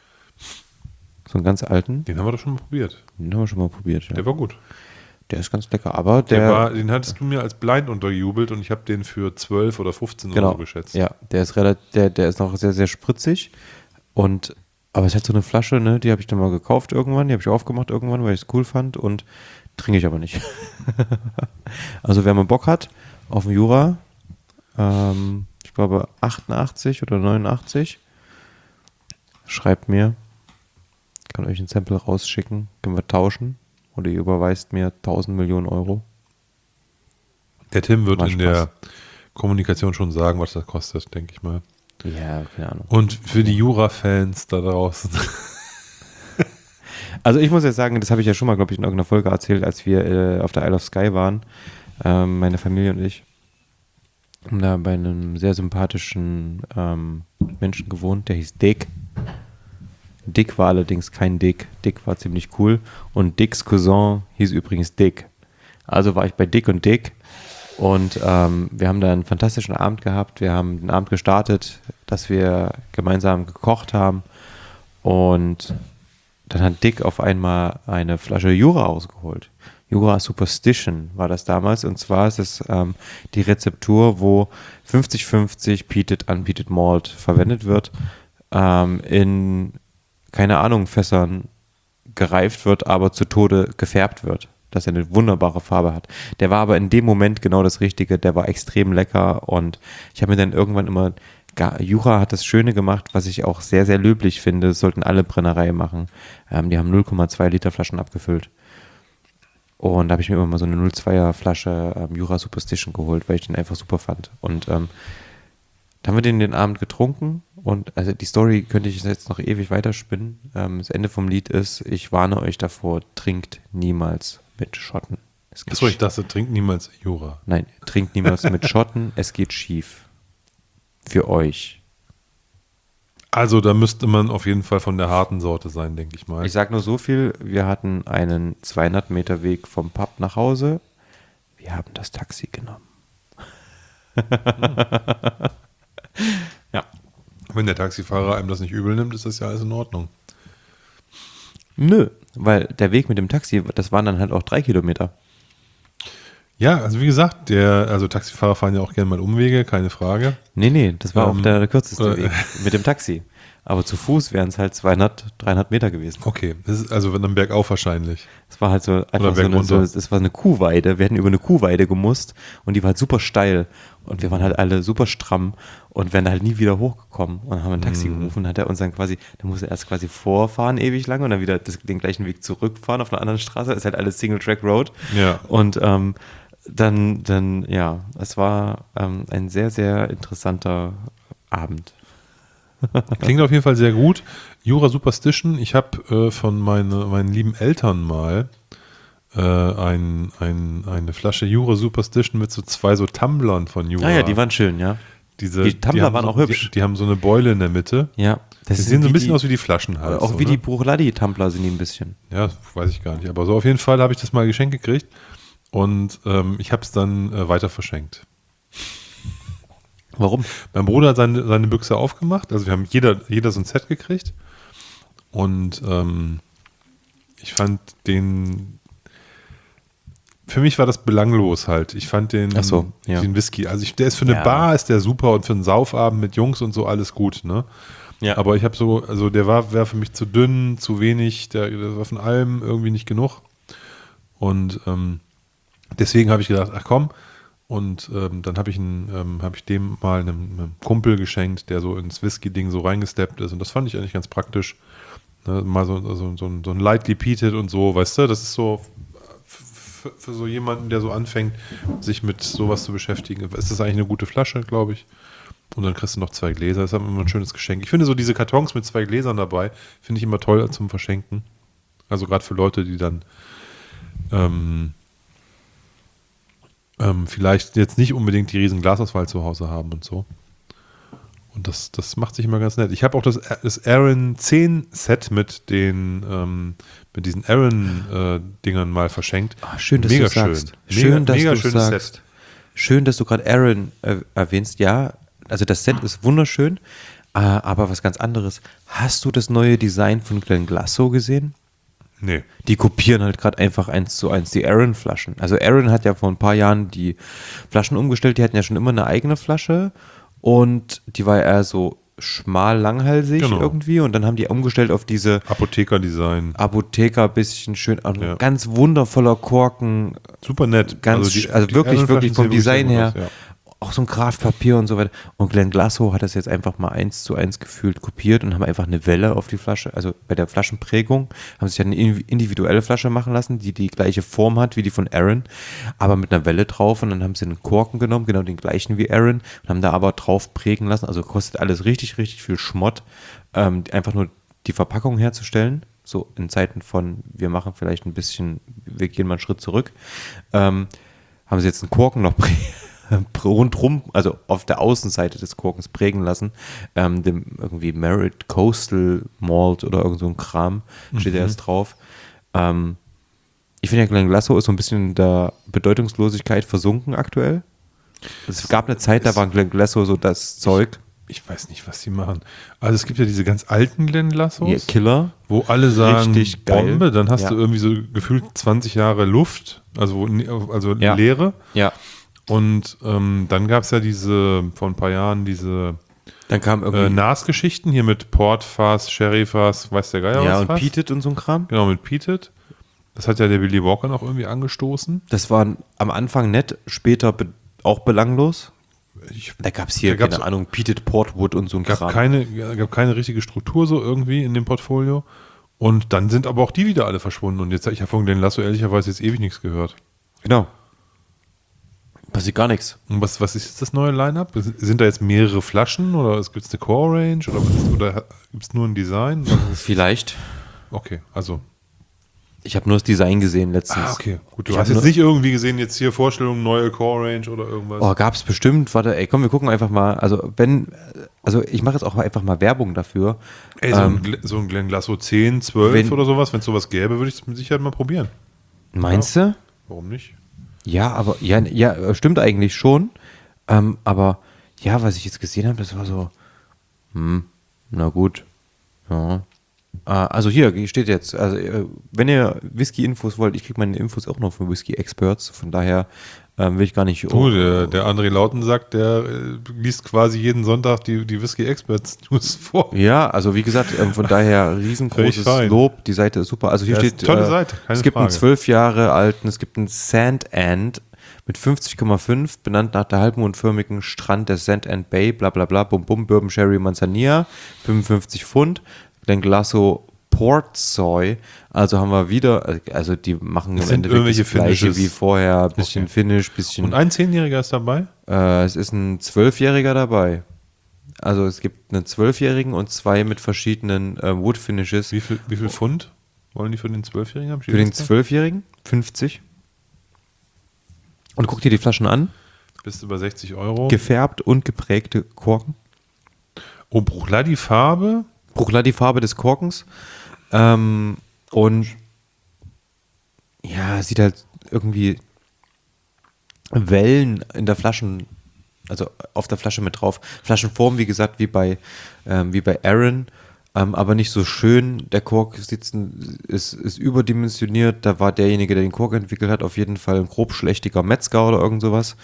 So einen ganz alten. Den haben wir doch schon mal probiert. Ja. Der war gut. Der ist ganz lecker, aber den hattest du mir als blind untergejubelt und ich habe den für 12 oder 15 Euro geschätzt. Ja, der ist noch sehr, sehr spritzig aber es hat so eine Flasche, ne, die habe ich dann mal gekauft irgendwann, die habe ich aufgemacht irgendwann, weil ich es cool fand und trinke ich aber nicht. Also wer mal Bock hat auf den Jura, ich glaube 88 oder 89, schreibt mir, ich kann euch ein Sample rausschicken, können wir tauschen. Oder ihr überweist mir 1000 Millionen Euro. Der Tim wird in der Kommunikation schon sagen, was das kostet, denke ich mal. Ja, keine Ahnung. Und für die Jura-Fans da draußen. Also ich muss jetzt sagen, das habe ich ja schon mal, glaube ich, in irgendeiner Folge erzählt, als wir auf der Isle of Skye waren, meine Familie und ich, haben da bei einem sehr sympathischen Menschen gewohnt, der hieß Dick. Dick war allerdings kein Dick. Dick war ziemlich cool. Und Dicks Cousin hieß übrigens Dick. Also war ich bei Dick und Dick. Und wir haben da einen fantastischen Abend gehabt. Wir haben den Abend gestartet, dass wir gemeinsam gekocht haben. Und dann hat Dick auf einmal eine Flasche Jura ausgeholt. Jura Superstition war das damals. Und zwar ist es die Rezeptur, wo 50-50 Peated, Unpeated Malt verwendet wird. In keine Ahnung, Fässern gereift wird, aber zu Tode gefärbt wird. Dass er eine wunderbare Farbe hat. Der war aber in dem Moment genau das Richtige. Der war extrem lecker und ich habe mir dann irgendwann immer, Jura hat das Schöne gemacht, was ich auch sehr, sehr löblich finde. Das sollten alle Brennereien machen. Die haben 0,2 Liter Flaschen abgefüllt. Und da habe ich mir immer mal so eine 0,2er Flasche Jura Superstition geholt, weil ich den einfach super fand. Und da haben wir den Abend getrunken und also die Story könnte ich jetzt noch ewig weiterspinnen. Das Ende vom Lied ist, ich warne euch davor, trinkt niemals mit Schotten. Achso, ich dachte, trinkt niemals Jura. Nein, trinkt niemals mit Schotten, es geht schief. Für euch. Also da müsste man auf jeden Fall von der harten Sorte sein, denke ich mal. Ich sag nur so viel, wir hatten einen 200 Meter Weg vom Pub nach Hause. Wir haben das Taxi genommen. Ja. Wenn der Taxifahrer einem das nicht übel nimmt, ist das ja alles in Ordnung. Nö, weil der Weg mit dem Taxi, das waren dann halt auch 3 Kilometer. Ja, also wie gesagt, also Taxifahrer fahren ja auch gerne mal Umwege, keine Frage. Nee, das war auch der kürzeste Weg mit dem Taxi. Aber zu Fuß wären es halt 200, 300 Meter gewesen. Okay, das ist also dann bergauf wahrscheinlich. Es war halt so einfach es war eine Kuhweide. Wir hätten über eine Kuhweide gemusst und die war halt super steil. Und wir waren halt alle super stramm und wären halt nie wieder hochgekommen. Und dann haben wir ein Taxi gerufen, hat er uns dann quasi, der musste erst quasi vorfahren ewig lange und dann wieder den gleichen Weg zurückfahren auf einer anderen Straße. Das ist halt alles Single-Track-Road. Ja. Und dann, ja, es war ein sehr, sehr interessanter Abend. Klingt auf jeden Fall sehr gut. Jura Superstition, ich habe von meinen lieben Eltern mal eine Flasche Jura Superstition mit so 2 so Tumblern von Jura. Ah ja, die waren schön, ja. Die Tumbler waren auch hübsch. Die haben so eine Beule in der Mitte. Ja. Die sehen so ein bisschen aus wie die Flaschen halt. Auch wie die Bruchladi-Tumbler sind die ein bisschen. Ja, weiß ich gar nicht. Aber so auf jeden Fall habe ich das mal geschenkt gekriegt und ich habe es dann weiter verschenkt. Warum? Mein Bruder hat seine Büchse aufgemacht. Also wir haben jeder so ein Set gekriegt. Und ich fand den... Für mich war das belanglos halt. Ich fand den Whisky, also der ist für eine Bar ist der super und für einen Saufabend mit Jungs und so alles gut, ne? Ja. Aber ich habe also der wäre für mich zu dünn, zu wenig, der war von allem irgendwie nicht genug. Und deswegen habe ich gedacht, ach komm. Und dann habe ich dem mal einem Kumpel geschenkt, der so ins Whisky-Ding so reingesteppt ist. Und das fand ich eigentlich ganz praktisch. Ne? Mal so ein Lightly Peated und so, weißt du, das ist so für so jemanden, der so anfängt, sich mit sowas zu beschäftigen, ist das eigentlich eine gute Flasche, glaube ich. Und dann kriegst du noch 2 Gläser. Das ist immer ein schönes Geschenk. Ich finde so diese Kartons mit 2 Gläsern dabei, finde ich immer toll zum Verschenken. Also gerade für Leute, die dann vielleicht jetzt nicht unbedingt die riesen Glasauswahl zu Hause haben und so. Und das macht sich immer ganz nett. Ich habe auch das Aaron 10 Set mit diesen Aaron-Dingern mal verschenkt. Ach, schön, dass du sagst. Schön, dass du sagst. Schön, dass du gerade Aaron erwähnst. Ja, also das Set ist wunderschön, aber was ganz anderes. Hast du das neue Design von Glen Glasso gesehen? Nee. Die kopieren halt gerade einfach 1:1 die Aaron-Flaschen. Also Aaron hat ja vor ein paar Jahren die Flaschen umgestellt. Die hatten ja schon immer eine eigene Flasche. Und die war eher so schmal langhalsig irgendwie. Und dann haben die umgestellt auf diese Apotheker-Design. Apotheker, bisschen schön, ganz wundervoller Korken. Super nett. Also wirklich vom Design her. Ja. Auch so ein Kraftpapier und so weiter. Und Glen Glasso hat das jetzt einfach mal 1:1 gefühlt kopiert und haben einfach eine Welle auf die Flasche, also bei der Flaschenprägung, haben sich eine individuelle Flasche machen lassen, die gleiche Form hat wie die von Aaron, aber mit einer Welle drauf und dann haben sie einen Korken genommen, genau den gleichen wie Aaron und haben da aber drauf prägen lassen, also kostet alles richtig, richtig viel Schmott, einfach nur die Verpackung herzustellen, so in Zeiten von, wir machen vielleicht ein bisschen, wir gehen mal einen Schritt zurück, haben sie jetzt einen Korken noch rundrum, also auf der Außenseite des Korkens prägen lassen, dem irgendwie Merit Coastal Malt oder irgend so ein Kram steht erst drauf. Ich finde ja, Glen Glasso ist so ein bisschen in der Bedeutungslosigkeit versunken aktuell. Es gab eine Zeit, da war Glen Glasso so das Zeug. Ich weiß nicht, was die machen. Also es gibt ja diese ganz alten Glen Glassos, ja, Killer, wo alle sagen, richtig geil. Bombe, dann hast du irgendwie so gefühlt 20 Jahre Luft, also Leere. Ja. Und dann gab es ja vor ein paar Jahren diese Dann kam irgendwie... NAS-Geschichten hier mit Portfass, Sherryfass, weiß der Geier was. Ja, und fast. Peated und so ein Kram. Genau, mit Peated. Das hat ja der Willy Walker noch irgendwie angestoßen. Das war am Anfang nett, später auch belanglos. Da gab es hier, keine Ahnung, Peated Portwood und so ein Kram. Gab keine richtige Struktur so irgendwie in dem Portfolio. Und dann sind aber auch die wieder alle verschwunden. Und jetzt, ich habe von Glenn Lasso ehrlicherweise jetzt ewig nichts gehört. Genau. Passiert gar nichts. Und was ist jetzt das neue Line-Up? Sind da jetzt mehrere Flaschen oder gibt es eine Core-Range oder gibt es nur ein Design? Vielleicht. Okay, also. Ich habe nur das Design gesehen letztens. Okay, gut. Du hast jetzt nicht irgendwie gesehen, jetzt hier Vorstellungen, neue Core-Range oder irgendwas? Oh, gab es bestimmt. Warte, ey, komm, wir gucken einfach mal. Also ich mache jetzt auch einfach mal Werbung dafür. Ey, so ein Glenn Lasso 10, 12 oder sowas, wenn es sowas gäbe, würde ich es mit Sicherheit mal probieren. Meinst du? Warum nicht? Ja, aber ja, stimmt eigentlich schon. Aber ja, was ich jetzt gesehen habe, das war so, na gut. Ja. Also hier steht jetzt, also wenn ihr Whisky-Infos wollt, ich kriege meine Infos auch noch von Whisky-Experts, von daher will ich gar nicht... der André Lauten sagt, der liest quasi jeden Sonntag die Whisky-Experts-News vor. Ja, also wie gesagt, von daher riesengroßes Lob, die Seite ist super. Also hier steht, tolle Seite, keine es gibt Frage. einen 12 Jahre alten, es gibt einen Sand End mit 50,5, benannt nach der halbmondförmigen Strand der Sand End Bay, bla bla bla, Bum Bum, Bourbon Sherry Manzanilla, 55 Pfund. Glenn Lasso Port Soy, also haben wir wieder, also die machen im Endeffekt das Gleiche wie vorher, bisschen Finish, bisschen... Und ein 10-Jähriger ist dabei? Es ist ein 12-Jähriger dabei. Also es gibt einen 12-Jährigen und 2 mit verschiedenen Wood Finishes. Wie viel Pfund wollen die für den 12-Jährigen haben? Für den 12-Jährigen 50. Und guck dir die Flaschen an. Bis über 60 Euro. Gefärbt und geprägte Korken. Oh, Bruchla die Farbe... Die Farbe des Korkens. Und ja, sieht halt irgendwie Wellen in der Flaschen, also auf der Flasche mit drauf. Flaschenform, wie gesagt, wie bei Aaron, aber nicht so schön. Der Kork ist überdimensioniert. Da war derjenige, der den Kork entwickelt hat, auf jeden Fall ein grobschlächtiger Metzger oder irgend sowas.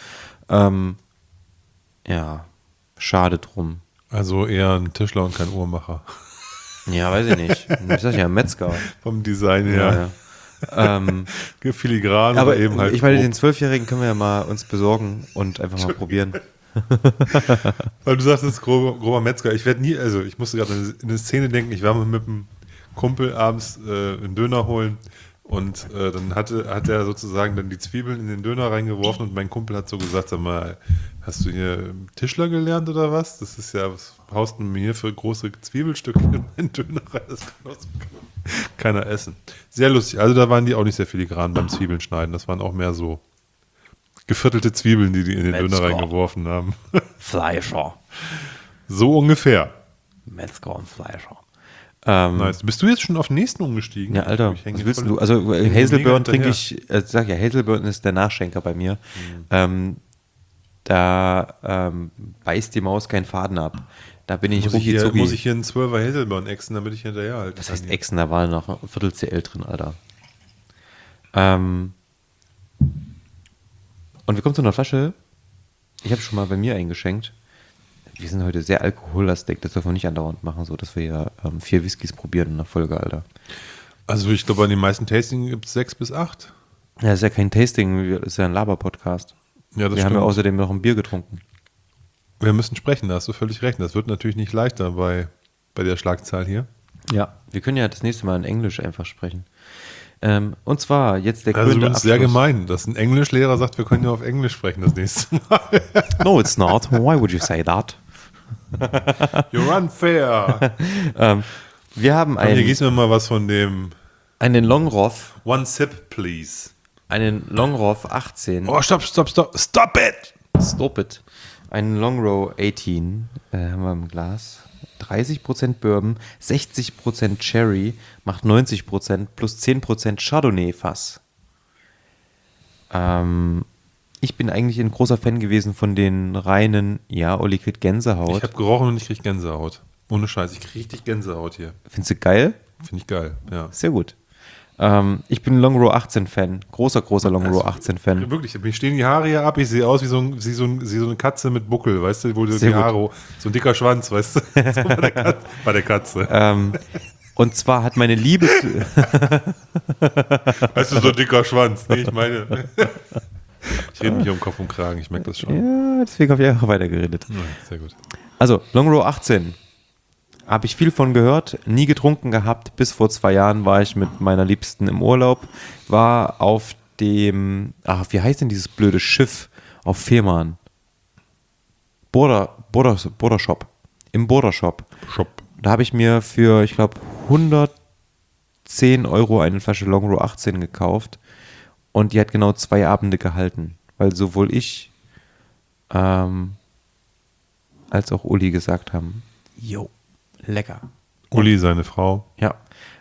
Ja, schade drum. Also eher ein Tischler und kein Uhrmacher. Ja, weiß ich nicht. Ich sag ja, Metzger. Vom Design her. Ja. Filigran, aber eben halt. Ich meine, den 12-Jährigen können wir ja mal uns besorgen und einfach mal probieren. Weil du sagst, das ist grober Metzger. Ich werde nie, also ich musste gerade in eine Szene denken, ich war mal mit einem Kumpel abends einen Döner holen und dann hat er sozusagen dann die Zwiebeln in den Döner reingeworfen und mein Kumpel hat so gesagt, sag mal, hast du hier Tischler gelernt oder was? Das ist ja, was haust du mir hier für große Zwiebelstücke in meinen Döner rein? Das kann auch keiner essen. Sehr lustig. Also da waren die auch nicht sehr filigran beim Zwiebeln schneiden. Das waren auch mehr so geviertelte Zwiebeln, die in den Döner reingeworfen haben. Fleischer. So ungefähr. Metzger und Fleischer. Nice. Bist du jetzt schon auf den nächsten umgestiegen? Ja, Alter, was willst du? Also Hazelburn trinke ich, sag ja, Hazelburn ist der Nachschenker bei mir. Da beißt die Maus keinen Faden ab. Da bin ich muss ich hier einen 12er Hazelburn exen, damit ich hinterher halte. Das heißt exen, da war noch ein Viertel CL drin, Alter. Und wir kommen zu einer Flasche. Ich habe schon mal bei mir eingeschenkt. Wir sind heute sehr alkohollastig, das dürfen wir nicht andauernd machen, so dass wir ja 4 Whiskys probieren in der Folge, Alter. Also ich glaube, an den meisten Tasting gibt es 6 bis 8. Ja, das ist ja kein Tasting, das ist ja ein Laber-Podcast. Ja, das wir haben ja außerdem noch ein Bier getrunken. Wir müssen sprechen, da hast du völlig recht. Das wird natürlich nicht leichter bei der Schlagzahl hier. Ja, wir können ja das nächste Mal in Englisch einfach sprechen. Und zwar jetzt der krönende Abschluss. Das ist sehr gemein, dass ein Englischlehrer sagt, wir können ja auf Englisch sprechen das nächste Mal. No, it's not. Why would you say that? You're unfair. Wir haben hier gießen wir mal was von dem... Einen Longroth. One sip, please. Einen Longroth 18. Oh, stop it! Stop it. Einen Longrow 18 haben wir im Glas. 30% Bourbon, 60% Cherry, macht 90% plus 10% Chardonnay-Fass. Ich bin eigentlich ein großer Fan gewesen von den reinen, ja, Olli kriegt Gänsehaut. Ich habe gerochen und ich kriege Gänsehaut. Ohne Scheiß, ich kriege richtig Gänsehaut hier. Findest du geil? Finde ich geil, ja. Sehr gut. Ich bin Long Row 18 Fan. Großer Long Row 18 Fan. Wirklich, mir stehen die Haare hier ab. Ich sehe aus wie so eine Katze mit Buckel, weißt du, wo die Haare, so ein dicker Schwanz, weißt du, so bei der Katze. Und zwar hat meine Liebe weißt du, so ein dicker Schwanz. Nee, ich meine, ich rede mich um Kopf und Kragen, ich merke das schon. Ja, deswegen habe ich einfach weitergeredet. Ja, sehr gut. Also, Long Row 18. Habe ich viel von gehört, nie getrunken gehabt. Bis vor 2 Jahren war ich mit meiner Liebsten im Urlaub. War auf dem, wie heißt denn dieses blöde Schiff auf Fehmarn? Border Shop. Im Border Shop. Da habe ich mir für, ich glaube, 110 € eine Flasche Long Row 18 gekauft. Und die hat genau 2 Abende gehalten. Weil sowohl ich als auch Uli gesagt haben, jo, lecker. Uli, seine Frau. Ja.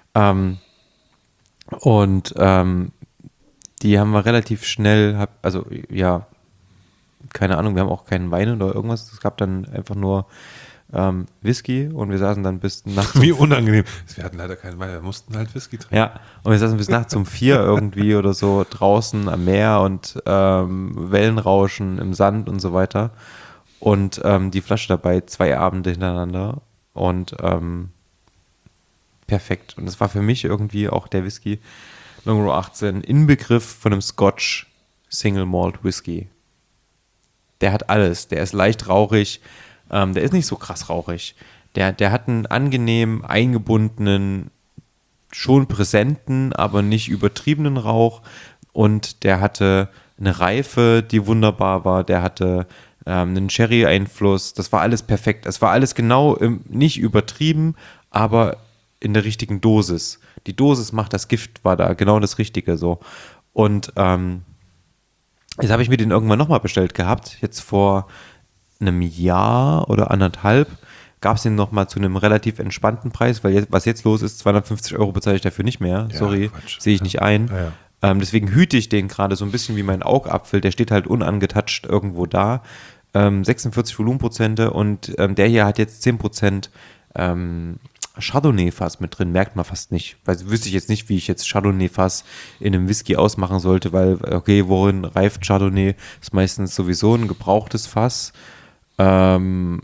Die haben wir relativ schnell, keine Ahnung, wir haben auch keinen Wein oder irgendwas. Es gab dann einfach nur Whisky und wir saßen dann bis nachts. Wie unangenehm. Wir hatten leider keinen Wein, wir mussten halt Whisky trinken. Ja, und wir saßen bis nachts um 4 irgendwie oder so draußen am Meer und Wellenrauschen im Sand und so weiter. Und die Flasche dabei 2 Abende hintereinander und perfekt. Und das war für mich irgendwie auch der Whisky Long Row 18 Inbegriff von einem Scotch Single Malt Whisky. Der hat alles. Der ist leicht rauchig. Der ist nicht so krass rauchig. Der hat einen angenehm eingebundenen, schon präsenten, aber nicht übertriebenen Rauch. Und der hatte eine Reife, die wunderbar war. Der hatte einen Sherry-Einfluss. Das war alles perfekt. Es war alles genau nicht übertrieben, aber in der richtigen Dosis. Die Dosis macht das Gift, war da genau das Richtige so. Und jetzt habe ich mir den irgendwann nochmal bestellt gehabt. Jetzt vor einem Jahr oder 1,5 gab es den nochmal zu einem relativ entspannten Preis, weil was jetzt los ist, 250 € bezahle ich dafür nicht mehr. Ja, sorry, Quatsch. sehe ich nicht ein. Ja. Deswegen hüte ich den gerade so ein bisschen wie mein Augapfel. Der steht halt unangetatscht irgendwo da. 46 Volumenprozente und der hier hat jetzt 10% Chardonnay-Fass mit drin, merkt man fast nicht. Weil wüsste ich jetzt nicht, wie ich jetzt Chardonnay-Fass in einem Whisky ausmachen sollte, weil, okay, worin reift Chardonnay? Ist meistens sowieso ein gebrauchtes Fass. Und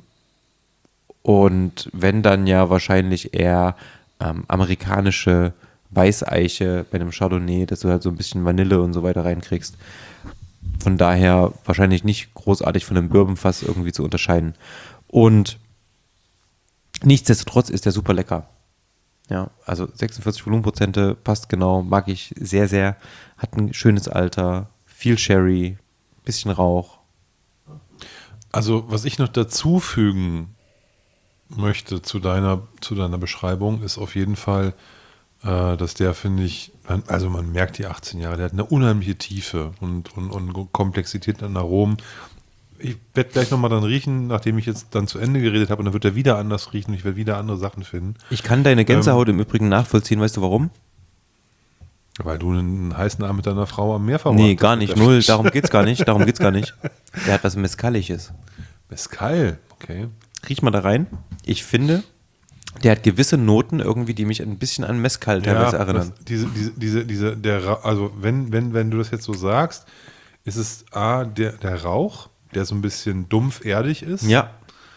wenn dann ja wahrscheinlich eher amerikanische Weißeiche bei einem Chardonnay, dass du halt so ein bisschen Vanille und so weiter reinkriegst. Von daher wahrscheinlich nicht großartig von einem Bourbonfass irgendwie zu unterscheiden. Und nichtsdestotrotz ist der super lecker. Ja, also 46 Volumenprozente, passt genau, mag ich sehr, sehr. Hat ein schönes Alter, viel Sherry, bisschen Rauch. Also, was ich noch dazu fügen möchte zu deiner Beschreibung, ist auf jeden Fall, dass der, finde ich, man merkt die 18 Jahre, der hat eine unheimliche Tiefe und Komplexität an Aromen. Ich werde gleich nochmal dann riechen, nachdem ich jetzt dann zu Ende geredet habe, und dann wird er wieder anders riechen und ich werde wieder andere Sachen finden. Ich kann deine Gänsehaut im Übrigen nachvollziehen, weißt du warum? Weil du einen heißen Abend mit deiner Frau am Meer verbracht hast. Nee, gar nicht, null, darum geht's gar nicht. Der hat was Mezcaliges. Mezcal, okay. Riech mal da rein. Ich finde, der hat gewisse Noten irgendwie, die mich ein bisschen an Mezcal teilweise erinnern. Also wenn du das jetzt so sagst, ist es der Rauch, der so ein bisschen dumpf erdig ist. Ja.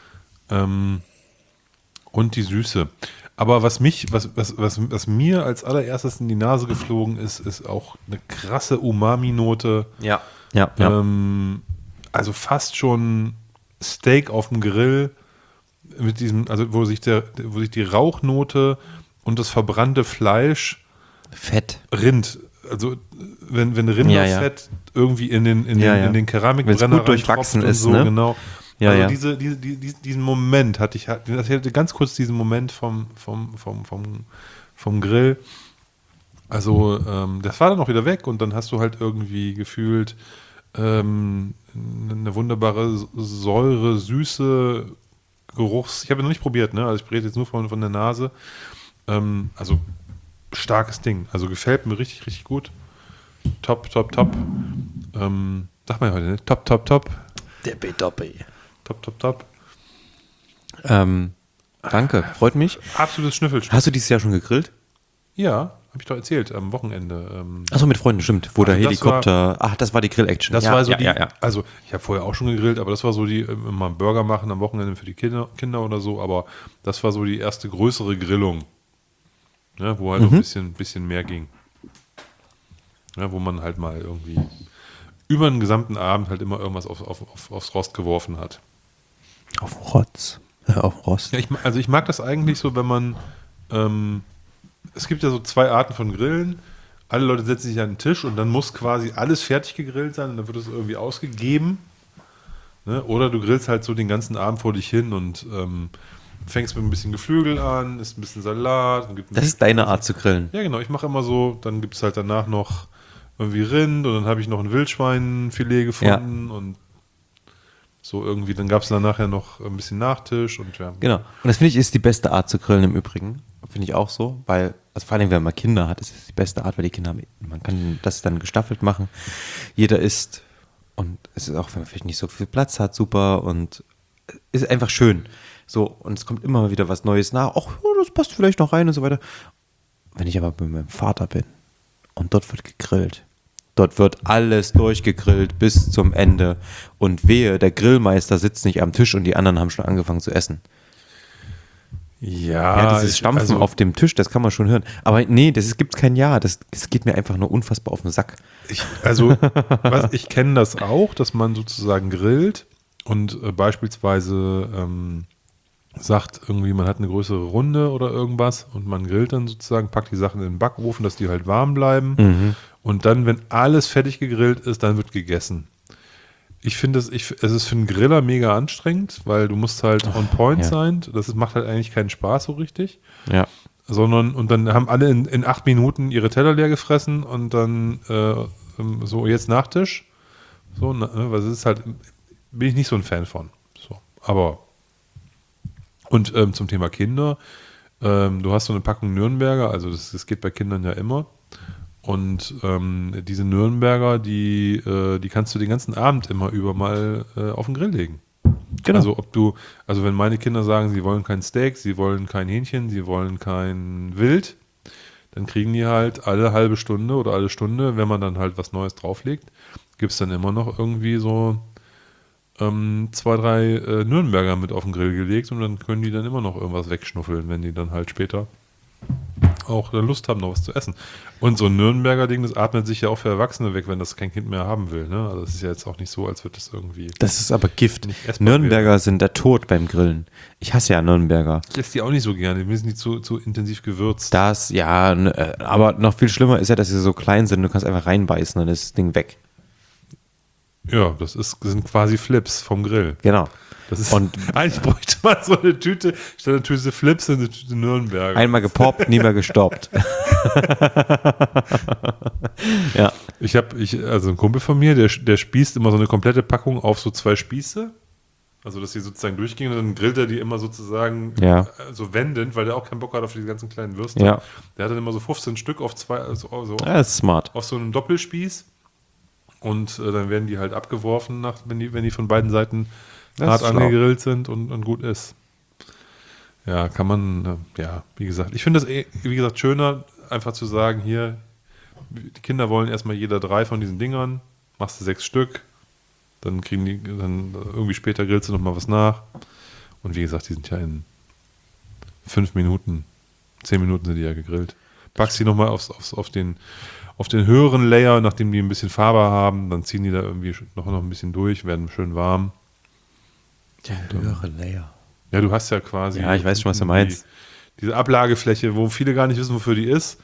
Und die Süße. Aber was mir als allererstes in die Nase geflogen ist, ist auch eine krasse Umami-Note. Ja. Also fast schon Steak auf dem Grill mit diesem, also wo sich die Rauchnote und das verbrannte Fleisch Fett. Rind. Also wenn Rinderfett irgendwie in den Keramikbrenner wenn es gut durchwachsen ist, so, ne? Genau. Ja, also diesen Moment hatte ich ganz kurz diesen Moment vom Grill. Also das war dann auch wieder weg und dann hast du halt irgendwie gefühlt eine wunderbare Säure, Süße, Geruchs. Ich habe noch nicht probiert, ne? Also ich rede jetzt nur von der Nase. Also starkes Ding. Also gefällt mir richtig, richtig gut. Top. Sagt man ja heute, ne? Top. Doppi. Top. Danke, freut mich. Absolutes Schnüffelstück. Hast du dieses Jahr schon gegrillt? Ja, habe ich doch erzählt, am Wochenende. Achso, mit Freunden, stimmt. Wo der das Helikopter, das war die Grill-Action. Das war so also ich habe vorher auch schon gegrillt, aber das war so immer einen Burger machen am Wochenende für die Kinder oder so, aber das war so die erste größere Grillung, ne, wo halt auch ein bisschen mehr ging. Ja, wo man halt mal irgendwie über den gesamten Abend halt immer irgendwas aufs Rost geworfen hat. Auf Rotz. Auf Rost. Ja, ich mag das eigentlich so, wenn man es gibt ja so 2 Arten von Grillen. Alle Leute setzen sich an den Tisch und dann muss quasi alles fertig gegrillt sein und dann wird es irgendwie ausgegeben. Ne? Oder du grillst halt so den ganzen Abend vor dich hin und fängst mit ein bisschen Geflügel an, isst ein bisschen Salat. Das ist deine Art zu grillen. Ja, genau. Ich mache immer so, dann gibt es halt danach noch irgendwie Rind und dann habe ich noch ein Wildschweinfilet gefunden und so irgendwie, dann gab es dann nachher noch ein bisschen Nachtisch und ja. Genau. Und das finde ich ist die beste Art zu grillen im Übrigen. Finde ich auch so, weil, also vor allem, wenn man Kinder hat, ist es die beste Art, weil die Kinder haben, man kann das dann gestaffelt machen. Jeder isst und es ist auch, wenn man vielleicht nicht so viel Platz hat, super und ist einfach schön. So, und es kommt immer mal wieder was Neues nach. Ach, das passt vielleicht noch rein und so weiter. Wenn ich aber bei meinem Vater bin und dort wird gegrillt, dort wird alles durchgegrillt bis zum Ende. Und wehe, der Grillmeister sitzt nicht am Tisch und die anderen haben schon angefangen zu essen. Ja, dieses Stampfen auf dem Tisch, das kann man schon hören. Aber nee, gibt kein Ja. Das geht mir einfach nur unfassbar auf den Sack. Ich kenne das auch, dass man sozusagen grillt und beispielsweise sagt irgendwie, man hat eine größere Runde oder irgendwas und man grillt dann sozusagen, packt die Sachen in den Backofen, dass die halt warm bleiben. Und dann, wenn alles fertig gegrillt ist, dann wird gegessen. Ich finde es ist für einen Griller mega anstrengend, weil du musst halt on point sein. Das macht halt eigentlich keinen Spaß so richtig. Ja. Und dann haben alle in 8 Minuten ihre Teller leer gefressen und dann so jetzt Nachtisch. So, ne, weil es ist halt, bin ich nicht so ein Fan von. So, aber und zum Thema Kinder, du hast so eine Packung Nürnberger, also das geht bei Kindern ja immer. Und diese Nürnberger, die kannst du den ganzen Abend immer über mal auf den Grill legen. Genau. Also wenn meine Kinder sagen, sie wollen kein Steak, sie wollen kein Hähnchen, sie wollen kein Wild, dann kriegen die halt alle halbe Stunde oder alle Stunde, wenn man dann halt was Neues drauflegt, gibt es dann immer noch irgendwie so 2, 3 Nürnberger mit auf den Grill gelegt und dann können die dann immer noch irgendwas wegschnuffeln, wenn die dann halt später auch Lust haben, noch was zu essen. Und so ein Nürnberger Ding, das atmet sich ja auch für Erwachsene weg, wenn das kein Kind mehr haben will. Ne? Also das ist ja jetzt auch nicht so, als würde das irgendwie... Das ist aber Gift. Nürnberger sind der Tod beim Grillen. Ich hasse ja Nürnberger. Ich esse die auch nicht so gerne, die sind nicht zu intensiv gewürzt. Das, ja, aber noch viel schlimmer ist ja, dass sie so klein sind, du kannst einfach reinbeißen und ist das Ding weg. Ja, das sind quasi Flips vom Grill. Genau. Eigentlich bräuchte man so eine Tüte, statt eine Tüte Flips und eine Tüte Nürnberger. Einmal gepoppt, nie mehr gestoppt. Ja. Also ein Kumpel von mir, der spießt immer so eine komplette Packung auf so 2 Spieße. Also, dass die sozusagen durchgehen und dann grillt er die immer sozusagen so wendend, weil der auch keinen Bock hat auf diese ganzen kleinen Würste. Ja. Der hat dann immer so 15 Stück auf 2, Das ist smart. auf so einem Doppelspieß. Und dann werden die halt abgeworfen, wenn die von beiden Seiten hart angegrillt sind und gut ist. Ja, kann man, wie gesagt. Ich finde das, wie gesagt, schöner, einfach zu sagen, hier, die Kinder wollen erstmal jeder 3 von diesen Dingern, machst du 6 Stück, dann kriegen die, dann irgendwie später grillst du nochmal was nach. Und wie gesagt, die sind ja in 5 Minuten, 10 Minuten sind die ja gegrillt. Packst die nochmal auf den höheren Layer, nachdem die ein bisschen Farbe haben, dann ziehen die da irgendwie noch ein bisschen durch, werden schön warm. Der höhere Layer. Ja, du hast ja quasi... Ja, ich weiß schon, was du meinst. Diese Ablagefläche, wo viele gar nicht wissen, wofür die ist.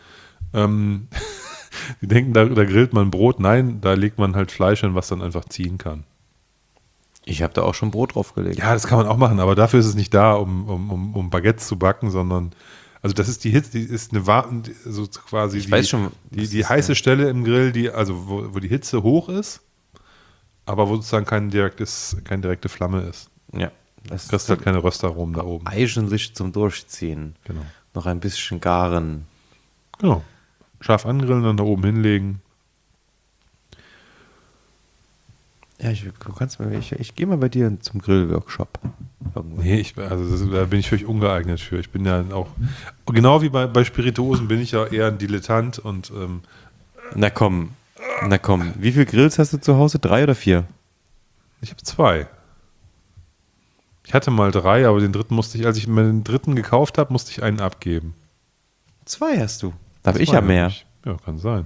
Die denken, da grillt man Brot. Nein, da legt man halt Fleisch hin, was dann einfach ziehen kann. Ich habe da auch schon Brot draufgelegt. Ja, das kann man auch machen, aber dafür ist es nicht da, um Baguettes zu backen, sondern... Also das ist die Hitze, die ist eine so quasi die heiße Stelle im Grill, wo die Hitze hoch ist, aber wo sozusagen keine direkte Flamme ist. Ja. Das kriegst halt keine Röstaromen da oben. Eigentlich zum Durchziehen. Genau. Noch ein bisschen garen. Genau. Scharf angrillen, dann da oben hinlegen. Ja, ich gehe mal bei dir zum Grillworkshop. Nee, da bin ich völlig ungeeignet für. Ich bin ja auch, genau wie bei Spirituosen bin ich ja eher ein Dilettant und Na komm. Wie viele Grills hast du zu Hause? 3 oder 4? ich habe 2. Ich hatte mal 3, aber den dritten als ich mir den dritten gekauft habe, musste ich einen abgeben. 2 hast du. Da habe ich ja mehr. Ja, kann sein.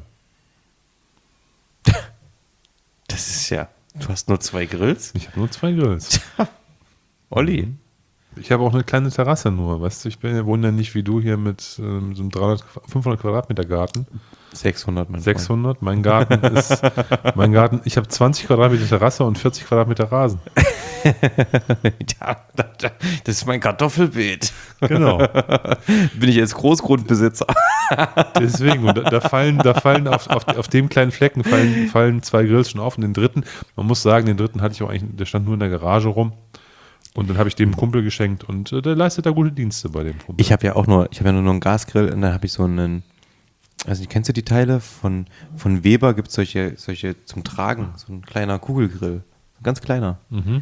Das ist ja. Du hast nur 2 Grills? Ich habe nur 2 Grills. Olli. Ich habe auch eine kleine Terrasse nur, weißt du, wohne ja nicht wie du hier mit so einem 500 Quadratmeter Garten. 600, mein 600, mein Garten, ich habe 20 Quadratmeter Terrasse und 40 Quadratmeter Rasen. Ja, das ist mein Kartoffelbeet. Genau. Bin ich jetzt Großgrundbesitzer. Deswegen, und da fallen auf dem kleinen Flecken fallen 2 Grills schon auf und den dritten, man muss sagen, den dritten hatte ich auch eigentlich, der stand nur in der Garage rum. Und dann habe ich dem Kumpel geschenkt und der leistet da gute Dienste bei dem Kumpel. Ich habe ja nur einen Gasgrill und dann habe ich so einen, also kennst du die Teile? Von Weber gibt es solche zum Tragen, so ein kleiner Kugelgrill. Ein ganz kleiner.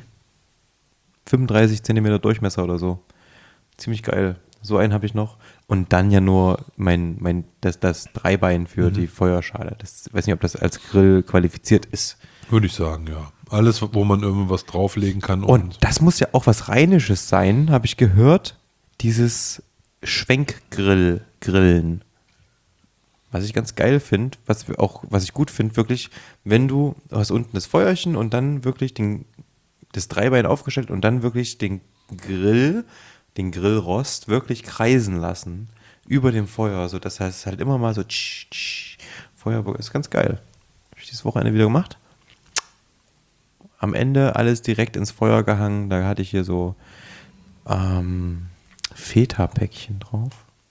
35 Zentimeter Durchmesser oder so. Ziemlich geil. So einen habe ich noch. Und dann ja nur das Dreibein für die Feuerschale. Ich weiß nicht, ob das als Grill qualifiziert ist. Würde ich sagen, ja. Alles, wo man irgendwas drauflegen kann. Und das muss ja auch was Rheinisches sein, habe ich gehört. Dieses Schwenkgrillen. Was ich ganz geil finde, was ich gut finde, wirklich, wenn du hast unten das Feuerchen und dann wirklich das Dreibein aufgestellt und dann wirklich den Grillrost wirklich kreisen lassen über dem Feuer, so das heißt halt immer mal so Feuer, ist ganz geil. Habe ich dieses Wochenende wieder gemacht. Am Ende alles direkt ins Feuer gehangen, da hatte ich hier so Feta-Päckchen drauf.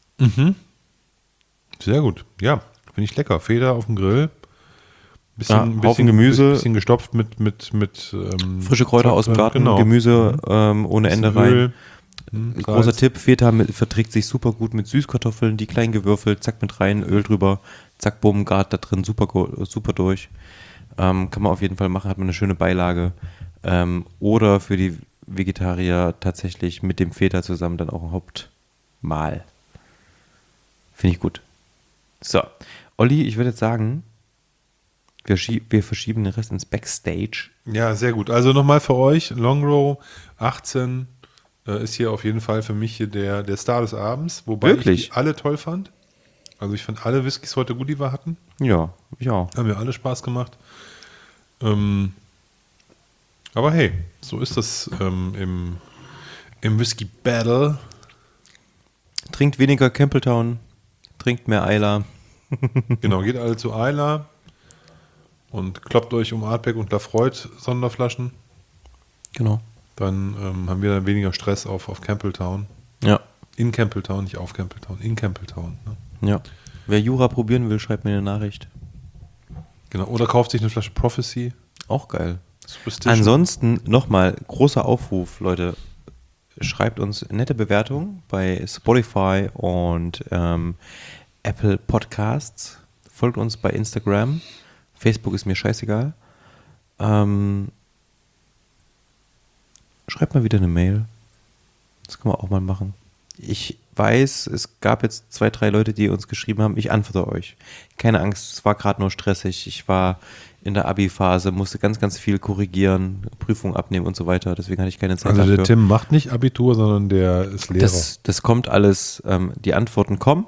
Sehr gut, ja, finde ich lecker. Feta auf dem Grill. Bisschen Gemüse. Bisschen gestopft mit frische Kräuter aus dem Garten, genau. Gemüse ohne Ende rein. Großer Tipp, Feta verträgt sich super gut mit Süßkartoffeln, die klein gewürfelt, zack mit rein, Öl drüber, zack, bumm, Gart da drin, super durch. Kann man auf jeden Fall machen, hat man eine schöne Beilage. Oder für die Vegetarier tatsächlich mit dem Feta zusammen dann auch ein Hauptmahl. Finde ich gut. So, Olli, ich würde jetzt sagen, wir verschieben den Rest ins Backstage. Ja, sehr gut. Also nochmal für euch, Longrow 18 ist hier auf jeden Fall für mich hier der Star des Abends, wobei Wirklich? ich die alle toll fand. Also ich fand alle Whiskys heute gut, die wir hatten. Ja, ich auch. Haben mir alle Spaß gemacht. Aber hey, so ist das im Whisky Battle. Trinkt weniger Campbelltown, trinkt mehr Islay. Genau, geht alle zu Islay und kloppt euch um Artback und Lafroid Sonderflaschen. Genau. Dann haben wir dann weniger Stress auf Campbelltown. Ja. In Campbelltown, nicht auf Campbelltown, in Campbelltown. Ne? Ja. Wer Jura probieren will, schreibt mir eine Nachricht. Genau, oder kauft sich eine Flasche Prophecy. Auch geil. Ansonsten nochmal großer Aufruf, Leute. Schreibt uns nette Bewertungen bei Spotify und Apple Podcasts. Folgt uns bei Instagram. Facebook ist mir scheißegal. Schreibt mal wieder eine Mail. Das können wir auch mal machen. Ich weiß, es gab jetzt 2, 3 Leute, die uns geschrieben haben. Ich antworte euch. Keine Angst, es war gerade nur stressig. Ich war in der Abi-Phase, musste ganz, ganz viel korrigieren, Prüfungen abnehmen und so weiter. Deswegen hatte ich keine Zeit dafür. Also der Tim macht nicht Abitur, sondern der ist Lehrer. Das kommt alles, die Antworten kommen.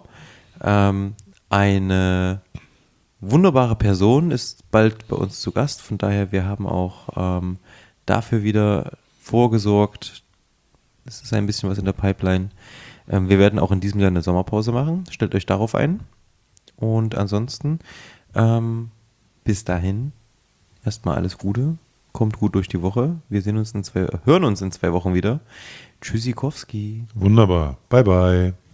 Eine wunderbare Person ist bald bei uns zu Gast. Von daher, wir haben auch dafür wieder vorgesorgt. Es ist ein bisschen was in der Pipeline. Wir werden auch in diesem Jahr eine Sommerpause machen. Stellt euch darauf ein. Und ansonsten, bis dahin, erstmal alles Gute. Kommt gut durch die Woche. Wir hören uns in 2 Wochen wieder. Tschüssikowski. Wunderbar. Bye, bye.